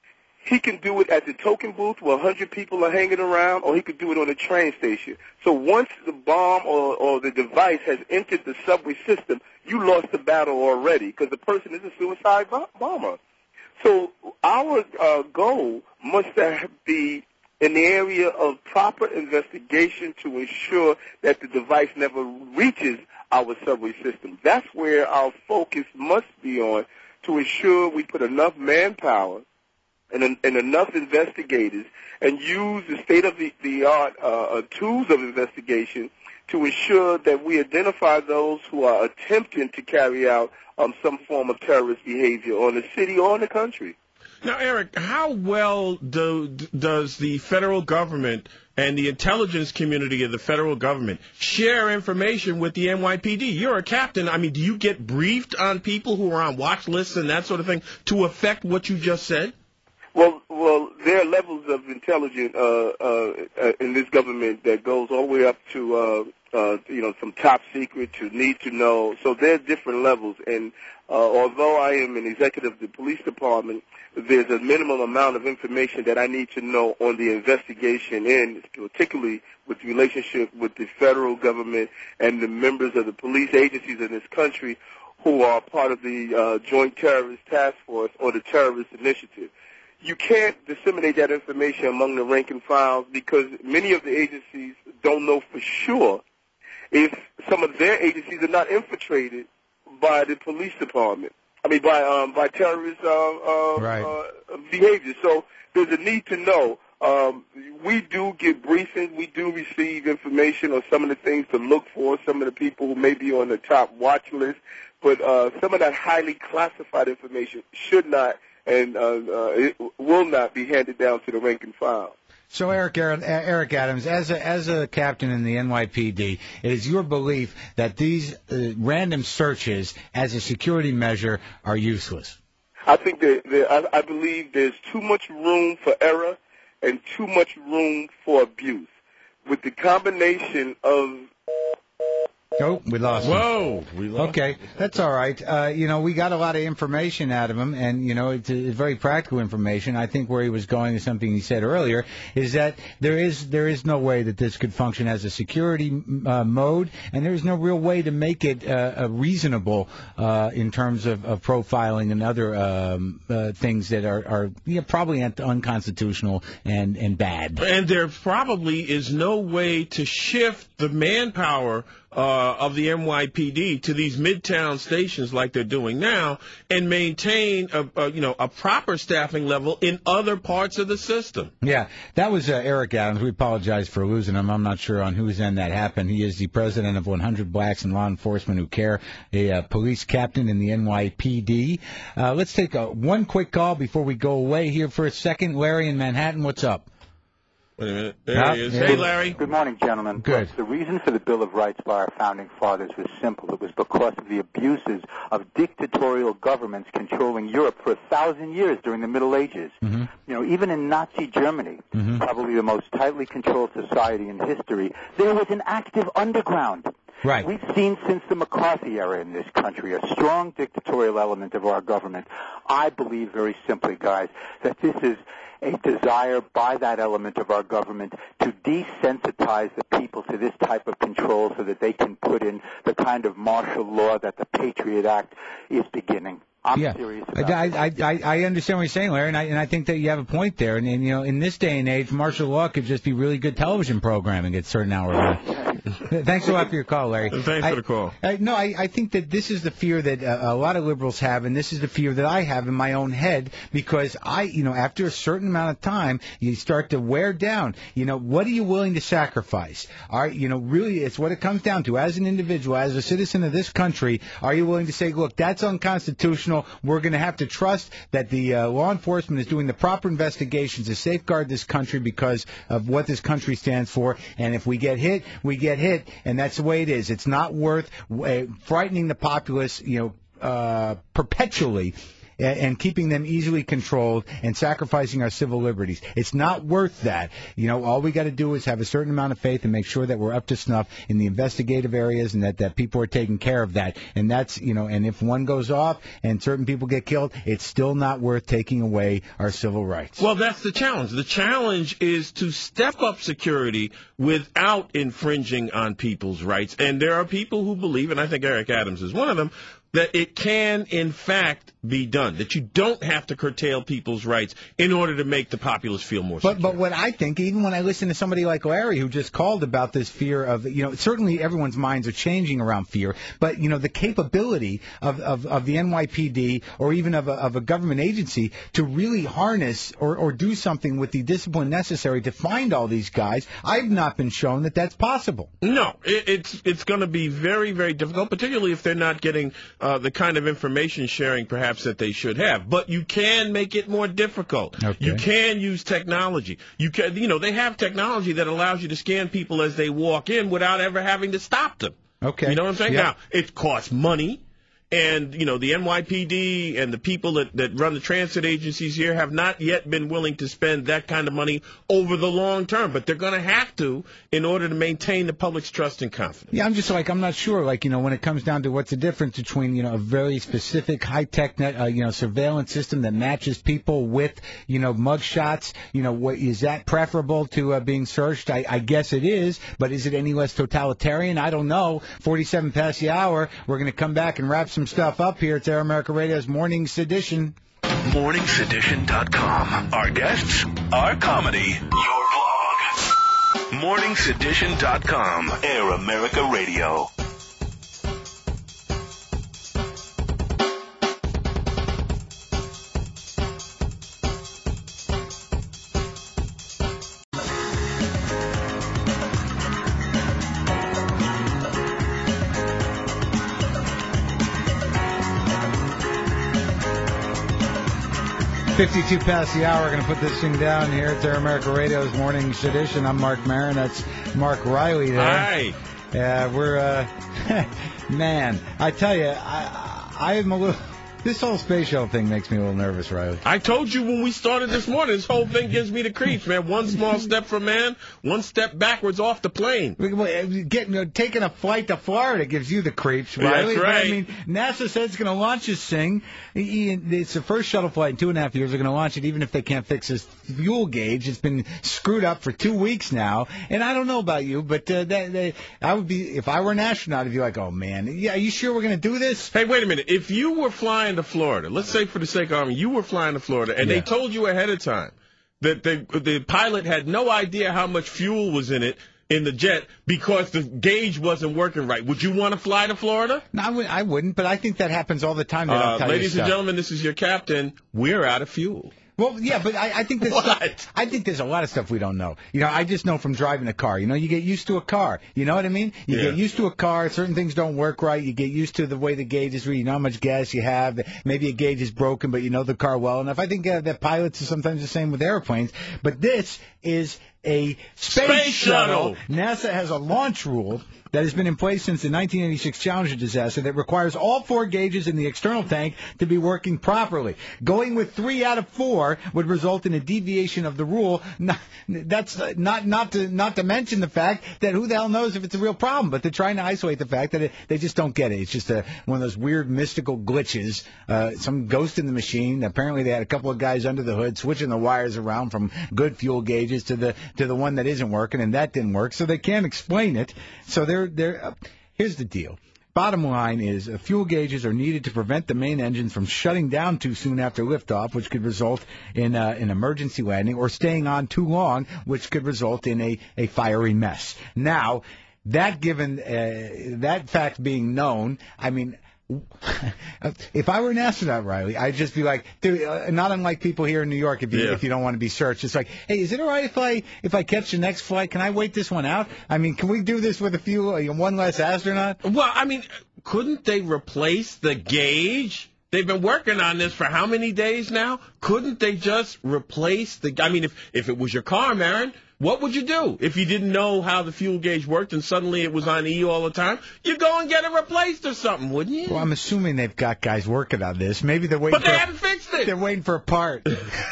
he can do it at the token booth where one hundred people are hanging around, or he could do it on a train station. So once the bomb or, or the device has entered the subway system, you lost the battle already, because the person is a suicide bomber. So our uh, goal must be in the area of proper investigation to ensure that the device never reaches our subway system. That's where our focus must be on, to ensure we put enough manpower and, and enough investigators and use the state-of-the-art uh, tools of investigation to ensure that we identify those who are attempting to carry out um, some form of terrorist behavior on the city or in the country. Now, Eric, how well do, does the federal government and the intelligence community of the federal government share information with the N Y P D? You're a captain. I mean, do you get briefed on people who are on watch lists and that sort of thing to affect what you just said? Well, well, there are levels of intelligence uh, uh, in this government that goes all the way up to, uh, uh, you know, from top secret to need to know. So there are different levels. And uh, although I am an executive of the police department, there's a minimum amount of information that I need to know on the investigation, and particularly with the relationship with the federal government and the members of the police agencies in this country who are part of the uh, Joint Terrorist Task Force or the Terrorist Initiative. You can't disseminate that information among the rank and files, because many of the agencies don't know for sure if some of their agencies are not infiltrated by the police department. I mean, by um, by terrorist uh, uh, right. uh, behavior. So there's a need to know Um, we do get briefings. We do receive information on some of the things to look for, some of the people who may be on the top watch list. But uh, some of that highly classified information should not and uh, uh, it will not be handed down to the rank and file. So, Eric, Eric Adams, as a, as a captain in the N Y P D, it is your belief that these uh, random searches as a security measure are useless? I think that, that I, I believe there's too much room for error and too much room for abuse. With the combination of Oh, we lost him. Whoa, we lost Okay, him. that's all right. Uh, you know, we got a lot of information out of him, and, you know, it's, it's very practical information. I think where he was going is something he said earlier, is that there is there is no way that this could function as a security uh, mode, and there's no real way to make it uh, uh, reasonable uh, in terms of, of profiling and other um, uh, things that are, are you know, probably unconstitutional and, and bad. And there probably is no way to shift the manpower Uh, of the N Y P D to these midtown stations like they're doing now, and maintain a, a you know a proper staffing level in other parts of the system. Yeah, that was uh, Eric Adams. We apologize for losing him. I'm not sure on whose end that happened. He is the president of one hundred Blacks in Law Enforcement Who Care, a uh, police captain in the N Y P D. Uh, let's take a, one quick call before we go away here for a second. Larry in Manhattan, what's up? Wait a minute. There Huh? he is. Yeah. Hey, Larry. Good morning, gentlemen. Good. The reason for the Bill of Rights by our founding fathers was simple. It was because of the abuses of dictatorial governments controlling Europe for a thousand years during the Middle Ages. Mm-hmm. You know, even in Nazi Germany, Mm-hmm. probably the most tightly controlled society in history, there was an active underground. Right. We've seen since the McCarthy era in this country a strong dictatorial element of our government. I believe very simply, guys, that this is a desire by that element of our government to desensitize the people to this type of control so that they can put in the kind of martial law that the Patriot Act is beginning. I'm yeah. serious about I, I, I, I understand what you're saying, Larry, and I, and I think that you have a point there. And, and, you know, in this day and age, martial law could just be really good television programming at certain hours. Thanks a lot for your call, Larry. Thanks I, for the call. I, no, I, I think that this is the fear that uh, a lot of liberals have, and this is the fear that I have in my own head, because I, you know, after a certain amount of time, you start to wear down. You know, what are you willing to sacrifice? All right, you know, really, it's what it comes down to. As an individual, as a citizen of this country, are you willing to say, look, that's unconstitutional. We're going to have to trust that the uh, law enforcement is doing the proper investigations to safeguard this country because of what this country stands for. And if we get hit, we get hit, and that's the way it is. It's not worth uh, frightening the populace, you know, uh, perpetually. And keeping them easily controlled and sacrificing our civil liberties. It's not worth that. You know, all we got to do is have a certain amount of faith and make sure that we're up to snuff in the investigative areas and that, that people are taking care of that. And that's, you know, and if one goes off and certain people get killed, it's still not worth taking away our civil rights. Well, that's the challenge. The challenge is to step up security without infringing on people's rights. And there are people who believe, and I think Eric Adams is one of them, that it can, in fact, be done, that you don't have to curtail people's rights in order to make the populace feel more secure. But but what I think, even when I listen to somebody like Larry who just called about this fear of, you know, certainly everyone's minds are changing around fear, but, you know, the capability of, of, of the N Y P D or even of a, of a government agency to really harness or, or do something with the discipline necessary to find all these guys, I've not been shown that that's possible. No, it, it's it's going to be very, very difficult, particularly if they're not getting uh, the kind of information sharing perhaps that they should have. But you can make it more difficult. Okay. You can use technology. You can, you know, they have technology that allows you to scan people as they walk in without ever having to stop them. Okay. You know what I'm saying? Yeah. Now, it costs money. And, you know, the N Y P D and the people that, that run the transit agencies here have not yet been willing to spend that kind of money over the long term. But they're going to have to in order to maintain the public's trust and confidence. Yeah, I'm just like, I'm not sure, like, you know, when it comes down to what's the difference between, you know, a very specific high-tech, net, uh, you know, surveillance system that matches people with, you know, mug shots, you know, what, is that preferable to uh, being searched? I, I guess it is, but is it any less totalitarian? I don't know. forty-seven past the hour. We're going to come back and wrap some stuff up here. It's Air America Radio's Morning Sedition. morning sedition dot com. Our guests, our comedy, your blog. morning sedition dot com. Air America Radio. fifty-two past the hour. We're going to put this thing down here at Air America Radio's Morning Sedition. I'm Mark Maron. That's Mark Riley there. Hi. Yeah, we're, uh, man, I tell you, I, I am a little, this whole space shuttle thing makes me a little nervous, Riley. I told you when we started this morning, this whole thing gives me the creeps, man. One small step for man, one step backwards off the plane. Getting, you know, taking a flight to Florida gives you the creeps, Riley. That's right. But, I mean, NASA said it's going to launch this thing. It's the first shuttle flight in two and a half years. They're going to launch it even if they can't fix this fuel gauge. It's been screwed up for two weeks now. And I don't know about you, but uh, that, they, I would be, if I were an astronaut, I'd be like, oh, man, yeah, are you sure we're going to do this? Hey, wait a minute. If you were flying to Florida, let's say for the sake of argument, you were flying to Florida, and Yeah. they told you ahead of time that the, the pilot had no idea how much fuel was in it, in the jet, because the gauge wasn't working right. Would you want to fly to Florida? No, I, would, I wouldn't, but I think that happens all the time. They don't Uh, tell you ladies and stuff. gentlemen, this is your captain. We're out of fuel. Well, yeah, but I, I think there's stuff, I think there's a lot of stuff we don't know. You know, I just know from driving a car. You know, you get used to a car. You know what I mean? You Yeah. get used to a car. Certain things don't work right. You get used to the way the gauge is read. You know how much gas you have. Maybe a gauge is broken, but you know the car well enough. I think uh, that pilots are sometimes the same with airplanes. But this is a space, Space shuttle. NASA has a launch rule that has been in place since the nineteen eighty-six Challenger disaster that requires all four gauges in the external tank to be working properly. Going with three out of four would result in a deviation of the rule. Not, that's uh, not not to not to mention the fact that who the hell knows if it's a real problem. But they're trying to isolate the fact that it, they just don't get it. It's just a, one of those weird mystical glitches. Uh, some ghost in the machine. Apparently they had a couple of guys under the hood switching the wires around from good fuel gauges to the to the one that isn't working, and that didn't work. So they can't explain it. So they're They're, uh, here's the deal. Bottom line is uh, fuel gauges are needed to prevent the main engines from shutting down too soon after liftoff, which could result in uh, an emergency landing, or staying on too long, which could result in a, a fiery mess. Now, that given uh, that fact being known, I mean, if I were an astronaut, Riley, I'd just be like, dude, uh, not unlike people here in New York, if you Yeah. if you don't want to be searched, it's like, hey, is it all right if I if I catch the next flight? Can I wait this one out? I mean, can we do this with a few uh, one less astronaut? Well, I mean, couldn't they replace the gauge? They've been working on this for how many days now? Couldn't they just replace the... I mean, if, if it was your car, Marin, what would you do if you didn't know how the fuel gauge worked and suddenly it was on E all the time? You'd go and get it replaced or something, wouldn't you? Well, I'm assuming they've got guys working on this. Maybe they're waiting But they for haven't fixed it. They're waiting for a part.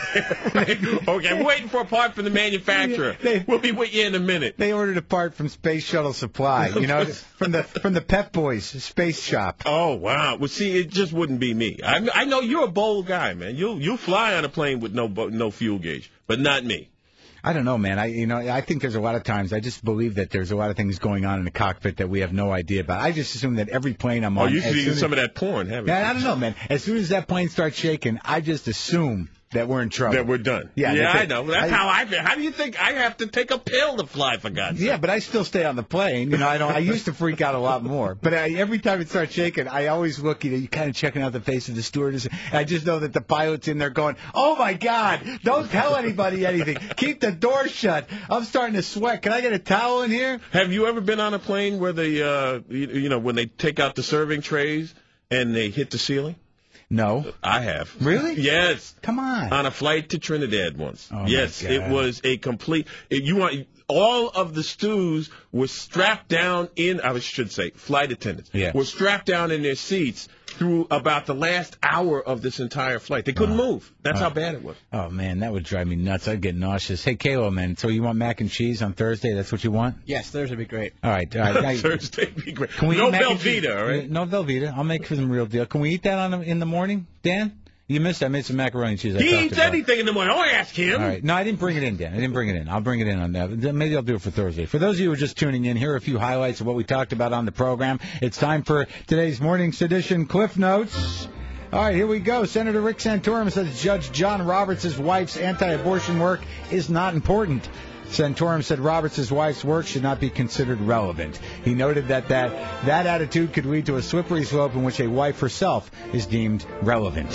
Okay, I'm waiting for a part from the manufacturer. We'll be with you in a minute. They ordered a part from Space Shuttle Supply, you know, from the from the Pep Boys Space Shop. Oh, wow. Well, see, it just wouldn't be me. I, I know you're a bold guy, man. You'll you'll fly on a plane with no bo- no fuel gauge, but not me. I don't know, man. I you know I think there's a lot of times I just believe that there's a lot of things going on in the cockpit that we have no idea about. I just assume that every plane I'm Oh, on. you've as seen soon as- some of that porn, haven't you? Yeah, I don't know, man. As soon as that plane starts shaking, I just assume that we're in trouble. That we're done. Yeah, yeah, that's I it. know. That's I- how I feel. How do you think I have to take a pill to fly, for God's sake? Yeah, but I still stay on the plane. You know, I don't. I used to freak out a lot more. But I, every time it starts shaking, I always look. You know, you kind of checking out the face of the stewardess. And I just know that the pilot's in there going, "Oh my God! Don't tell anybody anything. Keep the door shut." I'm starting to sweat. Can I get a towel in here? Have you ever been on a plane where they, uh, you, you know, when they take out the serving trays and they hit the ceiling? No. I have. Really? Yes. Come on. On a flight to Trinidad once. Oh, my yes, God. it was a complete. It, you want all of the stews were strapped down in. I should say, flight attendants Yeah. were strapped down in their seats through about the last hour of this entire flight. They couldn't move. That's Oh. how bad it was. Oh man, that would drive me nuts. I'd get nauseous. Hey, Kayla, man. So you want mac and cheese on Thursday? That's what you want? Yes, Thursday would be great. All right. All right. I- Thursday would be great. Can we no eat mac and cheese? Velveeta, all right? No Velveeta. I'll make for them real deal. Can we eat that on the, in the morning, Dan? You missed. I made some macaroni and cheese. I He talked eats about. anything in the morning. Don't ask him. All right. No, I didn't bring it in, Dan. I didn't bring it in. I'll bring it in on that. Maybe I'll do it for Thursday. For those of you who are just tuning in, here are a few highlights of what we talked about on the program. It's time for today's Morning Sedition Cliff Notes. All right, here we go. Senator Rick Santorum says Judge John Roberts' wife's anti-abortion work is not important. Santorum said Roberts' wife's work should not be considered relevant. He noted that, that that attitude could lead to a slippery slope in which a wife herself is deemed relevant.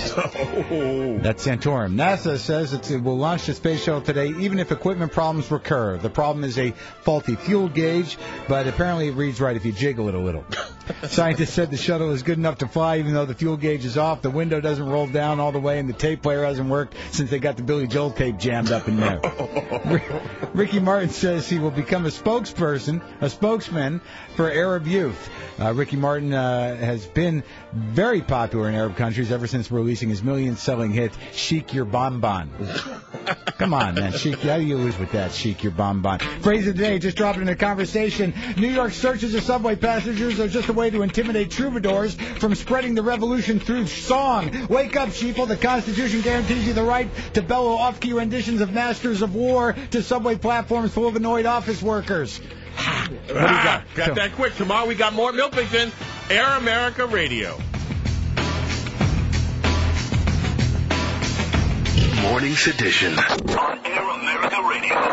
Oh. That's Santorum. NASA says it's, it will launch the space shuttle today even if equipment problems recur. The problem is a faulty fuel gauge, but apparently it reads right if you jiggle it a little. Scientists said the shuttle is good enough to fly even though the fuel gauge is off, the window doesn't roll down all the way, and the tape player hasn't worked since they got the Billy Joel tape jammed up in there. Ricky Martin says he will become a spokesperson, a spokesman for Arab youth. Uh, Ricky Martin uh, has been very popular in Arab countries ever since releasing his million-selling hit, Chic Your Bon Bon. Come on, man. Chic, how do you lose with that, Chic Your Bon Bon? Phrase of the day, just dropping in a conversation. New York searches of subway passengers are just a way to intimidate troubadours from spreading the revolution through song. Wake up, sheeple. The Constitution guarantees you the right to bellow off-key renditions of Masters of War to subway platforms full of annoyed office workers. What do you got? Got so, that quick. Tomorrow we got more Milpington, Air America Radio. Morning Sedition on Air America Radio.